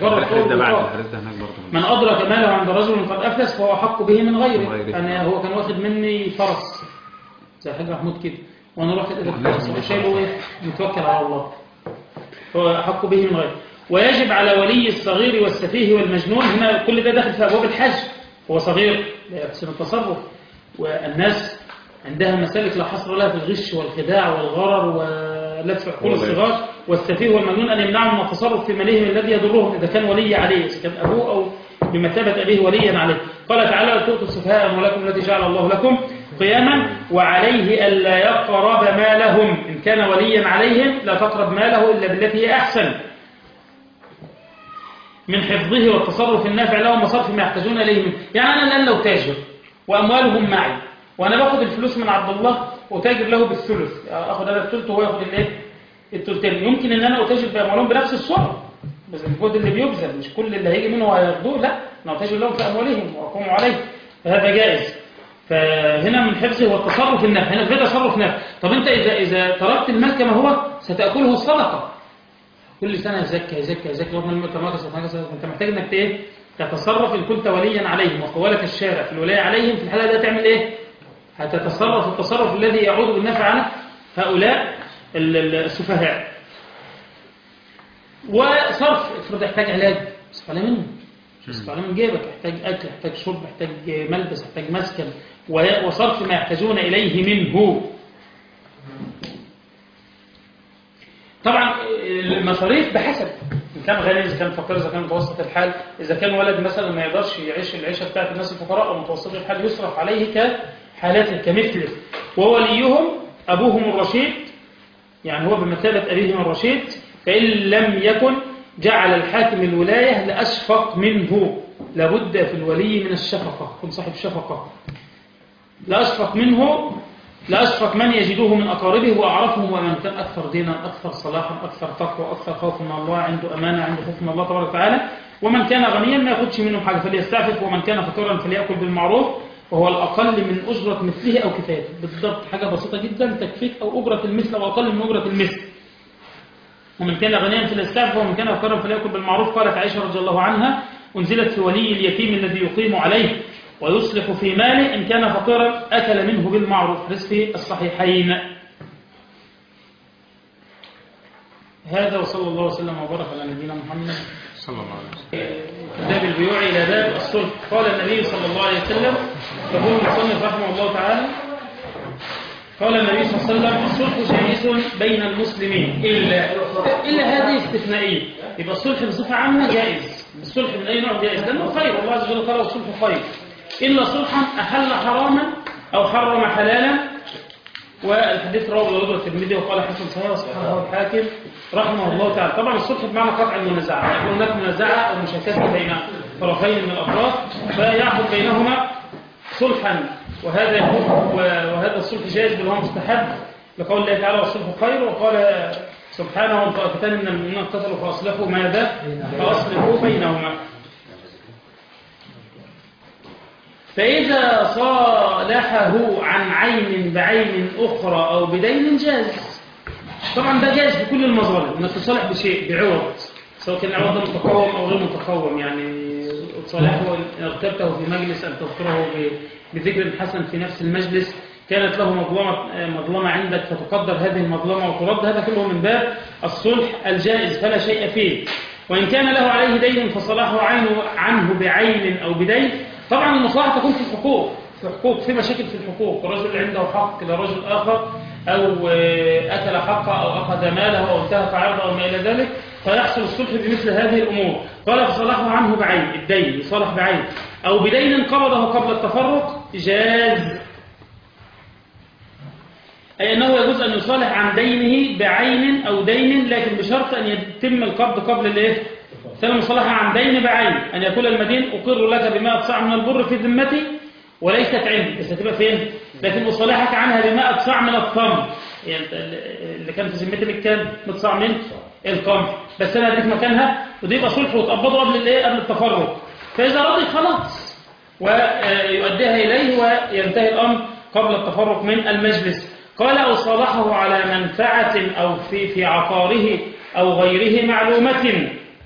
من أدرك ماله عند رجل قد أفلس فهو أحق به من غيره. أنا هو كان واخد مني فرس زي حاج محمود كده، وأنا رحت إيدك فرس وشايله إيه متوكل على الله، فهو أحق به من غيره. ويجب على ولي الصغير والسفيه والمجنون، هنا كل ده داخل في أبواب الحج. هو صغير لا يحسن التصرف، والناس عندها مسالك لا حصر لها في الغش والخداع والغرر ولف عقول الصغار. والسفيه والمجنون أن يمنعهم من التصرف في مالهم الذي يضرهم إذا كان ولي عليه، إذا كان أبوه أو بمثابة أبيه وليا عليه. قال تعالى لا تؤتوا السفهاء أموالكم التي جعل الله لكم قياما وعليه ألا يقرب مالهم، إن كان وليا عليهم لا تقرب ماله إلا بالتي هي أحسن من حفظه والتصرف النافع لهم وصرف ما يحتاجون إليه منه. يعني أنا الآن لو تاجر وأموالهم معي وأنا باخد الفلوس من عبد الله وتاجر له بالثلث، أخذ أنا الثلث وهو ياخد الايه الثلثين، يمكن إن أنا أتاجر بأموالهم بنفس السرعة بس الجهد اللي بيبذل مش كل اللي هيجي منه هياخدوه، لا أنا أتاجر لهم في أموالهم وأقوم عليه، فهذا جائز. فهنا من حفظه والتصرف النافع، هنا في تصرف نافع. طب أنت إذا إذا تركت المال كما هو ستأكله الصدقة، كل سنة يزكى يزكى يزكى رغم المال كما كسب ما كسب. أنت محتاج إنك إيه تتصرف إن كنت وليا عليهم وقوالك الشارع في الولاية عليهم، في الحالة دي تعمل إيه؟ هتتصرف التصرف الذي يعود بالنفع عنك هؤلاء السفهاء. وصرف افرض احتاج علاج صفى منه، مش هتطلع من جيبك، يحتاج أكل، يحتاج شرب، يحتاج ملبس، يحتاج مسكن، وصرف ما يحتاجون إليه منه. طبعا المصاريف بحسب إن كان غني، إذا كان فقير، إذا كان متوسط الحال. إذا كان ولد مثلا ما يقدرش يعيش العيشة بتاعت الناس الفقراء أو متوسط الحال، يصرف عليه كحالاته كمثله، ووليهم أبوهم الرشيد، يعني هو بمثابة أبيهم الرشيد. فإن لم يكن جعل الحاكم الولاية لأشفق منه، لابد في الولي من الشفقة، كن صاحب شفقة. لأشفق منه، لأشفق من يجده من أقاربه وأعرفهم، ومن كان أكثر دينا، أكثر صلاحا، أكثر تقوى، أكثر خوف من الله، عنده أمانة، عنده خوف من الله تبارك وتعالى. ومن كان غنيا ما ياخدش منهم حاجة فليستعفف، ومن كان فقيرا فليأكل بالمعروف، وهو الأقل من أجرة مثله أو كفايته. بالضبط حاجة بسيطة جدا تكفيك، أو أجرة المثل أو أقل من أجرة المثل. ومن كان غنيا فليستعفف، ومن كان فقيرا فليأكل بالمعروف. قالت عائشة رضي الله عنها: أنزلت في ولي اليتيم الذي يقيم عليه ويصلح في ماله، إن كان فقيرا أكل منه بالمعروف، حديث في الصحيحين. هذا وصلى الله وسلم وبارك على نبينا محمد صلى الله عليه وسلم. باب البيوع إلى باب الصلح. قال النبي صلى الله عليه وسلم، يقول المصنف رحمه الله تعالى: قال النبي صلى الله عليه وسلم: الصلح جائز بين المسلمين إلا إلا هذه استثنائية. يبقى الصلح بصفة عامة جائز، الصلح من أي نوع جائز، لأنه خير، الله عز وجل قال الصلح خير، إلا صلحا أحل حراما أو حرم حلالا. والحديث رواه أبو داود والترمذي وقال حسن صحيح وصححه الحاكم رحمه الله تعالى. طبعا الصلح بمعنى قطع المنازعة، يكون هناك منازعة أو مشاكسة بين طرفين من الأطراف فيعقد بينهما صلحا، وهذا يكون وهذا الصلح جائز بل هو مستحب، لقول الله تعالى: والصلح خير. وقال سبحانه: وطائفتان من المؤمنين اقتتلوا فأصلحوا ماذا؟ فأصلحوا بينهما. فإذا صالحه عن عين بعين أخرى أو بدين جاز. طبعا ده جاز في كل المظالم، أنك تصالح بشيء بعوض، سواء كان العوض ده متقوم أو غير متقوم. يعني تصالحه إن اغتبته في مجلس أن تذكره بذكر حسن في نفس المجلس، كانت له مظلمة, مظلمة عندك فتقدر هذه المظلمة وترد، هذا كله من باب الصلح الجائز فلا شيء فيه. وإن كان له عليه دين فصلاحه عنه, عنه بعين أو بدين. طبعا المصلحة تكون في الحقوق، في حقوق، في مشاكل في الحقوق، رجل عنده حق لرجل آخر، أو أكل حقه أو أخذ ماله أو انتهك عرضه أو ما إلى ذلك، فيحصل الصلح بمثل هذه الأمور. قال: فصلاحه عنه بعين، الدين يصالح بعين، أو بدين قبضه قبل التفرق جاز، أي أنه يجوز أن يصالح عن دينه بعين أو دين، لكن بشرط أن يتم القبض قبل الإيه؟ سلم مصالحة عن دين بعين، أن يقول المدين: أقر لك بمائة صاع من البر في ذمتي وليست عندي، بس هتبقى فين؟ لكن أصالحك عنها بمائة صاع من التمر، يعني اللي كان في ذمتي لك كان مائة صاع من القمح، بس أنا أديك مكانها، ودي يبقى صلح وتقبضه قبل الإيه؟ قبل التفرق. فإذا رضي خلاص ويؤديها إليه وينتهي الأمر قبل التفرق من المجلس. قال: أو صالحه على منفعة أو في في عقاره أو غيره معلومة.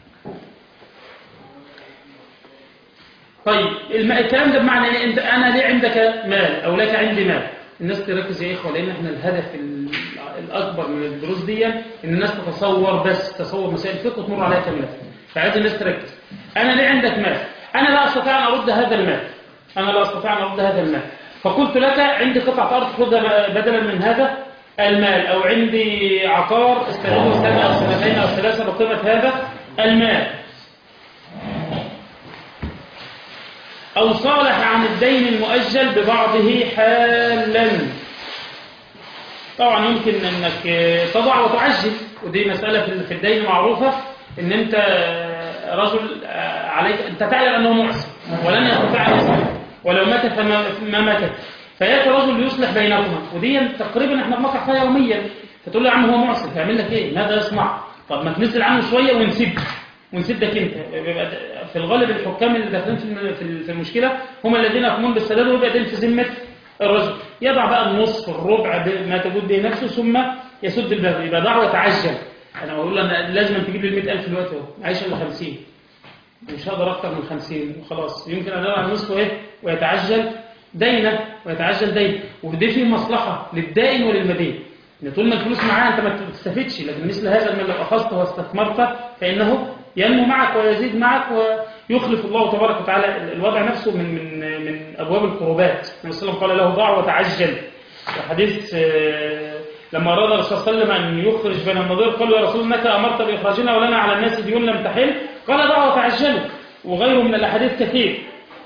طيب الكلام ده بمعنى ايه؟ انت انا ليه عندك مال او لك عندي مال؟ الناس تركز يا اخوه، لان احنا الهدف الاكبر من الدروس دي ان الناس تتصور، بس تصور مسائل الفقه وتمر عليها كامله. فعايز الناس تركز. انا ليه عندك مال؟ انا لا استطيع ان ارد هذا المال، انا لا استطيع ان ارد هذا المال، فقلت لك عندي قطعه ارض خذها بدلا من هذا المال، او عندي عقار استغله سنه او سنتين او ثلاثه بقيمه هذا المال. أو صالح عن الدين المؤجل ببعضه حالا. طبعا يمكن أنك تضع وتعجل، ودي مسألة في الدين معروفة، أن أنت رجل عليك، أنت تعلم أنه معسر ولن يستطيع أن يصلح، ولو مات فما ماتت، فيأتي رجل يصلح بينهما، ودي تقريبا احنا بنقع فيها يوميا. فتقول له: يا عم هو معسر، هيعمل لك ايه؟ ماذا يصنع؟ طب ما تنزل عنه شوية ونسد ونسدك انت. في الغالب الحكام اللي داخلين في المشكله هم الذين يقومون بالسداد، ويبقى دين في ذمه الرجل، يضع بقى النصف الربع ما تجود به نفسه ثم يسد الباب، يبقى دعوه تعجل. انا بقول له أنا لازم تجيب لي مئة ألف دلوقتي، اهو عايش الا خمسين، مش هقدر اكتر من خمسين وخلاص. يمكن ان ادور على النصف ايه ويتعجل دينه ويتعجل دين، ودي فيه مصلحه للدائن وللمدين. ان طول ما الفلوس معاه انت ما تستفدش، لكن مثل هذا المال لو اخذته واستثمرته فانه ينمو معك ويزيد معك يخلف الله تبارك وتعالى الوضع نفسه من من من أبواب القربات. النبي صلى الله عليه وسلم قال له ضع وتعجل. حديث لما أراد الرسول صلى الله عليه وسلم أن يخرج بني النضير قالوا يا رسول إنك أمرت بإخراجنا ولنا على الناس ديون لم تحل، قال ضع وتعجلوا، وغيره من الأحاديث كثير.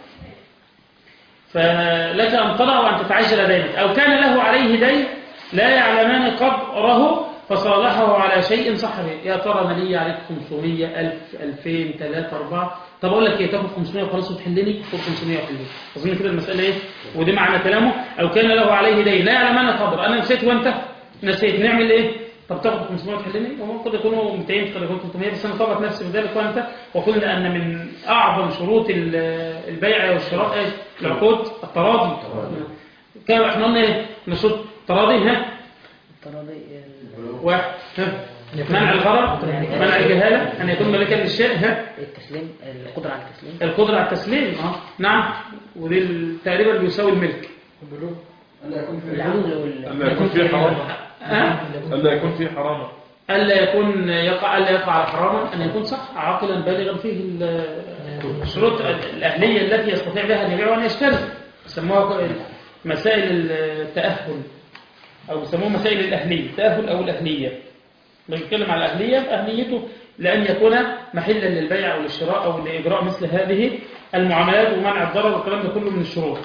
فلك أن تضع وأن تتعجل دينك. أو كان له عليه دين لا يعلمان قدره فصالحه على شيء صح به، يا ترى أنا لي عليك خمسمية ألف ألفين ثلاثة أربعة، طب أقول لك إيه، تاخد خمسمية وخلاص وتحلني، خد خمسمية وحلني. أظن كده المسألة إيه، ودي معنى كلامه. أو كان له عليه دين لا يعلمان قدره، أنا نسيت وأنت نسيت، نعمل إيه؟ طب تاخد خمسمية وتحلني، وممكن يكونوا مئتين، قد يكون ثلاثمية، بس أنا طبعت نفسي بذلك وأنت. وقلنا أن من أعظم شروط البيع والشراء العقود التراضي. كان إحنا قلنا إيه؟ نشوط تراضي. ها؟ التراضي واحد، ها؟ منع الغرر، منع الجهالة، أن يكون ملكا للشيء. ها؟ التسليم، القدرة على التسليم، القدرة على التسليم. اه نعم، ودي تقريبا بيساوي الملك. ألا يكون في العقل وال ألا يكون فيه حرام، ها؟ ألا يكون فيه حرام، ألا يكون يقع ألا يقع على حراما، أن يكون صح عاقلا بالغا فيه الشروط الأهلية التي يستطيع بها أن يبيع وأن يشتري. يسموها مسائل التأهل، أو يسموها مسائل الأهلية، التأهل أو الأهلية. بنتكلم على الأهلية، أهليته لأن يكون محلا للبيع أو للشراء أو لإجراء مثل هذه المعاملات ومنع الضرر، والكلام ده كله من الشروط.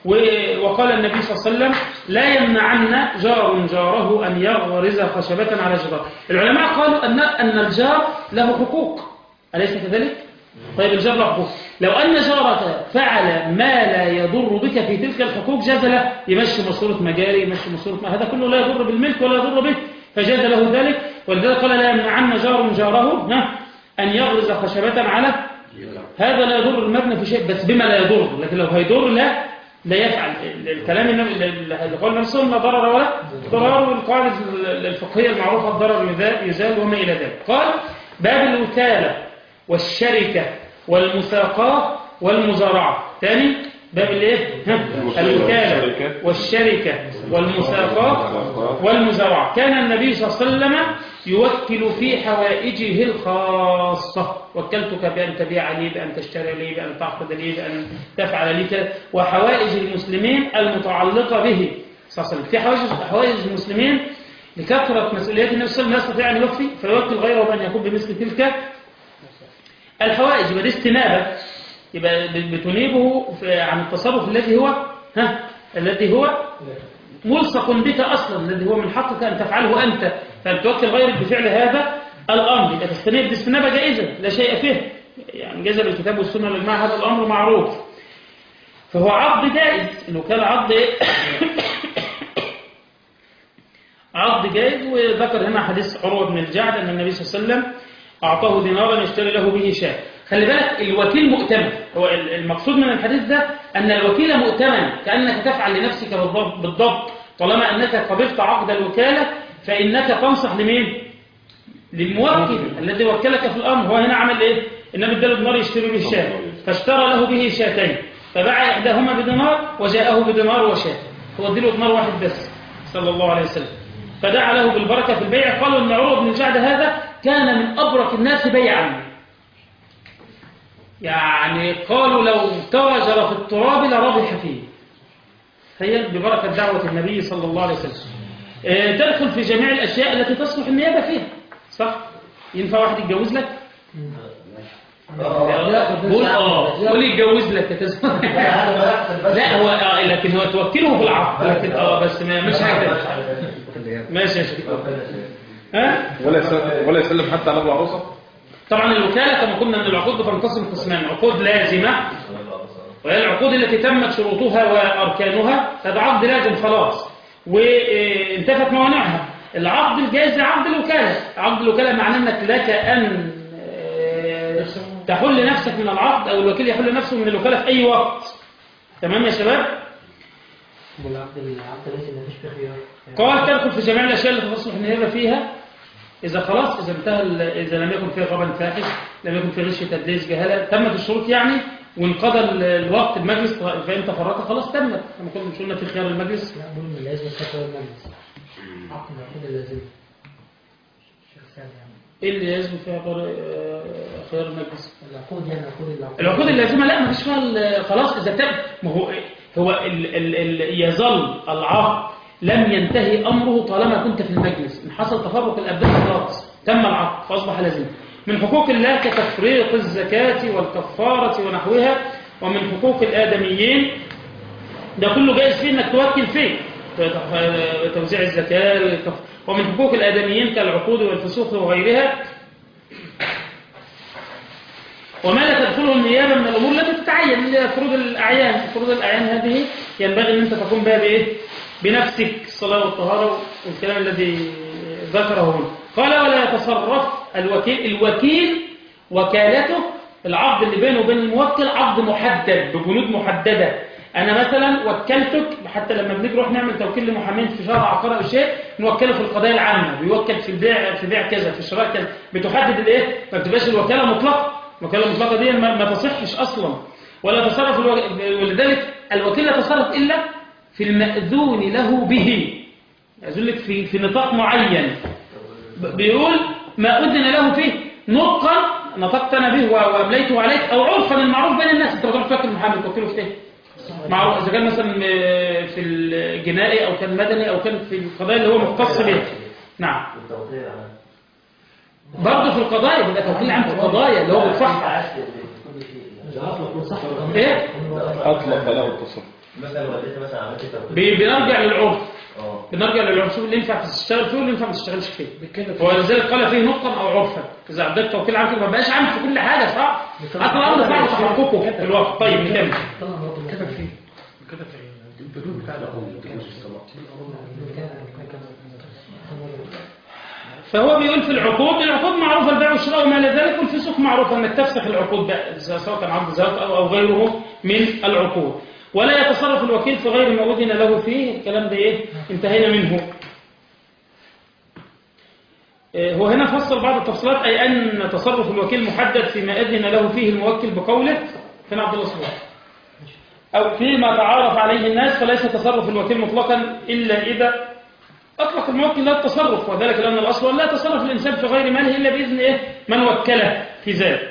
وقال النبي صلى الله عليه وسلم لا يمنعن جار جاره أن يغرز خشبة على جدار. العلماء قالوا أن أن الجار له حقوق، أليس كذلك؟ طيب الجار له حقوق، لو أن جارك فعل ما لا يضر بك في تلك الحقوق جاز له يمشي ماسورة مجاري، يمشي ماسورة ما، هذا كله لا يضر بالملك ولا يضر به، فجاز له ذلك. ولذلك قال لا يمنعن جار جاره أن يغرز خشبة على، هذا لا يضر المبنى في شيء، بس بما لا يضر، لكن لو هيضر لا لا يفعل. الكلام اللي قال نفسه لا ضرر ولا ضرر، والقاعدة الفقهية المعروفة الضرر يزال وما إلى ذلك. قال باب الوكالة والشركة والمساقاة والمزارعة. ثاني باب الايه؟ الوكالة والشركة والمساقاة والمزارعة. كان النبي صلى الله عليه وسلم يوكل في حوائجه الخاصة، وكلتك بأن تبيع لي، بأن تشتري لي، بأن تعقد لي، بأن تفعل لي كذا، وحوائج المسلمين المتعلقة به صلى الله عليه وسلم. في حوائج حوائج المسلمين لكثرة مسؤوليات النبي صلى الله عليه وسلم لا يستطيع أن يوفي، فيوكل غيره بأن يكون بمثل تلك الحوائج. يبقى دي استنابة، يبقى بتنيبه عن التصرف الذي هو ها الذي هو ملصق بك أصلا، الذي هو من حقك أن تفعله أنت، فبتوكل غيرك بفعل هذا الأمر. يبقى تستنيب دي استنابة جائزة لا شيء فيه، يعني جاز بالكتاب والسنة والإجماع، هذا الأمر معروف، فهو عقد جائز. لو كان عقد عقد جائز. وذكر هنا حديث عروة بن الجعد أن النبي صلى الله عليه وسلم أعطاه دينارا يشتري له به شاة. خلي بالك الوكيل مؤتمن، هو المقصود من الحديث ده أن الوكيل مؤتمن، كأنك تفعل لنفسك بالضبط. طالما أنك قبلت عقد الوكالة فإنك تنصح لمين؟ للموكل الذي وكلك في الأمر. هو هنا عمل إيه؟ النبي اداله دينار يشتري به الشاة، فاشترى له به شاتين، فباع إحداهما بدينار وجاءه بدينار وشاة، هو اديله دينار واحد بس صلى الله عليه وسلم، فدعا له بالبركة في البيع. قالوا أن عروة بن الجعد هذا كان من أبرك الناس بيعا، يعني قالوا لو تواجر في التراب لربح فيه. هي ببركة دعوة النبي صلى الله عليه وسلم. اه تدخل في جميع الأشياء التي تصلح النيابة فيها، صح؟ ينفع واحد يتجوز لك؟ قول اه قول يتجوز لك تتزوج. لا هو آه لكن هو توكله في العقد، لكن اه بس ما مش حاجة ماشي يا شيخ. ها؟ ولا يسلم ولا يسلم حتى على العروسة. طبعا الوكالة كما قلنا أن العقود بتنقسم قسمان، عقود لازمة وهي العقود التي تمت شروطها وأركانها، هذا عقد لازم خلاص وانتفت موانعها. العقد الجائز عقد الوكالة. عقد الوكالة معناه أنك لك أن تحل نفسك من العقد، أو الوكيل يحل نفسه من الوكالة في أي وقت. تمام يا شباب؟ والعقد العقد ليس ما فيش فيه خيار. قال تدخل في جميع الأشياء التي تصلح النيابة فيها إذا خلاص إذا انتهى، إذا لم يكن فيه غبن فاحش، لم يكن فيه غش تدليس جهالة، تمت الشروط يعني، وانقضى الوقت المجلس فإن تفرق خلاص تمت. كما كنا قلنا في خيار المجلس. لا دول من لازم الفتوى المجلس. عقد العقود اللازم. الشيخ سعد يعني. ايه اللي يلزم فيها خيار المجلس؟ العقود يعني عقود العقود العقود اللازمه لا ما فيش فيها خلاص اذا تم. ما هو هو ال ال ال يظل العقد لم ينتهي امره طالما كنت في المجلس. ان حصل تفرق الابدان خلاص تم العقد فاصبح لازم. من حقوق الله كتفريق الزكاه والكفاره ونحوها، ومن حقوق الادميين ده كله جائز فيه انك توكل فيه توزيع الزكاه. ومن حقوق الادميين كالعقود والفسوق وغيرها، وما لا تدخله النيابه من الامور التي تتعين اللي هي فروض الاعيان. فروض الاعيان هذه ينبغي ان انت تقوم بها بايه؟ بنفسك، الصلاه والطهاره والكلام الذي ذكره هنا. قال ولا يتصرف الوكيل. الوكيل وكالته العقد اللي بينه وبين الموكل عقد محدد ببنود محدده. انا مثلا وكلتك، حتى لما بنيجي نروح نعمل توكيل لمحامين في شهر عقار او شيء نوكله في القضايا العامه، بيوكل في البيع في بيع كذا، في الشراء كذا، بتحدد الايه؟ ما بتبقاش الوكاله مطلقه. الوكاله المطلقه دي ما, ما تصحش اصلا. ولا تصرف الو... ولذلك الوكيل لا يتصرف الا في المأذون له به. يقول لك في في نطاق معين، بيقول ما أذن له فيه نطقا نطقت انا به وامليته عليك، او عرفا المعروف بين الناس. انت بتروح توكل محامي توكله في ايه؟ معروف اذا كان مثلا في الجنائي او كان مدني او كان في القضايا اللي هو مختص بها. نعم برضه في القضايا بيبقى توكيل عام في القضايا اللي هو بيصحح ايه اطلق له التصرف. مثلا والدتي مثلا عملت توكيل بنرجع للعرف. بنرجع للعرف شوف اللي ينفع تشتغل فيه واللي ينفع ما تشتغلش فيه. ولذلك قال فيه نطقا او عرفا. اذا عدت توكيل عام ما بقاش عام في كل حاجه صح؟ اصلا الامر صعب تحققه في الوقت. طيب نكمل. كتب فيه كتب في البنود بتاع فهو بيقول في العقود، العقود معروفه البيع والشراء وما الى ذلك، والفسوق معروفه انك تفسخ العقود بقى سواء كان عقد زواج او او غيره من العقود. ولا يتصرف الوكيل في غير ما أذن له فيه. الكلام ده ايه؟ انتهينا منه. هو هنا فصل بعض التفصيلات، أي أن تصرف الوكيل محدد فيما أذن له فيه الموكل بقوله فين عبد الله صباح أو فيما تعارف عليه الناس، فليس تصرف الوكيل مطلقا إلا إذا أطلق الموكل لا التصرف، وذلك لأن الأصل لا يتصرف الإنسان في غير ماله إلا بإذن إيه؟ من وكله في ذلك.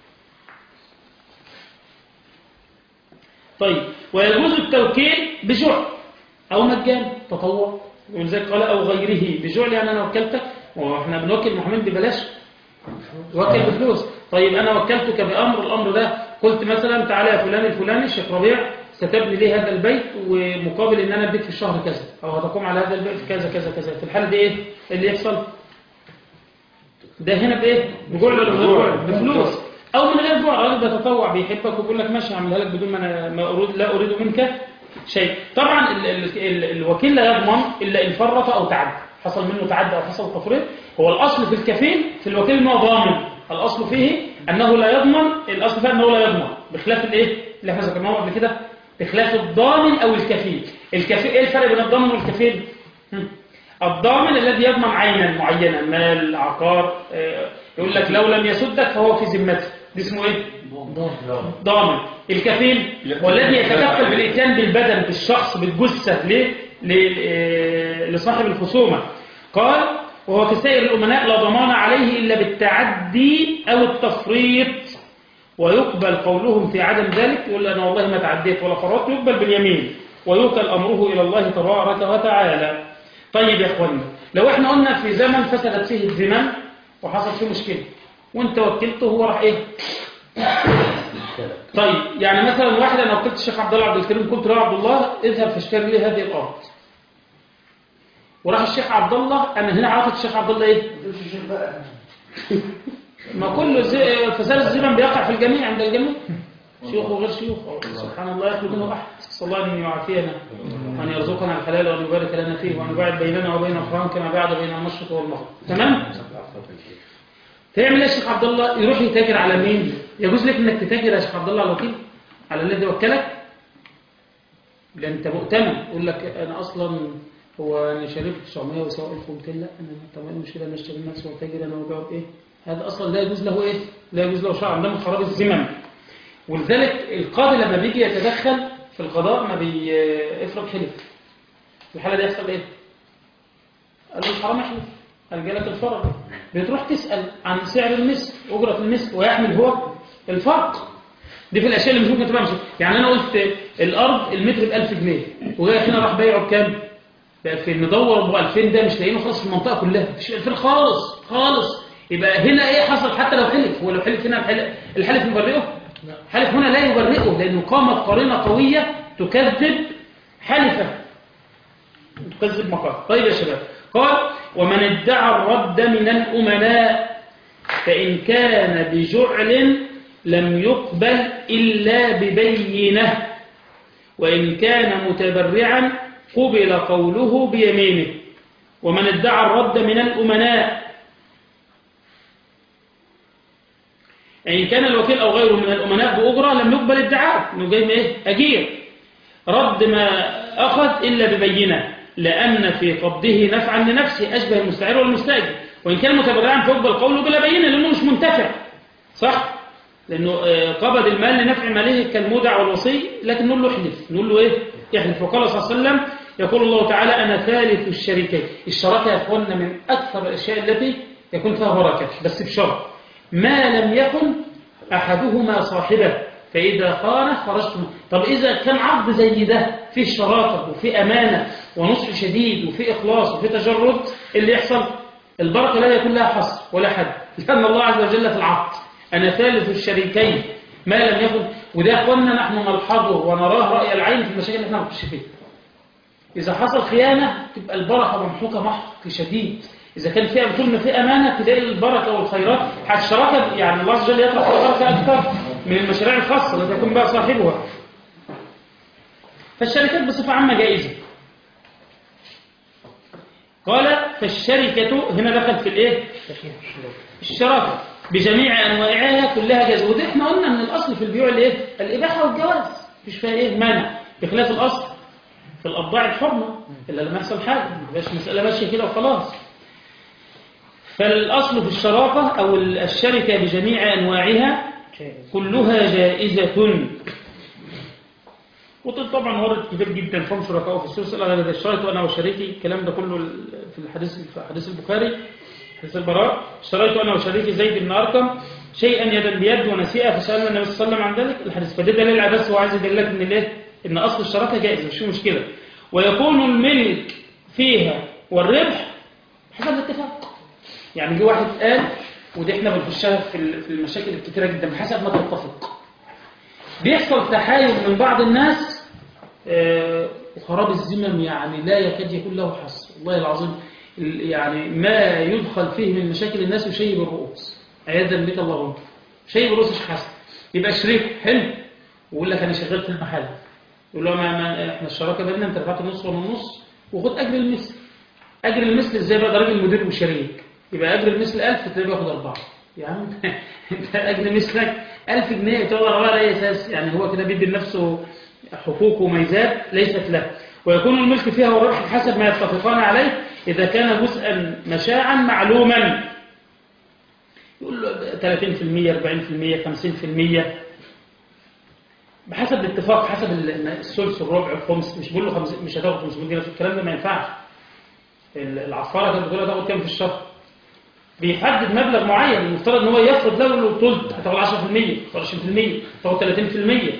طيب ويجوز التوكيل بجعل أو مجان تطوع، ولذلك قال أو غيره. بجعل يعني أنا وكلتك، واحنا بنوكل محمد ببلاش وكل بفلوس. طيب أنا وكلتك بأمر، الأمر ده قلت مثلا تعالى يا فلان الفلاني الشيخ ربيع ستبني لي هذا البيت ومقابل ان انا اديك في الشهر كذا، او هتقوم على هذا البيت كذا كذا كذا. في الحاله دي ايه اللي يحصل؟ ده هنا بايه؟ بجعل ولا بغير؟ بفلوس او من غير جعل. راجل بيتطوع بيحبك ويقول لك ماشي هعملها لك بدون ما انا ما أريد لا اريد منك شيء. طبعا ال ال ال الوكيل لا يضمن الا ان فرط او تعدى، حصل منه تعدى او حصل تفريط. هو الاصل في الكفيل في الوكيل انه ضامن، الاصل فيه انه لا يضمن، الاصل فيه انه لا يضمن بخلاف الايه اللي احنا ذكرناه قبل كده، بخلاف الضامن او الكفيل. الكفيل ايه الفرق بين الضامن والكفيل؟ الضامن الذي يضمن عينا معينه، مال، عقار، يقول لك لو لم يسدك فهو في ذمته، دي اسمه ايه؟ ضامن. الكفيل والذي يتكفل بالاتيان بالبدن بالشخص بالجثه ليه؟ لصاحب الخصومه. قال وهو كسائر الامناء لا ضمان عليه الا بالتعدي او التفريط، ويقبل قولهم في عدم ذلك. يقول أنا والله ما تعديت ولا فرطت، يقبل باليمين ويوكل أمره إلى الله تبارك وتعالى. طيب يا أخواني، لو احنا قلنا في زمن فسدت فيه الزمن وحصل فيه مشكلة وانت وكلته هو راح ايه؟ طيب يعني مثلا واحد انا وكلت الشيخ عبد الله عبد الكريم، قلت له يا عبد الله اذهب فاشتري لي هذه الأرض، وراح الشيخ عبد الله، أنا هنا عرفت الشيخ عبد الله ايه؟ ما كل فساد الزمن بيقع في الجميع عند الجميع، شيوخ وغير شيوخ. سبحان الله يخلق منه أحد. صلى الله أن يعافينا وأن يرزقنا الحلال وأن يبارك لنا فيه وأن يبعد بيننا وبين الحرام كما بعد بين المشرق والمغرب. تمام؟ تعمل ايه يا شيخ عبد الله؟ يروح يتاجر على مين؟ يجوز لك انك تتاجر يا شيخ عبد الله على الوكيل؟ على الذي وكلك؟ لأن أنت مؤتمن. يقول لك أنا أصلا هو أنا شريك تسعمية وسواء ألف ومئتين، لا أنا تمام مش كده، أنا اشتري نفسي وتاجر أنا وبيع إيه؟ هذا أصلا لا يجوز له إيه؟ لا يجوز له شرعا، ده من خراب الزمن. ولذلك القاضي لما بيجي يتدخل في القضاء ما بيفرض حلف. في الحالة دي يحصل إيه؟ قال له الحرام يحلف، الجلة الفرج، بتروح تسأل عن سعر المثل، أجرة المثل، ويحمل هو الفرق. دي في الأشياء اللي مش ممكن تبقى مش يعني أنا قلت الأرض المتر بألف جنيه، وجاي هنا راح بيعه بكام؟ بألفين. ندور أبو ألفين ده مش لاقيينه خالص في المنطقة كلها، مش ألفين خالص خالص. يبقى هنا إيه حصل؟ حتى لو حلف، هو لو حلف هنا الحلف, الحلف يبرئه؟ حلف هنا لا يبرئه، لأنه قامت قرينة قوية تكذب حلفه، تكذب مقام. طيب يا شباب، قال ومن ادعى الرد من الأمناء فإن كان بجعل لم يقبل إلا ببينة، وإن كان متبرعا قبل قوله بيمينه. ومن ادعى الرد من الأمناء، يعني كان الوكيل أو غيره من الأمناء بأجرة لم يقبل ادعاء، إنه جاي من إيه؟ أجير، رد ما أخذ إلا ببينة، لأن في قبضه نفعا لنفسه أشبه المستعير والمستأجر. وإن كان متبرعا فيقبل قوله بلا بينة، لأنه مش منتفع، صح؟ لأنه قبض المال لنفع ماله كالمودع والوصي، لكن نقول له احلف، نقول له إيه؟ يحلف. وقال صلى الله عليه وسلم يقول الله تعالى أنا ثالث الشريكين. الشراكة يا أخوانا من أكثر الأشياء التي يكون فيها بركة، بس بشرط ما لم يكن أحدهما صاحبه، فإذا خان خرجتم. طب إذا كان عقد زي ده فيه شراكة وفيه أمانة ونصح شديد وفيه إخلاص وفيه تجرد، اللي يحصل البركة لا يكون لها حصر ولا حد، لأن الله عز وجل في العقد أنا ثالث الشريكين ما لم يكن. وده يا أخوانا نحن نلحظه ونراه رأي العين في المشاكل اللي احنا بنخش فيها. إذا حصل خيانة تبقى البركة ممحوكة محق شديد. إذا كان فيها طول ما في أمانة تلاقي البركة والخيرات. حتى الشراكة يعني الله عز وجل يطرح البركة أكثر من المشاريع الخاصة التي يكون بها صاحبها. فالشركات بصفة عامة جائزة. قال فالشركة هنا دخل في الإيه؟ الشراكة بجميع أنواعها كلها جائزة. وده احنا قلنا من الأصل في البيوع الإيه؟ الإباحة والجواز، مش فيها إيه مانع، بخلاف الأصل في الأبضاع الحرمة إلا لما يحصل حاجة، مش مسألة ماشية كده وخلاص. فالأصل في الشراكة أو الشركة بجميع أنواعها كلها جائزة. وطبعا ورد كبير جدا فهم شركاء في السلسلة على هذا اشتريت أنا وشريكي، الكلام ده كله في الحديث في حديث البخاري حديث البراء، اشتريت أنا وشريكي زيد بن أرقم شيئا يدا بيد ونسيئة فسألنا النبي صلى الله عليه وسلم عن ذلك الحديث. فده دليل على بس هو عايز يدلك ان الايه ان اصل الشراكه جائزه مش مشكله، ويكون الملك فيها والربح حسب الاتفاق. يعني جه واحد قال ودي احنا بنخشها في في المشاكل الكتيره جدا حسب ما تتفق. بيحصل تحايل من بعض الناس وخراب الذمم يعني لا يكاد يكون له حصر، والله العظيم يعني ما يدخل فيه من مشاكل الناس وشيء بالرؤوس عياذا بك اللهم، شيء بالرؤوس مش حسن. يبقى شريك حلو ويقول لك انا شغال في المحل، يقول له ما, ما احنا الشراكه بيننا انت دفعت نص ولا نص وخد اجر المثل. اجر المثل ازاي بقى؟ ده راجل مدير وشريك، يبقى اجر المثل ألف تلاقيه بياخد أربعة. يا عم انت اجر مثلك ألف جنيه تاخد أربعة على اي اساس؟ يعني هو كده بيدي لنفسه حقوق وميزات ليست له. ويكون الملك فيها والربح حسب ما يتفقان عليه إذا كان جزءا مشاعا معلوما، يقول له ثلاثين بالمئة أربعين بالمئة خمسين بالمئة بحسب الاتفاق، حسب الثلث الربع الخمس. مش بقول له خمس مش هتاخد خمسمائة جنيه، الكلام ده ما ينفعش. العصفاره كانت بتقول له تاخد كام في الشهر، بيحدد مبلغ معين المفترض ان هو يفرض له له ثلث، هتاخد عشرة بالمئة عشرين بالمئة تاخد ثلاثين بالمئة.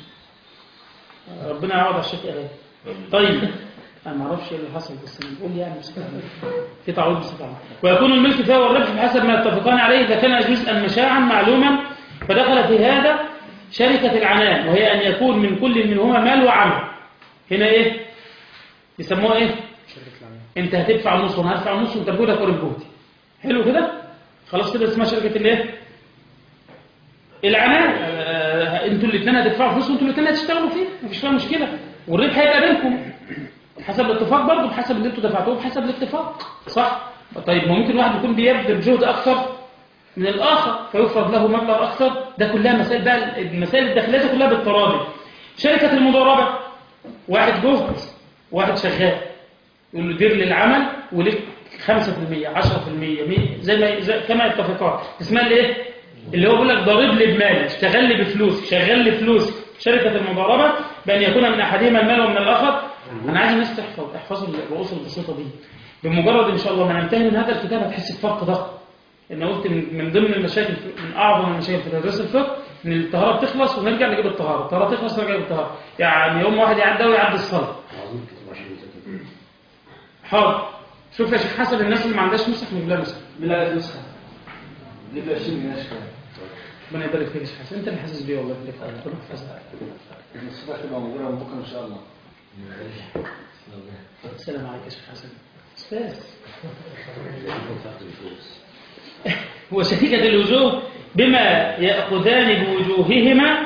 ربنا يعوض على الشيخ ايه. طيب انا ما اعرفش ايه اللي حصل بس بنقول يعني في تعويض بصفه عامه. ويكون الملك فيها والربح بحسب ما يتفقان عليه اذا كان جزءا مشاعا معلوما. فدخل في هذا شركه العنان، وهي ان يكون من كل منهما مال وعمل. هنا ايه بيسموها ايه؟ انت هتدفع النص وانا هدفع النص وانت بجهدك وانا بجهدي. حلو كده خلاص كده اسمها شركه الايه؟ العنان. آه انتوا الاثنين هتدفعوا فلوس وانتوا الاثنين هتشتغلوا فيه، مفيش فيها مشكله، والربح هيبقى بينكم حسب الاتفاق برضه، بحسب اللي انتوا دفعتوه بحسب الاتفاق، صح؟ طيب ممكن واحد يكون بيبذل جهد اكثر من الاخر فيفرض له مبلغ اكثر. ده كلها مسائل بقى، المسائل الداخليه كلها بالتراضي. شركه المضاربه واحد جهد واحد شغال، يقول له دير للعمل ولك خمسة بالمئة عشرة بالمئة زي ما زي كما يتفقان. اسمها الايه؟ اللي هو بيقول لك ضارب لي بمالي، اشتغل لي بفلوس، شغل لي فلوس. شركه المضاربه بان يكون من احدهما المال ومن الاخر. انا عايز الناس تحفظ احفظوا الرؤوس البسيطه دي. بمجرد ان شاء الله ما ننتهي من هذا الكتاب هتحس بفرق ضخم. انا قلت من ضمن المشاكل، من اعظم المشاكل في تدريس الفقه ان الطهاره بتخلص ونرجع نجيب الطهاره، الطهاره تخلص ونرجع نجيب الطهاره، يعني يوم واحد يعدي ويعدي الصلاه. حاضر. شوف يا شيخ حسن، الناس اللي ما عندهاش نسخ نجيب لها نسخ. بلا نسخه نجيب لها عشرين جنيه نسخه. ربنا يبارك فيك يا شيخ حسن، انت اللي حاسس بيه والله. النسخه تبقى موجوده من بكره ان شاء الله. السلام عليكم يا شيخ حسن. استاذ وشركة الوجوه بما يأخذان بوجوههما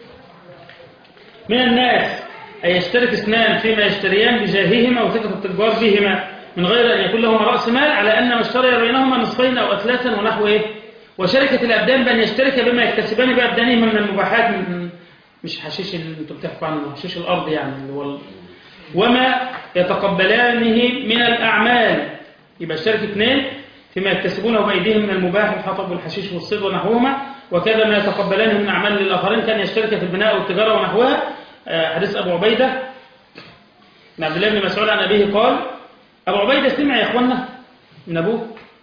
من الناس، أي يشترك اثنان فيما يشتريان بجاههما وثقة التجار بهما من غير أن يكون لهما رأس مال، على أن ما اشتري بينهما نصفين أو أثلاثا ونحو إيه. وشركة الأبدان بأن يشترك بما يكتسبان بأبدانهما من المباحات، من مش حشيش اللي انتوا بتحكوا عنه، حشيش الأرض يعني اللي هو، وما يتقبلانه من الأعمال. يبقى اشترك اثنين فيما يكتسبونه بأيديهم من المباح، الحطب والحشيش والصيد ونحوهما، وكذا ما يتقبلانه من أعمال للآخرين، كان يشترك في البناء والتجارة ونحوها. حديث أبو عبيدة بن عبد الله بن مسعود عن أبيه قال، أبو عبيدة سمع يا إخوانا من أبوه،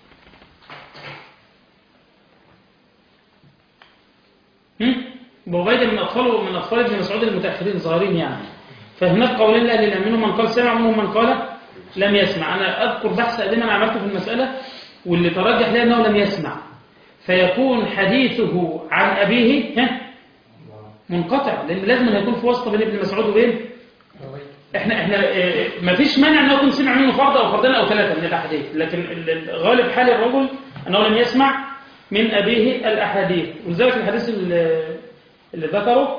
أبو عبيدة من أطفاله من أطفال ابن مسعود المتأخرين صغيرين يعني. فهناك قولين لأهل العلم، منهم من قال سمع ومنهم من قال لم يسمع. أنا أذكر بحث قديم أنا عملته في المسألة، واللي ترجح لي أنه لم يسمع، فيكون حديثه عن أبيه ها منقطع، لأن لازم أن يكون في واسطة بين ابن مسعود وبين إحنا إحنا ما فيش مانع أنه يكون سمع منه فرد أو فردين أو ثلاثة من الأحاديث، لكن غالب حال الرجل أنه لم يسمع من أبيه الأحاديث. ولذلك الحديث اللي, اللي ذكره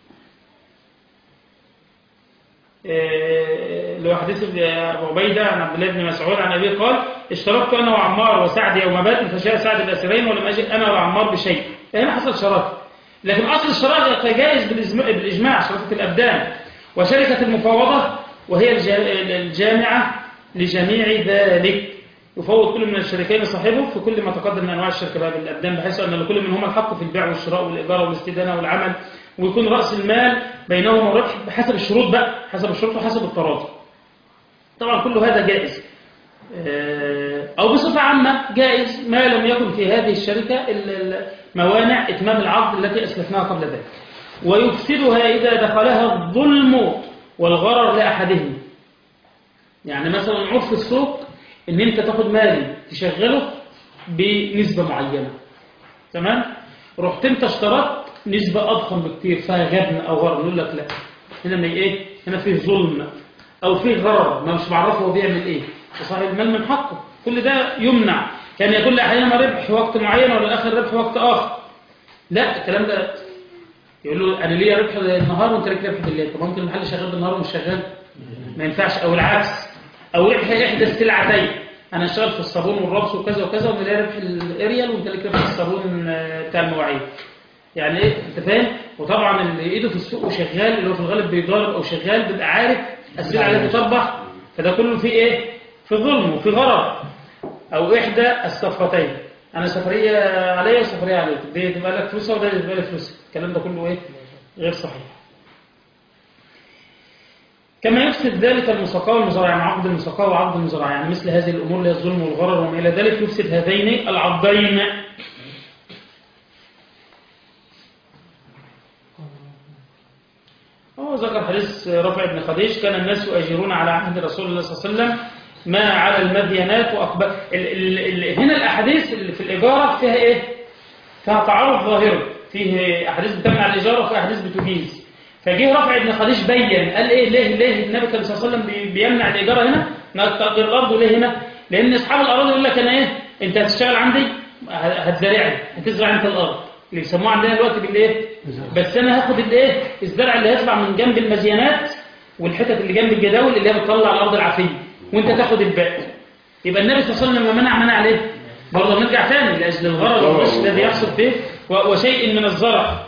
اللي هو حديث أبو عبيدة عن عبد الله بن مسعود عن أبيه قال، اشتركت أنا وعمار وسعد يوم بدر فجاء سعد الأسيرين ولم أجد أنا وعمار بشيء. فهنا حصل شراكة، لكن أصل الشراكة جائز بالإجماع، شراكة الأبدان. وشركة المفاوضة وهي الجامعة لجميع ذلك، يفوض كل من الشريكين صاحبه في كل ما تقدم من أنواع الشركة باب الأبدان، بحيث أن لكل منهما الحق في البيع والشراء والإيجار والاستدانة والعمل، ويكون رأس المال بينهما الربح بحسب الشروط بقى، حسب الشروط وحسب التراضي. طبعا كل هذا جائز، أو بصفة عامة جائز ما لم يكن في هذه الشركة موانع إتمام العقد التي أسلفناها قبل ذلك. ويفسدها إذا دخلها الظلم والغرر لأحدهم. يعني مثلا عرف السوق إن أنت تاخد مالي تشغله بنسبة معينة، تمام؟ رحت أنت اشترطت نسبة أضخم بكتير فيها غبن أو غرر، نقول لك لا، هنا ما إيه؟ هنا فيه ظلم أو فيه غرر، ما مش معرفه هو بيعمل إيه، وصاحب المال من حقه. كل ده يمنع. كان يكون لأحيانا ربح وقت معين وللآخر ربح وقت آخر. لا، الكلام ده يقول له أنا ليا ربح النهار وأنت ليك ربح بالليل. طب ممكن المحل شغال بالنهار ومش شغال؟ ما ينفعش. أو العكس، أو ربح إحدى السلعتين، أنا اشتغل في الصابون والربص وكذا وكذا وأنا ليا ربح الأريال وأنت ليك ربح الصابون بتاع المواعيد. يعني إيه؟ أنت فاهم؟ وطبعا اللي إيده في السوق وشغال، اللي هو في الغالب بيضارب أو شغال، بيبقى عارف السلعة التي تربح، فده كله فيه إيه؟ في ظلم وفي غرر. أو إحدى الصفقتين، أنا سفرية عليا وسفرية عليك، دي تبقى لك فلوسها وده تبقى لك فلوسها. الكلام ده كله إيه؟ غير صحيح. كما يفسد ذلك المساقاة والمزارعة، يعني عقد المساقاة وعقد المزارعة، يعني مثل هذه الأمور اللي هي الظلم والغرر وما إلى ذلك يفسد هذين العقدين. هو ذكر حديث رافع بن خديج، كان الناس يؤجرون على عهد رسول الله صلى الله عليه وسلم ما على المدينات وأقبال. هنا الأحاديث اللي في الإجارة فيها إيه؟ فيها تعارض ظاهري، فيه أحاديث بتمنع الإجارة وفيه أحاديث بتجيز. فجه رافع بن خديج بين قال إيه ليه ليه النبي صلى الله عليه وسلم بيمنع الإجارة هنا؟ تأجر الأرض ليه هنا؟ لأن أصحاب الأراضي يقول لك أنا إيه؟ أنت هتشتغل عندي هتزرعني، هتزرع أنت الأرض اللي يسموها عندنا دلوقتي بالإيه؟ بس أنا هاخد الإيه؟ الزرع اللي هيطلع من جنب المزينات والحتت اللي جنب الجداول اللي هي بتطلع الأرض العافية، وأنت تاخد الباقي. يبقى النبي صلى الله عليه وسلم لما منع منع عليه برضه نرجع ثاني لأجل الغرض والغش الذي يحصل فيه وشيء من الزرع،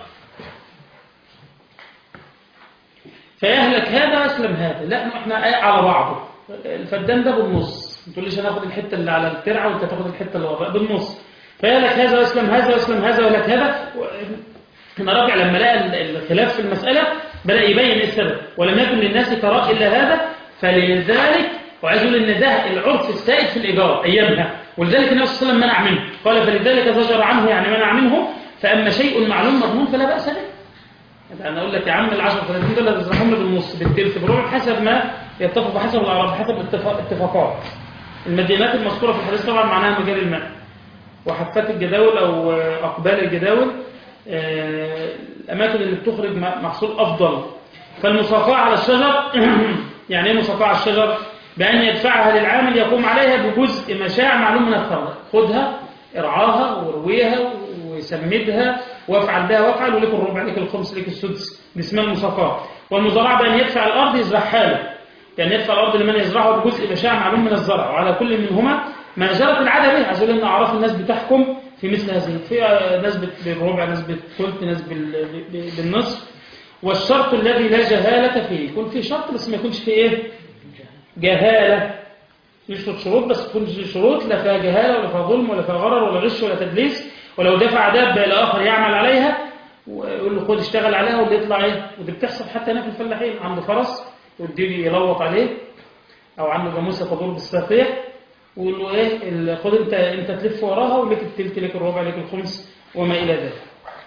فيهلك هذا ويسلم هذا. لا، احنا على بعضه. الفدان ده بالنص، ما تقوليش انا اخد الحته اللي على الترعه وانت تاخد الحته اللي وراء، بالنص. فيهلك هذا ويسلم هذا ويسلم هذا ويهلك هذا. هنا راجع لما لقى الخلاف في المساله بدا يبين السبب، ولم يكن للناس تراء الا هذا، فلذلك وعايز يقول ان ده العرف السائد في الايجار ايامها، ولذلك النبي صلى الله عليه وسلم منع منه، قال فلذلك زجر عنه يعني منع منه، فاما شيء معلوم مضمون فلا باس به. انا اقول لك يا عم ال عشرة ثلاثين دولار تزرعهم بالنص بالثلث بالربع حسب ما يتفق، بحسب الاعراض، بحسب اتفاقات. المدينات المذكوره في الحديث طبعا معناها مجال الماء وحفات الجداول او اقبال الجداول، الاماكن اللي بتخرج محصول افضل. فالمساقاه على الشجر يعني ايه مساقاه على الشجر؟ بان يدفعها للعامل يقوم عليها بجزء مشاع معلوم من الثمره، خدها ارعاها ورويها وسمدها وافعل بها وافعل، ولك الربع لك الخمس لك السدس، دي اسمها المساقاه. والمزارعه بان يدفع الارض يزرعها له، يعني يدفع الارض لمن يزرعه بجزء مشاع معلوم من الزرع، وعلى كل منهما ما جرت العاده به. عايز اقول ان اعراف الناس بتحكم في مثل هذه، في ناس بالربع، ناس بالثلث، ناس بالنصف. والشرط الذي لا جهاله فيه، يكون في شرط بس ما يكونش فيه ايه؟ جهاله. يشرط شروط بس تكون شروط لا فيها جهاله ولا فيها ظلم ولا فيها غرر ولا غش ولا تدليس. ولو دفع دابه الى اخر يعمل عليها ويقول له خد اشتغل عليها واللي يطلع ايه، ودي بتحصل حتى هنا في الفلاحين، عنده فرس والدير يلوط عليه او عنده جاموسه تدور بالساقيه ويقول له ايه خد انت انت تلف وراها ولك التلت لك الربع لك الخمس وما الى ذلك.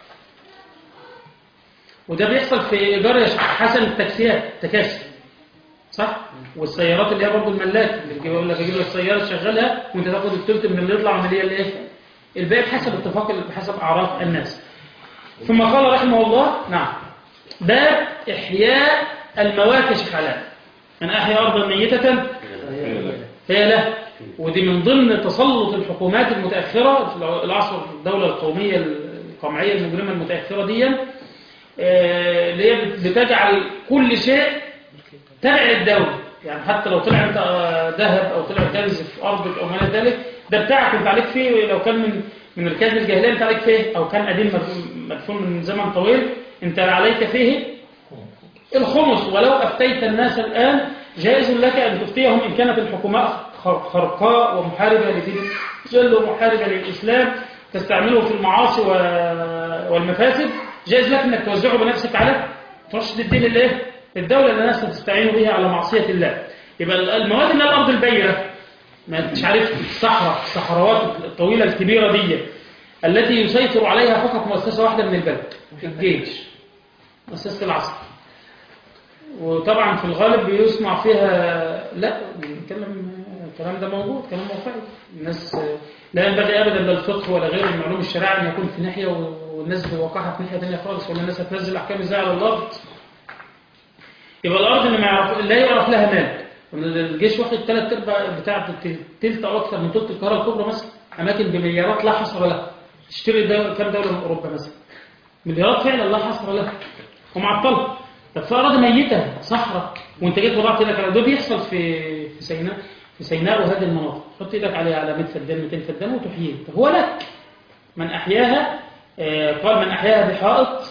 وده بيحصل في ايجار حسن التاكسيات التكاسي، صح؟ والسيارات اللي هي برضه الملاك اللي بيقول لك اجيب لك سياره شغلها وانت تاخد الثلث من اللي يطلع من اللي هي الايه؟ الباقي بحسب اتفاق بحسب اعراف الناس. ثم قال رحمه الله نعم باب احياء الموات يا شيخ علاء، من احيا ارضا ميته فهي له. ودي من ضمن تسلط الحكومات المتاخره في العصر الدوله القوميه القمعيه المجرمه المتاخره دي، اللي هي بتجعل كل شيء تبع الدولة. يعني حتى لو طلع ذهب أو طلع كنز في أرضك أو ما ذلك، ده بتاعك انت عليك فيه. لو كان من من الكنز الجاهلية انت عليك فيه، أو كان قديم مدفون من زمن طويل انت عليك فيه الخمس. ولو أفتيت الناس الآن جائز لك أن تفتيهم إن كانت الحكومات خرقاء ومحاربة لدين جل ومحاربة للإسلام تستعمله في المعاصي والمفاسد، جائز لك أنك توزعه بنفسك على ترشد الدين اللي ايه؟ الدولة اللي الناس تستعين بها على معصية الله. يبقى المواد اللي الأرض البيرة ما مش عارف الصحراء الصحراوات الطويلة الكبيرة دي التي يسيطر عليها فقط مؤسسة واحدة من البلد، الجيش، مؤسسة العسكر. وطبعا في الغالب بيسمع فيها لا بنتكلم الكلام ده موجود، كلام واقعي. الناس لا ينبغي ابدا لا الفقه ولا غيره من علوم الشريعه ان يكون في ناحيه والناس بواقعها في ناحيه ثانيه خالص، ولا الناس هتنزل احكام ازاي على الارض. يبقى الارض اللي ما يعرف لا يعرف لها مال. الجيش واخد ثلاث ارباع بتاع الثلث او اكثر من ثلث القاهره الكبرى مثلا، اماكن بمليارات لا حصر لها. تشتري دولة كام دوله من اوروبا مثلا، مليارات فعلا لا حصر لها ومعطله. طب في اراضي ميته صحراء وانت جيت وضعت ايدك على ده، بيحصل في في سيناء في سيناء وهذه المناطق، حط ايدك عليها على مية فدان مئتين فدان وتحييه. طب هو لك من احياها آه قال من احياها بحائط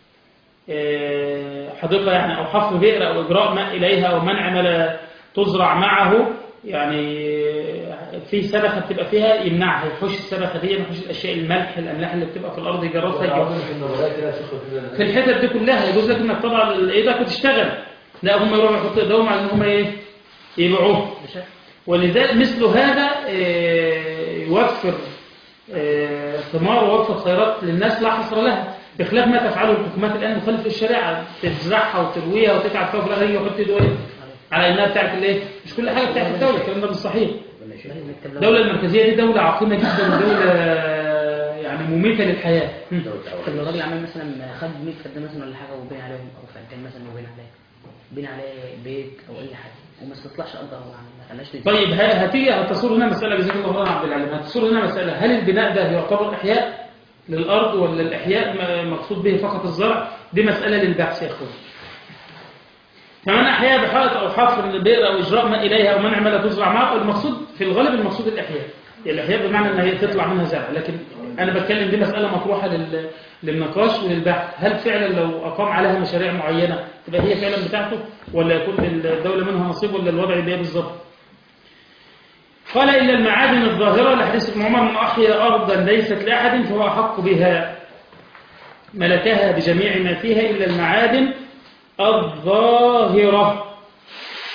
آه حديقه يعني او حفر بئر او اجراء ماء اليها او منع ما تزرع معه، يعني في سبخه بتبقى فيها يمنعها، يحوش السبخه دي، يحوش الاشياء الملح الاملاح اللي بتبقى في الارض يجرفها في الحتت دي كلها. يجوز لك انك تضع ايدك وتشتغل، لا هم يروحوا يحطوا ايدهم على ان هم ايه يبيعوه. ولذلك مثل هذا يوفر ثمار ويوفر خيرات للناس لا حصر لها، بخلاف ما تفعله الحكومات الان مخالف للشريعه، تزرعها وترويها وتتعب فيها وفي الاخر يحط ايده على انها بتاعت الايه، مش كل حاجه بتاعت الدوله. الكلام ده مش صحيح. الدوله المركزيه دي دوله عقيمه جدا ودوله يعني مميته للحياه. طب لو راجل عمل مثلا خد مية فدان مثلا ولا حاجه وبين عليهم، او فدان مثلا وبين عليه بين عليه بيت او اي حاجه وما استطلعش ارضه ما خلاش. طيب هتيجي هتصور هنا مساله، جزاك الله خيرا عبد العليم، هتصور هنا مساله هل البناء ده يعتبر احياء للارض ولا الاحياء مقصود به فقط الزرع؟ دي مساله للبحث يا اخوان. فمن احياء بحائط او حفر البئر او اجراء ما اليها او منع ما لا تزرع معه، المقصود في الغالب المقصود الاحياء. الاحياء بمعنى ان هي تطلع منها زرع، لكن انا بتكلم دي مساله مطروحه لل... للنقاش وللبحث. هل فعلا لو اقام عليها مشاريع معينه تبقى هي فعلا بتاعته، ولا يكون للدوله منها نصيب، ولا الوضع بيه بالظبط؟ قال الا المعادن الظاهره لحديث ابن عمر من احيا ارضا ليست لاحد فهو احق بها، ملكها بجميع ما فيها الا المعادن الظاهره.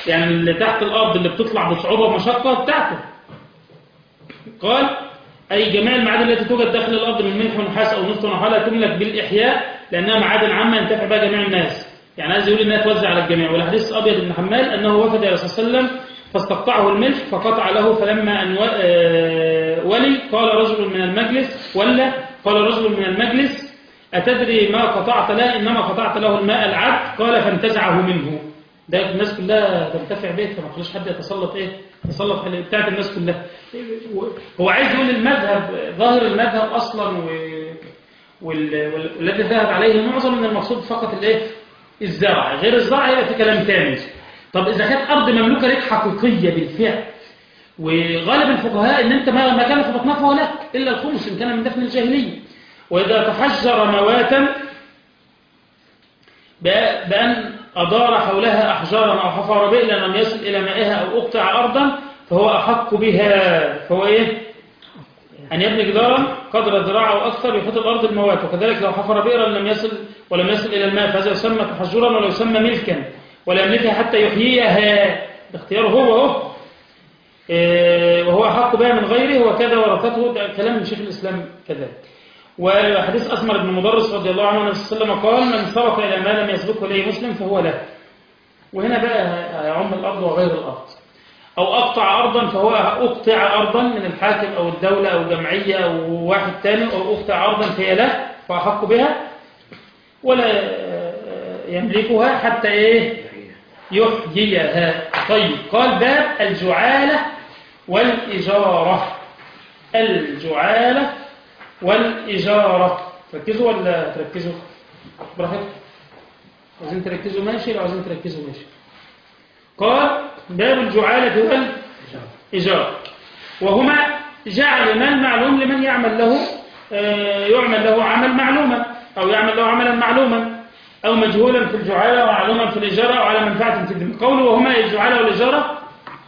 يعني اللي تحت الأرض اللي بتطلع بصعوبة ومشقة بتاعته. قال أي جميع المعادن التي توجد داخل الأرض من ملح ونحاس أو نفط ونحاس لا تملك بالإحياء لأنها معادن عامة ينتفع بها جميع الناس. يعني عايز يقول إنها توزع على الجميع. والحديث أبيض بن حمال أنه وفد إلى صلى الله عليه وسلم فاستقطعه الملح فقطع له، فلما أن ولي قال رجل من المجلس ولا قال رجل من المجلس أتدري ما قطعت له؟ إنما قطعت له الماء العذب. قال فانتزعه منه. ده الناس كلها تنتفع به، فما خلوش حد يتسلط ايه يتسلط على بتاعت الناس كلها. هو عايز يقول المذهب ظاهر المذهب اصلا والذي ذهب عليه معظم من المقصود فقط الايه الزرع، غير الزرع يبقى في كلام ثاني. طب اذا كانت ارض مملوكه لك حقيقيه بالفعل، وغالب الفقهاء ان انت ما كان في بطنها فهو لك الا الخمس ان كان من دفن الجاهليه. واذا تحجر مواتا بأن أدار حولها أحجارا أو حفر بئرا لم يصل إلى مائها أو أقطع أرضا فهو أحق بها. فهو إيه؟ أن يبني جدارا قدر ذراع أو أكثر يحيط الأرض الموات. وكذلك لو حفر بئرا لم يصل ولم يصل إلى الماء فهذا يسمى تحجرا ولا يسمى ملكا ولا يملكها حتى يحييها. باختياره هو هو إيه وهو أحق بها من غيره وكذا ورثته. كلام من شيخ الإسلام كذلك. وحديث أسمر بن مدرس رضي الله عنه صلى الله عليه وسلم قال من سبق إلى ما لم يسبقه إليه مسلم فهو له. وهنا بقى يعم الأرض وغير الأرض. أو أقطع أرضا فهو أقطع أرضا من الحاكم أو الدولة أو جمعية أو واحد تاني، أو أقطع أرضا فهي له فأحق بها ولا يملكها حتى إيه يحييها. طيب قال باب الجعالة والإجارة. الجعالة والإجارة تركزوا ولا تركزوا براحتكم؟ عايزين تركزوا ماشي، لو عايزين تركزوا ماشي. قال باب الجعالة والإجارة وهما جعل مال معلوم لمن يعمل له يعمل له عمل معلوما أو يعمل له عملا معلوما أو مجهولا في الجعالة ومعلوما في الإجارة أو على منفعة في الذمة. قوله وهما الجعالة والإجارة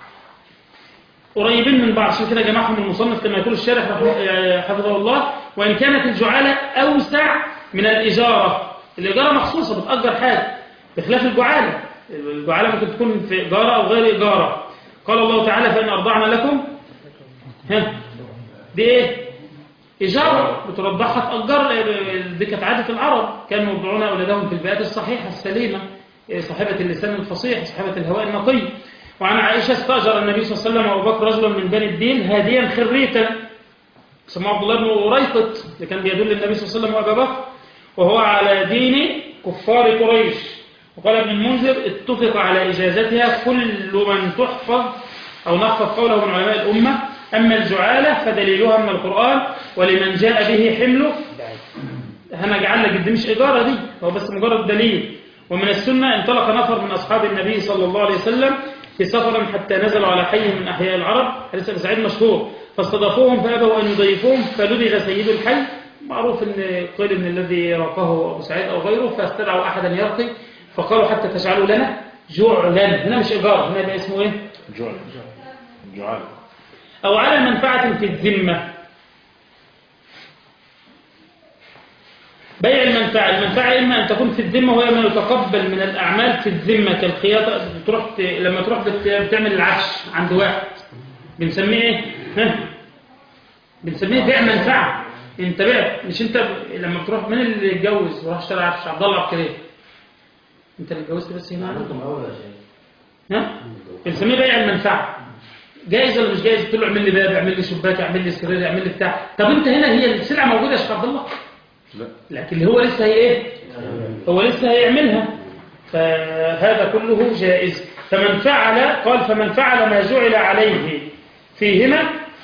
قريبين من بعض، عشان كده جمعهم المصنف كما يقول الشارح حفظه الله. وإن كانت الجعالة أوسع من الإجارة. الإجارة مخصوصة بتأجر حاجة بخلاف الجعالة. الجعالة ممكن تكون في إجارة أو غير إجارة. قال الله تعالى فإن أرضعنا لكم ها دي إيه؟ إجارة بترضعها تأجر. دي كانت عادة العرب، كانوا يرضعون أولادهم في البيئات الصحيحة السليمة صاحبة اللسان الفصيح صاحبة الهواء النقي. وعن عائشة استأجر النبي صلى الله عليه وسلم وأبو بكر رجلا من بني الدين هاديا خريتا سماه عبد الله بن أريقط اللي كان بيدل النبي صلى الله عليه وسلم وأبا بكر وهو على دين كفار قريش. وقال ابن المنذر اتفق على إجازتها كل من تحفظ أو نحفظ قوله من علماء الأمة. أما الجعالة فدليلها من القرآن ولمن جاء به حمله. أنا جعل لك دي مش إجارة، دي هو بس مجرد دليل. ومن السنة انطلق نفر من أصحاب النبي صلى الله عليه وسلم في سفر حتى نزلوا على حي من أحياء العرب، حديث أبي سعيد مشهور، فاستضافوهم فأبوا أن يضيفوهم فلدغ سيد الحي. معروف أن قيل من الذي رقاه أبو سعيد أو غيره، فاستدعوا أحدا يرقي فقالوا حتى تجعلوا لنا جعلا. هنا مش إيجار، هنا يبقى اسمه إيه؟ جعل. جعل. أو على منفعة في الذمة. بيع المنفعة. المنفعة إما أن تكون في الذمة وهي ما يتقبل من الأعمال في الذمة كالخياطة. بتروح ت... لما تروح بت... بتعمل العفش عند واحد بنسميه إيه؟ ها؟ بنسميه بيع منفعة. أنت بعت، مش أنت ب... لما بتروح من اللي اتجوز وراح اشترى عفش؟ عبد الله عبد الكريم. أنت اللي اتجوزت بس هنا ها؟ بنسميه بيع المنفعة. جائز ولا مش جائز؟ قلت له اعمل لي باب، اعمل لي شباك، اعمل لي سرير، اعمل لي بتاع. طب أنت هنا هي السلعة موجودة يا شيخ عبد الله؟ لا. لكن هو لسه هي ايه هو لسه هيعملها. فهذا كله جائز. فمن فعل قال فمن فعل ما جعل عليه فيهما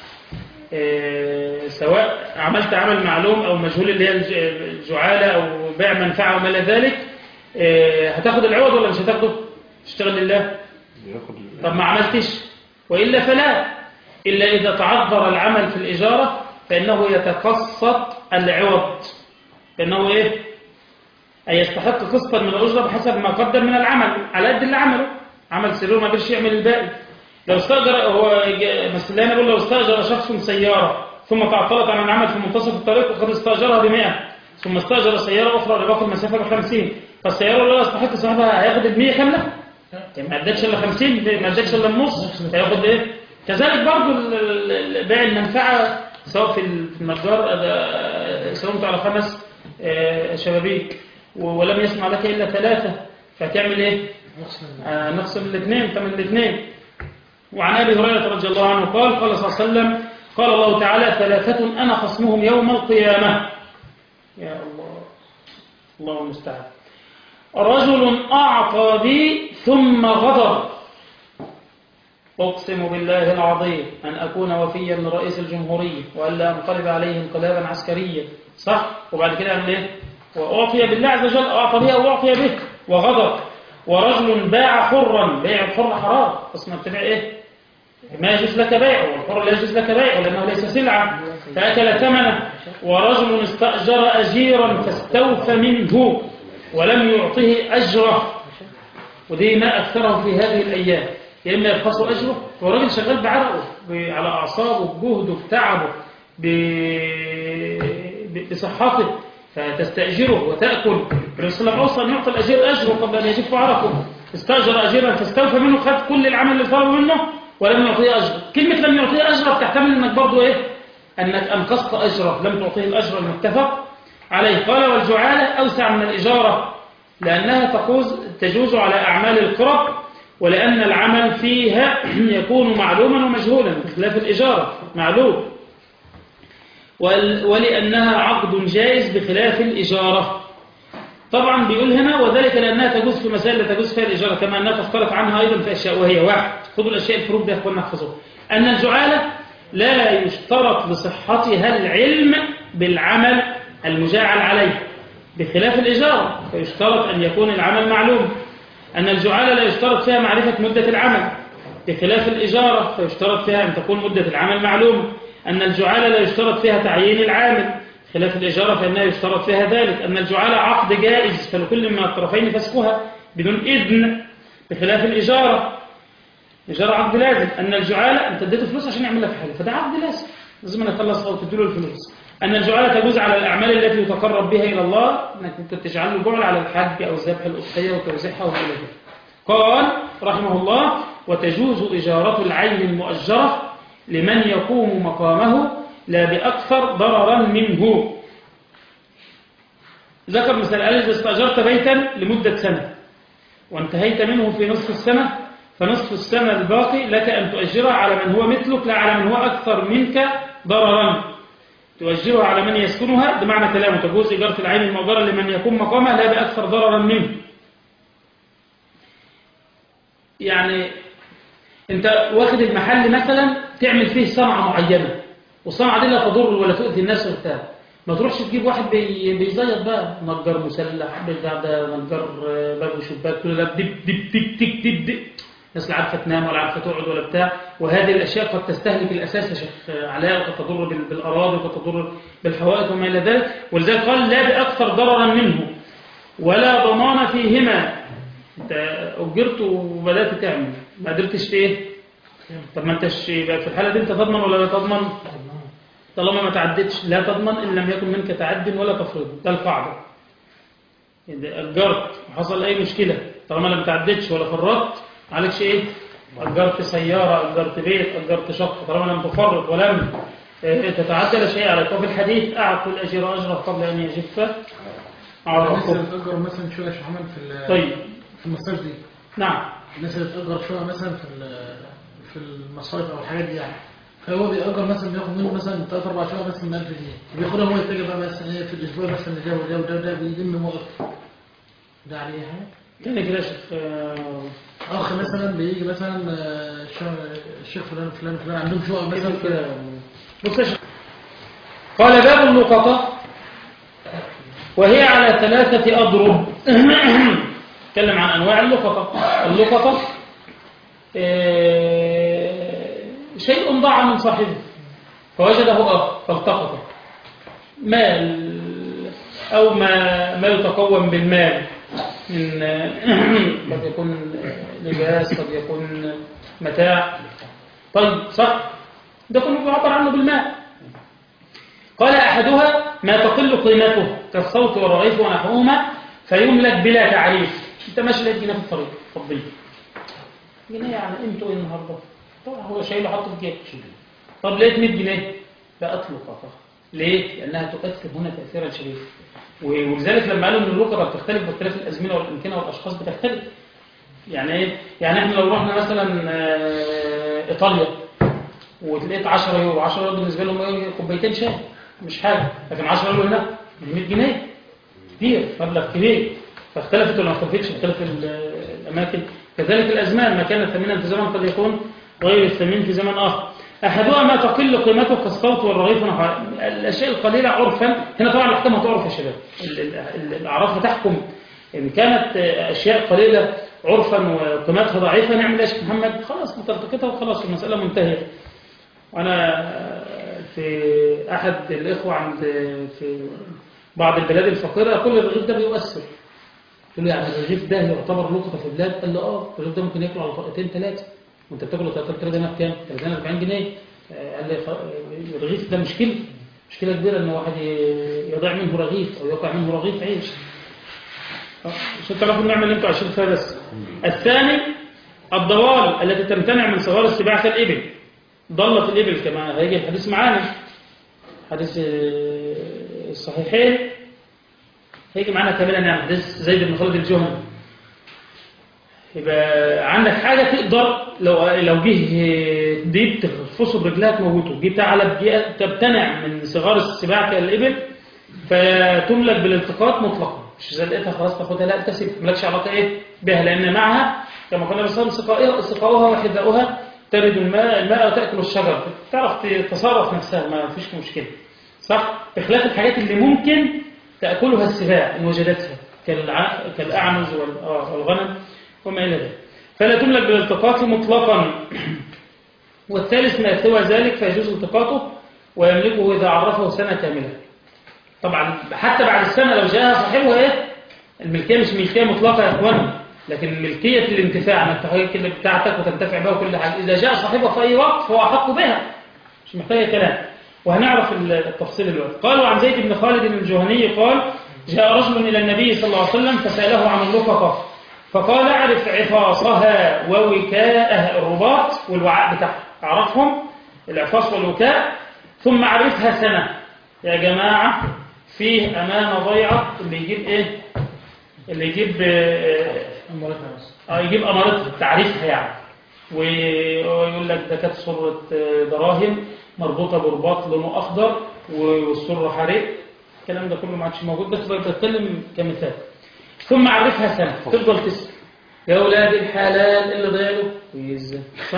إيه سواء عملت عمل معلوم او مجهول اللي هي الجعالة او بيع منفعة وما الى ذلك إيه هتاخد العوض ولا مش هتاخده؟ تشتغل لله. طب ما عملتش وإلا فلا. إلا إذا تعذر العمل في الإجارة فإنه يتقسط العوض، لأنه إيه؟ أي يستحق قسطا من الأجرة بحسب ما قدم من العمل على قد اللي عمله. عمل سرير ما قدرش يعمل الباقي. لو استأجر هو مثلا نقول لو استأجر شخص سيارة ثم تعطلت عن العمل في منتصف الطريق وقد استأجرها بمئة ثم استأجر سيارة أخرى لباقي المسافة بخمسين، فالسيارة اللي يستحق صاحبها هياخد المية كاملة؟ يعني ما ادتش الا خمسين، ما ادتش الا النص، هياخد ايه؟ كذلك برضو ال- ال- بيع المنفعه سواء في ال- في النجار آه، سواء على خمس آه، شبابيك و- ولم يسمع لك الا ثلاثه، فتعمل ايه؟ آه، نقسم الاثنين ثمن الاثنين. وعن ابي هريره رضي الله عنه قال قال صلى الله عليه وسلم قال الله تعالى ثلاثه انا خصمهم يوم القيامه. يا الله، الله المستعان. رجل أعطى بي ثم غدر، أقسم بالله العظيم أن أكون وفيا لرئيس الجمهورية وألا أنقلب عليه انقلابا عسكريا، صح؟ وبعد كده أعمل إيه؟ وأعطي بالله عز وجل، أعطى به أو أعطي به وغدر. ورجل باع حرا، بيع الحر حرام، اسمه بتبيع إيه؟ ما يجوز لك بيعه، والحر لا يجوز لك بيعه لأنه ليس سلعة فأكل ثمنه. ورجل استأجر أجيرا فاستوفى منه ولم يعطه أجره، ودي ما أكثره في هذه الأيام، يا إما يبخسوا أجره، والراجل شغال بعرقه على أعصابه بجهده بتعبه بصحته، فتستأجره وتأكل. الرسول صلى الله عليه وسلم يعطي الأجير أجره قبل أن يجف عرقه. استأجر أجيرا فاستوفى منه، خد كل العمل اللي طلبه منه ولم يعطيه أجره. كلمة لم يعطيه أجره بتحتمل أنك برضو إيه؟ أنك أنقصت أجره، لم تعطيه الأجر المتفق عليه. قال والجعالة أوسع من الإجارة لأنها تجوز تجوز على أعمال القرب، ولأن العمل فيها يكون معلوما ومجهولا بخلاف الإجارة معلوم، ولأنها عقد جائز بخلاف الإجارة. طبعا بيقول هنا وذلك لأنها تجوز في مسائل لا تجوز فيها الإجارة، كما أنها تختلط عنها أيضا في أشياء، وهي واحد، خذوا الأشياء الفروق ده يا أخوانا احفظوها. أن الجعالة لا يشترط لصحتها العلم بالعمل المجاعل عليه بخلاف الإجارة، فيشترط أن يكون العمل معلوم. أن الجعالة لا يشترط فيها معرفة مدة العمل بخلاف الإجارة، فيشترط فيها أن تكون مدة العمل معلوم. أن الجعالة لا يشترط فيها تعيين العامل خلاف الإجارة فإنها يشترط فيها ذلك. أن الجعالة عقد جائز فلكل من الطرفين فسخها بدون إذن بخلاف الإجارة، الإجارة عقد لازم. أن الجعالة أنت اديته فلوس عشان يعمل لك حاجة فده عقد لازم، لازم أن يخلص أو تديله الفلوس. أن الجعالة تجوز على الأعمال التي يتقرب بها إلى الله، أنك أنت تجعل له جعل على الحج أو ذبح الأضحية وتوزيعها وغير ذلك. قال رحمه الله وتجوز إجارة العين المؤجرة لمن يقوم مقامه لا بأكثر ضررا منه. ذكر مثال قال إذا استأجرت بيتا لمدة سنة وانتهيت منه في نصف السنة فنصف السنة الباقي لك أن تؤجرها على من هو مثلك لا على من هو أكثر منك ضررا، تؤجرها على من يسكنها. بمعنى كلامه تجوز إجارة العين المؤجرة لمن يقوم مقامه لا بأكثر ضررا منه. يعني أنت واخد المحل مثلا تعمل فيه صنعة معينة، والصنعة دي لا تضر ولا تؤذي الناس وبتاع، ما تروحش تجيب واحد بي بيزيط بقى نجار مسلح بتاع ده نجار باب وشباك كل ده دب دب دب دب دب دب الناس لا عارفه تنام ولا عارفه تقعد ولا بتاع. وهذه الاشياء قد تستهلك الاساس يا شيخ علاء، وقد تضر بالاراضي وقد تضر بالحوائط وما الى ذلك. ولذلك قال لا باكثر ضررا منه ولا ضمان فيهما. انت اجرت وبدات تعمل ما قدرتش ايه، طب ما انتش يبقى في الحاله دي انت تضمن ولا لا تضمن؟ طالما ما تعدتش لا تضمن ان لم يكن منك تعد ولا تفريط، ده القاعده. يعني اجرت وحصل اي مشكله طالما لم تعدتش ولا فرطت عليكش ايه؟ اجرت سياره، اجرت بيت، اجرت شقه، طالما لم تفرط ولم تتعدى لا شيء عليك. وفي الحديث اعطوا الاجير اجره قبل ان يجف عرقه. الناس اللي بتأجر مثلا شويه يا شيخ محمد في طيب في المساج دي، نعم الناس اللي بتأجر شويه مثلا في في المصايف او الحاجات دي، يعني فهو بيأجر مثلا بياخد منه مثلا ثلاث أربع شهور مثلا من ألف جنيه، بياخدها هو يتاجر بقى مثلا ايه في الاسبوع مثلا اللي جاب وده وده وده بيلم وقت ده عليه حاجه. كان كده يا شيخ اخ مثلا بيجي مثلا الشيخ فلان فلان فلان عندهم شقق مثلا كده. بص يا شيخ قال باب اللقطه وهي على ثلاثه اضرب. تكلم عن انواع اللقطه. اللقطه شيء ضاع من صاحبه فوجده اخ فالتقطه، مال او ما ما يتقوم بالمال من قد يكون لباس قد يكون متاع. طيب صح، ده كله بيعبر عنه بالمال. قال احدها ما تقل قيمته كالصوت والرغيف ونحوهما فيملك بلا تعريف. انت ماشي لقيت جنيه في الطريق فضيه جنيه يعني قيمته ايه النهارده؟ طبعا هو شايله حاطه في جيبه. طب لقيت مية جنيه لا اطلق فقط. ليه؟ لانها تؤثر هنا تاثيرا شديدا. ولذلك لما قالوا ان اللقطه بتختلف باختلاف الازمنه والامكنه والاشخاص بتختلف. يعني ايه؟ يعني احنا لو رحنا مثلا ايطاليا ولقيت عشرة يورو، عشرة يورو بالنسبه لهم كوبايتين شاي مش حاجه، لكن عشرة يورو هنا مية جنيه كتير، مبلغ كبير. فاختلفت ولا ما اختلفتش؟ اختلف الاماكن. كذلك الازمان، ما كان ثمينا في زمن قد يكون غير الثمين في زمن اخر. احدها ما تقل قيمته كالصوت والرغيف ونحو الاشياء القليله عرفا. هنا طبعا الاحكام هتعرف يا شباب، الاعراف هتحكم. ان كانت اشياء قليله عرفا وقيمتها ضعيفه نعمل ايش محمد؟ خلاص نتلتقطها وخلاص المساله منتهيه. وانا في احد الاخوه عند في بعض البلاد الفقيره يقول الرغيف ده بيؤثر. قلت له يعني الرغيف ده يعتبر لقطه في البلاد؟ قال له اه الرغيف ده ممكن ياكله على طاقتين ثلاثه، وانت بتاكله ثلاثة هنا بكام؟ ثلاثة أربعين جنيه. قال لي الرغيف ده مشكله مشكله كبيره ان واحد يضيع منه رغيف او يقع منه رغيف عيش. عشان تعرفوا النعمه اللي انتوا عايشين فيها. بس الثاني الضوال التي تمتنع من صغار السباع كالابل. ضلت الابل كما هيجي الحديث معانا، حديث الصحيحين هيجي معانا كاملا، يعني حديث زيد بن خالد الجهني. يبقى عندك حاجه تقدر لو لو جه ديب تفصل برجلها تموته، جه ثعلب تمتنع من صغار السباع كالابل فتملك بالالتقاط مطلقا. مش اذا لقيتها خلاص تاخدها، لا تسيب، مالكش علاقه ايه بها، لان معها كما قلنا بس سقاؤها وحذاؤها ترد الماء الماء وتاكل الشجر، تعرف تتصرف نفسها ما فيش مشكله، صح؟ بخلاف الحاجات اللي ممكن تاكلها السباع ان وجدتها كالاعنز والغنم وما الى ذلك، فلا تملك بالالتقاط مطلقا. والثالث ما سوى ذلك فيجوز التقاطه ويملكه اذا عرفه سنه كامله. طبعا حتى بعد السنه لو جاءها صاحبها ايه؟ الملكيه مش ملكيه مطلقه يا اخوان، لكن ملكيه الانتفاع انك تحقق اللي بتاعتك وتنتفع بها وكل حاجه. اذا جاء صاحبها في اي وقت فهو احق بها، مش محتاج كلام، وهنعرف التفصيل دلوقتي. قالوا عن زيد بن خالد الجهني قال جاء رجل الى النبي صلى الله عليه وسلم فساله عن اللقطه فقال اعرف عفاصها ووكاءها، الرباط والوعاء بتاعها اعرفهم، العفاص والوكاء، ثم اعرفها سنه. يا جماعه فيه امانه ضيعه، اللي يجيب ايه؟ اللي يجيب اه يجيب امارتها تعريفها يعني، ويقول لك ده كانت صره دراهم مربوطه برباط لونه اخضر والسره حريق، الكلام ده كله ما عادش موجود، بس بتكلم كمثال. ثم اعرفها سنه، تفضل تسال يا اولاد الحلال اللي ضيع له ويز صح.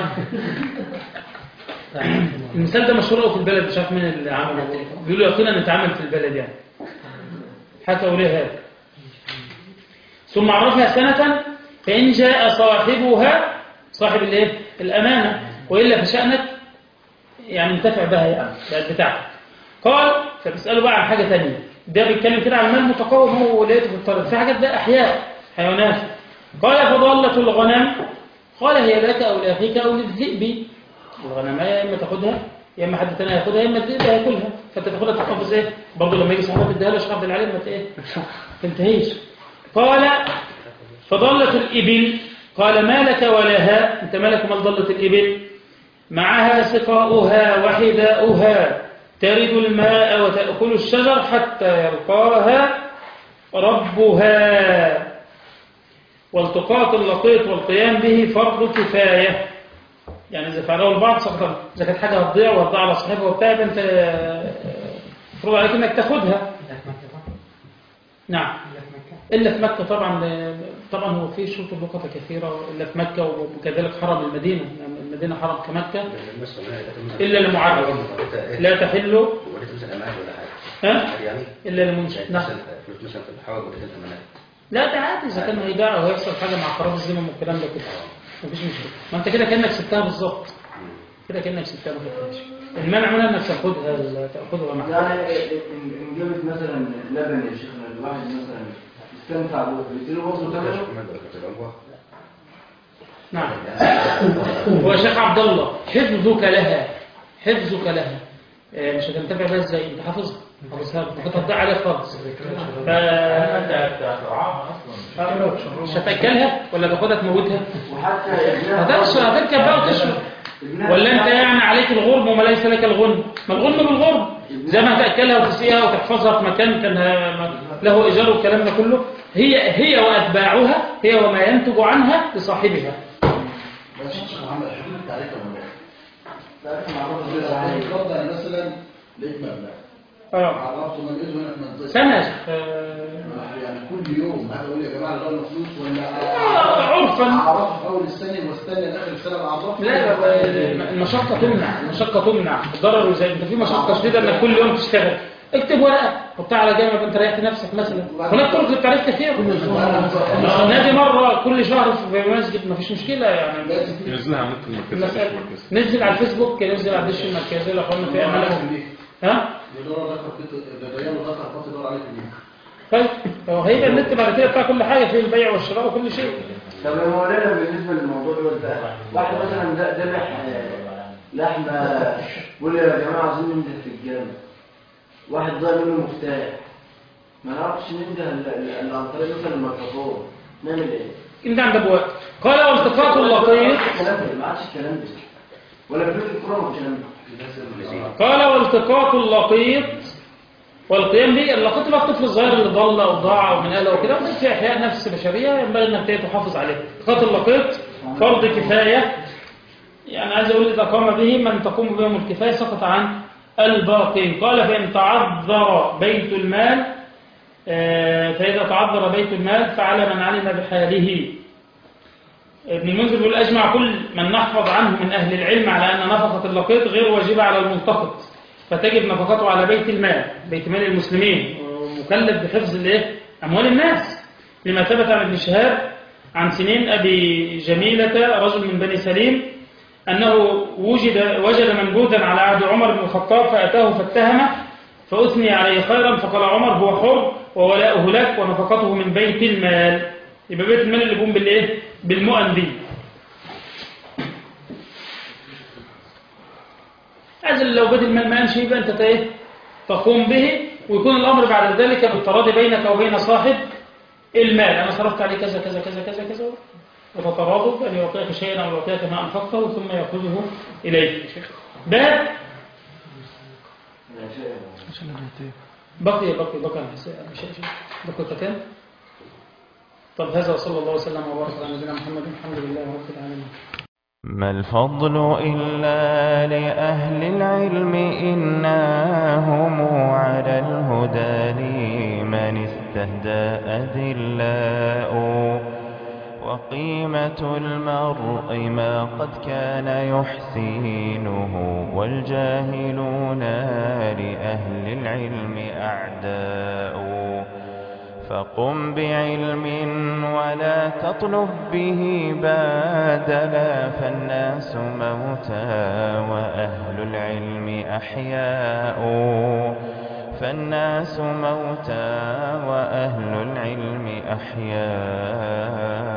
المثال ده مشهور قوي في البلد، مش عارف مين اللي عمله، بيقولوا يقينا نتعامل في البلد يعني، حكوا ليه هذا. ثم عرفها سنة فإن جاء صاحبها صاحب الايه؟ الأمانة وإلا فشأنك يعني انتفع بها يعني بقت بتاعتك. قال فبيسألوا بقى عن حاجة تانية، ده بيتكلم كده عن المال المتقوم هو ولقيته في الطريق، في حاجات ده أحياء حيوانات. قال فضالة الغنم قال هي لك أو لأخيك أو للذئب. الغنم يا إما تاخدها يا إما حد تاني ياخدها يا إما الذئب هياكلها، فأنت تاخدها تحفظ إيه؟ برضه لما يجي صاحبها تديها له عبد العليم ما إيه؟ تنتهيش. قال فضلت الإبل قال ما لك ولها، أنت مالك وما ضلت الإبل؟ معها سقاؤها وحذاؤها ترد الماء وتأكل الشجر حتى يلقاها ربها، والتقاط اللقيط والقيام به فرض كفاية. يعني إذا فعله البعض سقط، إذا كانت حاجة هتضيع وهتضيع على صاحبها وبتاع أنت المفروض عليك إنك تاخدها. نعم إلا في مكة طبعا، طبعا هو في شروط اللقطة كثيرة إلا في مكة، وكذلك حرم المدينة، المدينة حرم كمكة إلا لمعرض لا تحل إلا لمنشأ. نعم لا ده عادي إذا كان هيباع أو هيحصل حاجة مع قرار الزمن والكلام ده كده مفيش مشكلة، ما أنت كده كأنك سبتها بالظبط، كده كأنك سبتها ما خدتهاش. المنع منها إنك تأخذها تأخذها معك. يعني إن جبت مثلا لبن يا شيخنا الواحد مثلا استنفع به بيصير برضه ثمنه. نعم هو شيخ عبد الله حفظك لها حفظك لها آه، مش هتنتفع بها ازاي؟ انت حافظها حافظها ممكن تضيع عليها خالص. ف مش هتاكلها ولا تاخدها تموتها؟ وحتى هترشى هتركب بقى وتشرب. ولا انت يعني عليك الغرم وما ليس لك الغنم؟ ما الغنم بالغرم، زي ما هتاكلها وتسقيها وتحفظها في مكان كان له ايجار والكلام ده كله. هي هي واتباعها، هي وما ينتج عنها لصاحبها. بس الشيخ محمد حدود التعريف يا مولانا. تعرف معروف الفرض انا مثلا لقيت مبلغ اه عرفته من ايده هنا في منطقه سنه يا شيخ. آه، يعني كل يوم هذا اقول يا جماعه ده فلوس ولا عرفا اعرفه في اول السنه واستنى لاخر السنه اعرفه. لا لا، المشقة تمنع، المشقة تمنع الضرر. زي انت في مشقة شديدة انك كل يوم تشتغل، اكتب ورقة حطها على جنب انت ريحت نفسك مثلا. هناك طرق للتعريف كثير. نادي مرة كل شهر في مسجد ما فيش مشكلة يعني. ينزلها على النت المركزي. المسألة نزل على الفيسبوك، نزل على الدش المركزي لو اخوانا في امالهم. ها؟ طيب هو هيبقى النت بعد كده بتاع كل حاجة، فيه البيع والشراء وكل شيء. طب يا مولانا بالنسبه للموضوع دوت بقى، واحد مثلا ده ذبح لحمه، بيقول لي يا جماعه عايزين ننده في الجامع، واحد ضاع منه مفتاح، ما نعرفش ننده الا عن طريق مثلا الميكروفون، نعمل ايه؟ انت عندك وقت. قال والتقاط اللقيط. ما عادش الكلام ده ولا في الكوره والكلام ده. قال والتقاط اللقيط والقيام به. اللقيط اللي هو الطفل الصغير اللي ضل او ضاع او من اهله وكده، وده في احياء نفس بشريه ينبغي انك تحافظ عليه. التقاط اللقيط فرض كفايه، يعني عايز اقول اذا قام به من تقوم بهم الكفايه سقط عن الباقين. قال فان تعذر بيت المال، فاذا تعذر بيت المال فعلى من علم بحاله. ابن المنذر بيقول اجمع كل من نحفظ عنه من اهل العلم على ان نفقه اللقيط غير واجبه على الملتقط، فتجب نفقته على بيت المال، بيت مال المسلمين، ومكلف بحفظ الايه؟ اموال الناس، لما ثبت عن ابن شهاب عن سنين ابي جميله رجل من بني سليم انه وجد وجد منبوذا على عهد عمر بن الخطاب فاتاه فاتهمه فاثني عليه خيرا، فقال عمر هو حر وولاؤه لك ونفقته من بيت المال. يبقى بيت المال اللي يقوم بالايه؟ بالمؤن دي. أجل لو بدل المال ما أمشي يبقى أنت ايه؟ تقوم به، ويكون الأمر بعد ذلك بالتراضي بينك وبين صاحب المال. أنا صرفت عليه كذا كذا كذا كذا كذا، وتتراضوا بأن يعطيك شيئا أو يعطيك ما أنفقته ثم يأخذه إليك. باب بقي بقي بقي بقي كان. طب هذا وصلى الله وسلم وبارك على نبينا محمد. الحمد لله رب العالمين. ما الفضل إلا لأهل العلم إنهم على الهدى لمن استهدى أذلاء، وقيمة المرء ما قد كان يحسينه، والجاهلون لأهل العلم أعداء. فقم بعلم ولا تطلب به بادلا، فالناس موتى وأهل العلم أحياء. فالناس موتى وأهل العلم أحياء.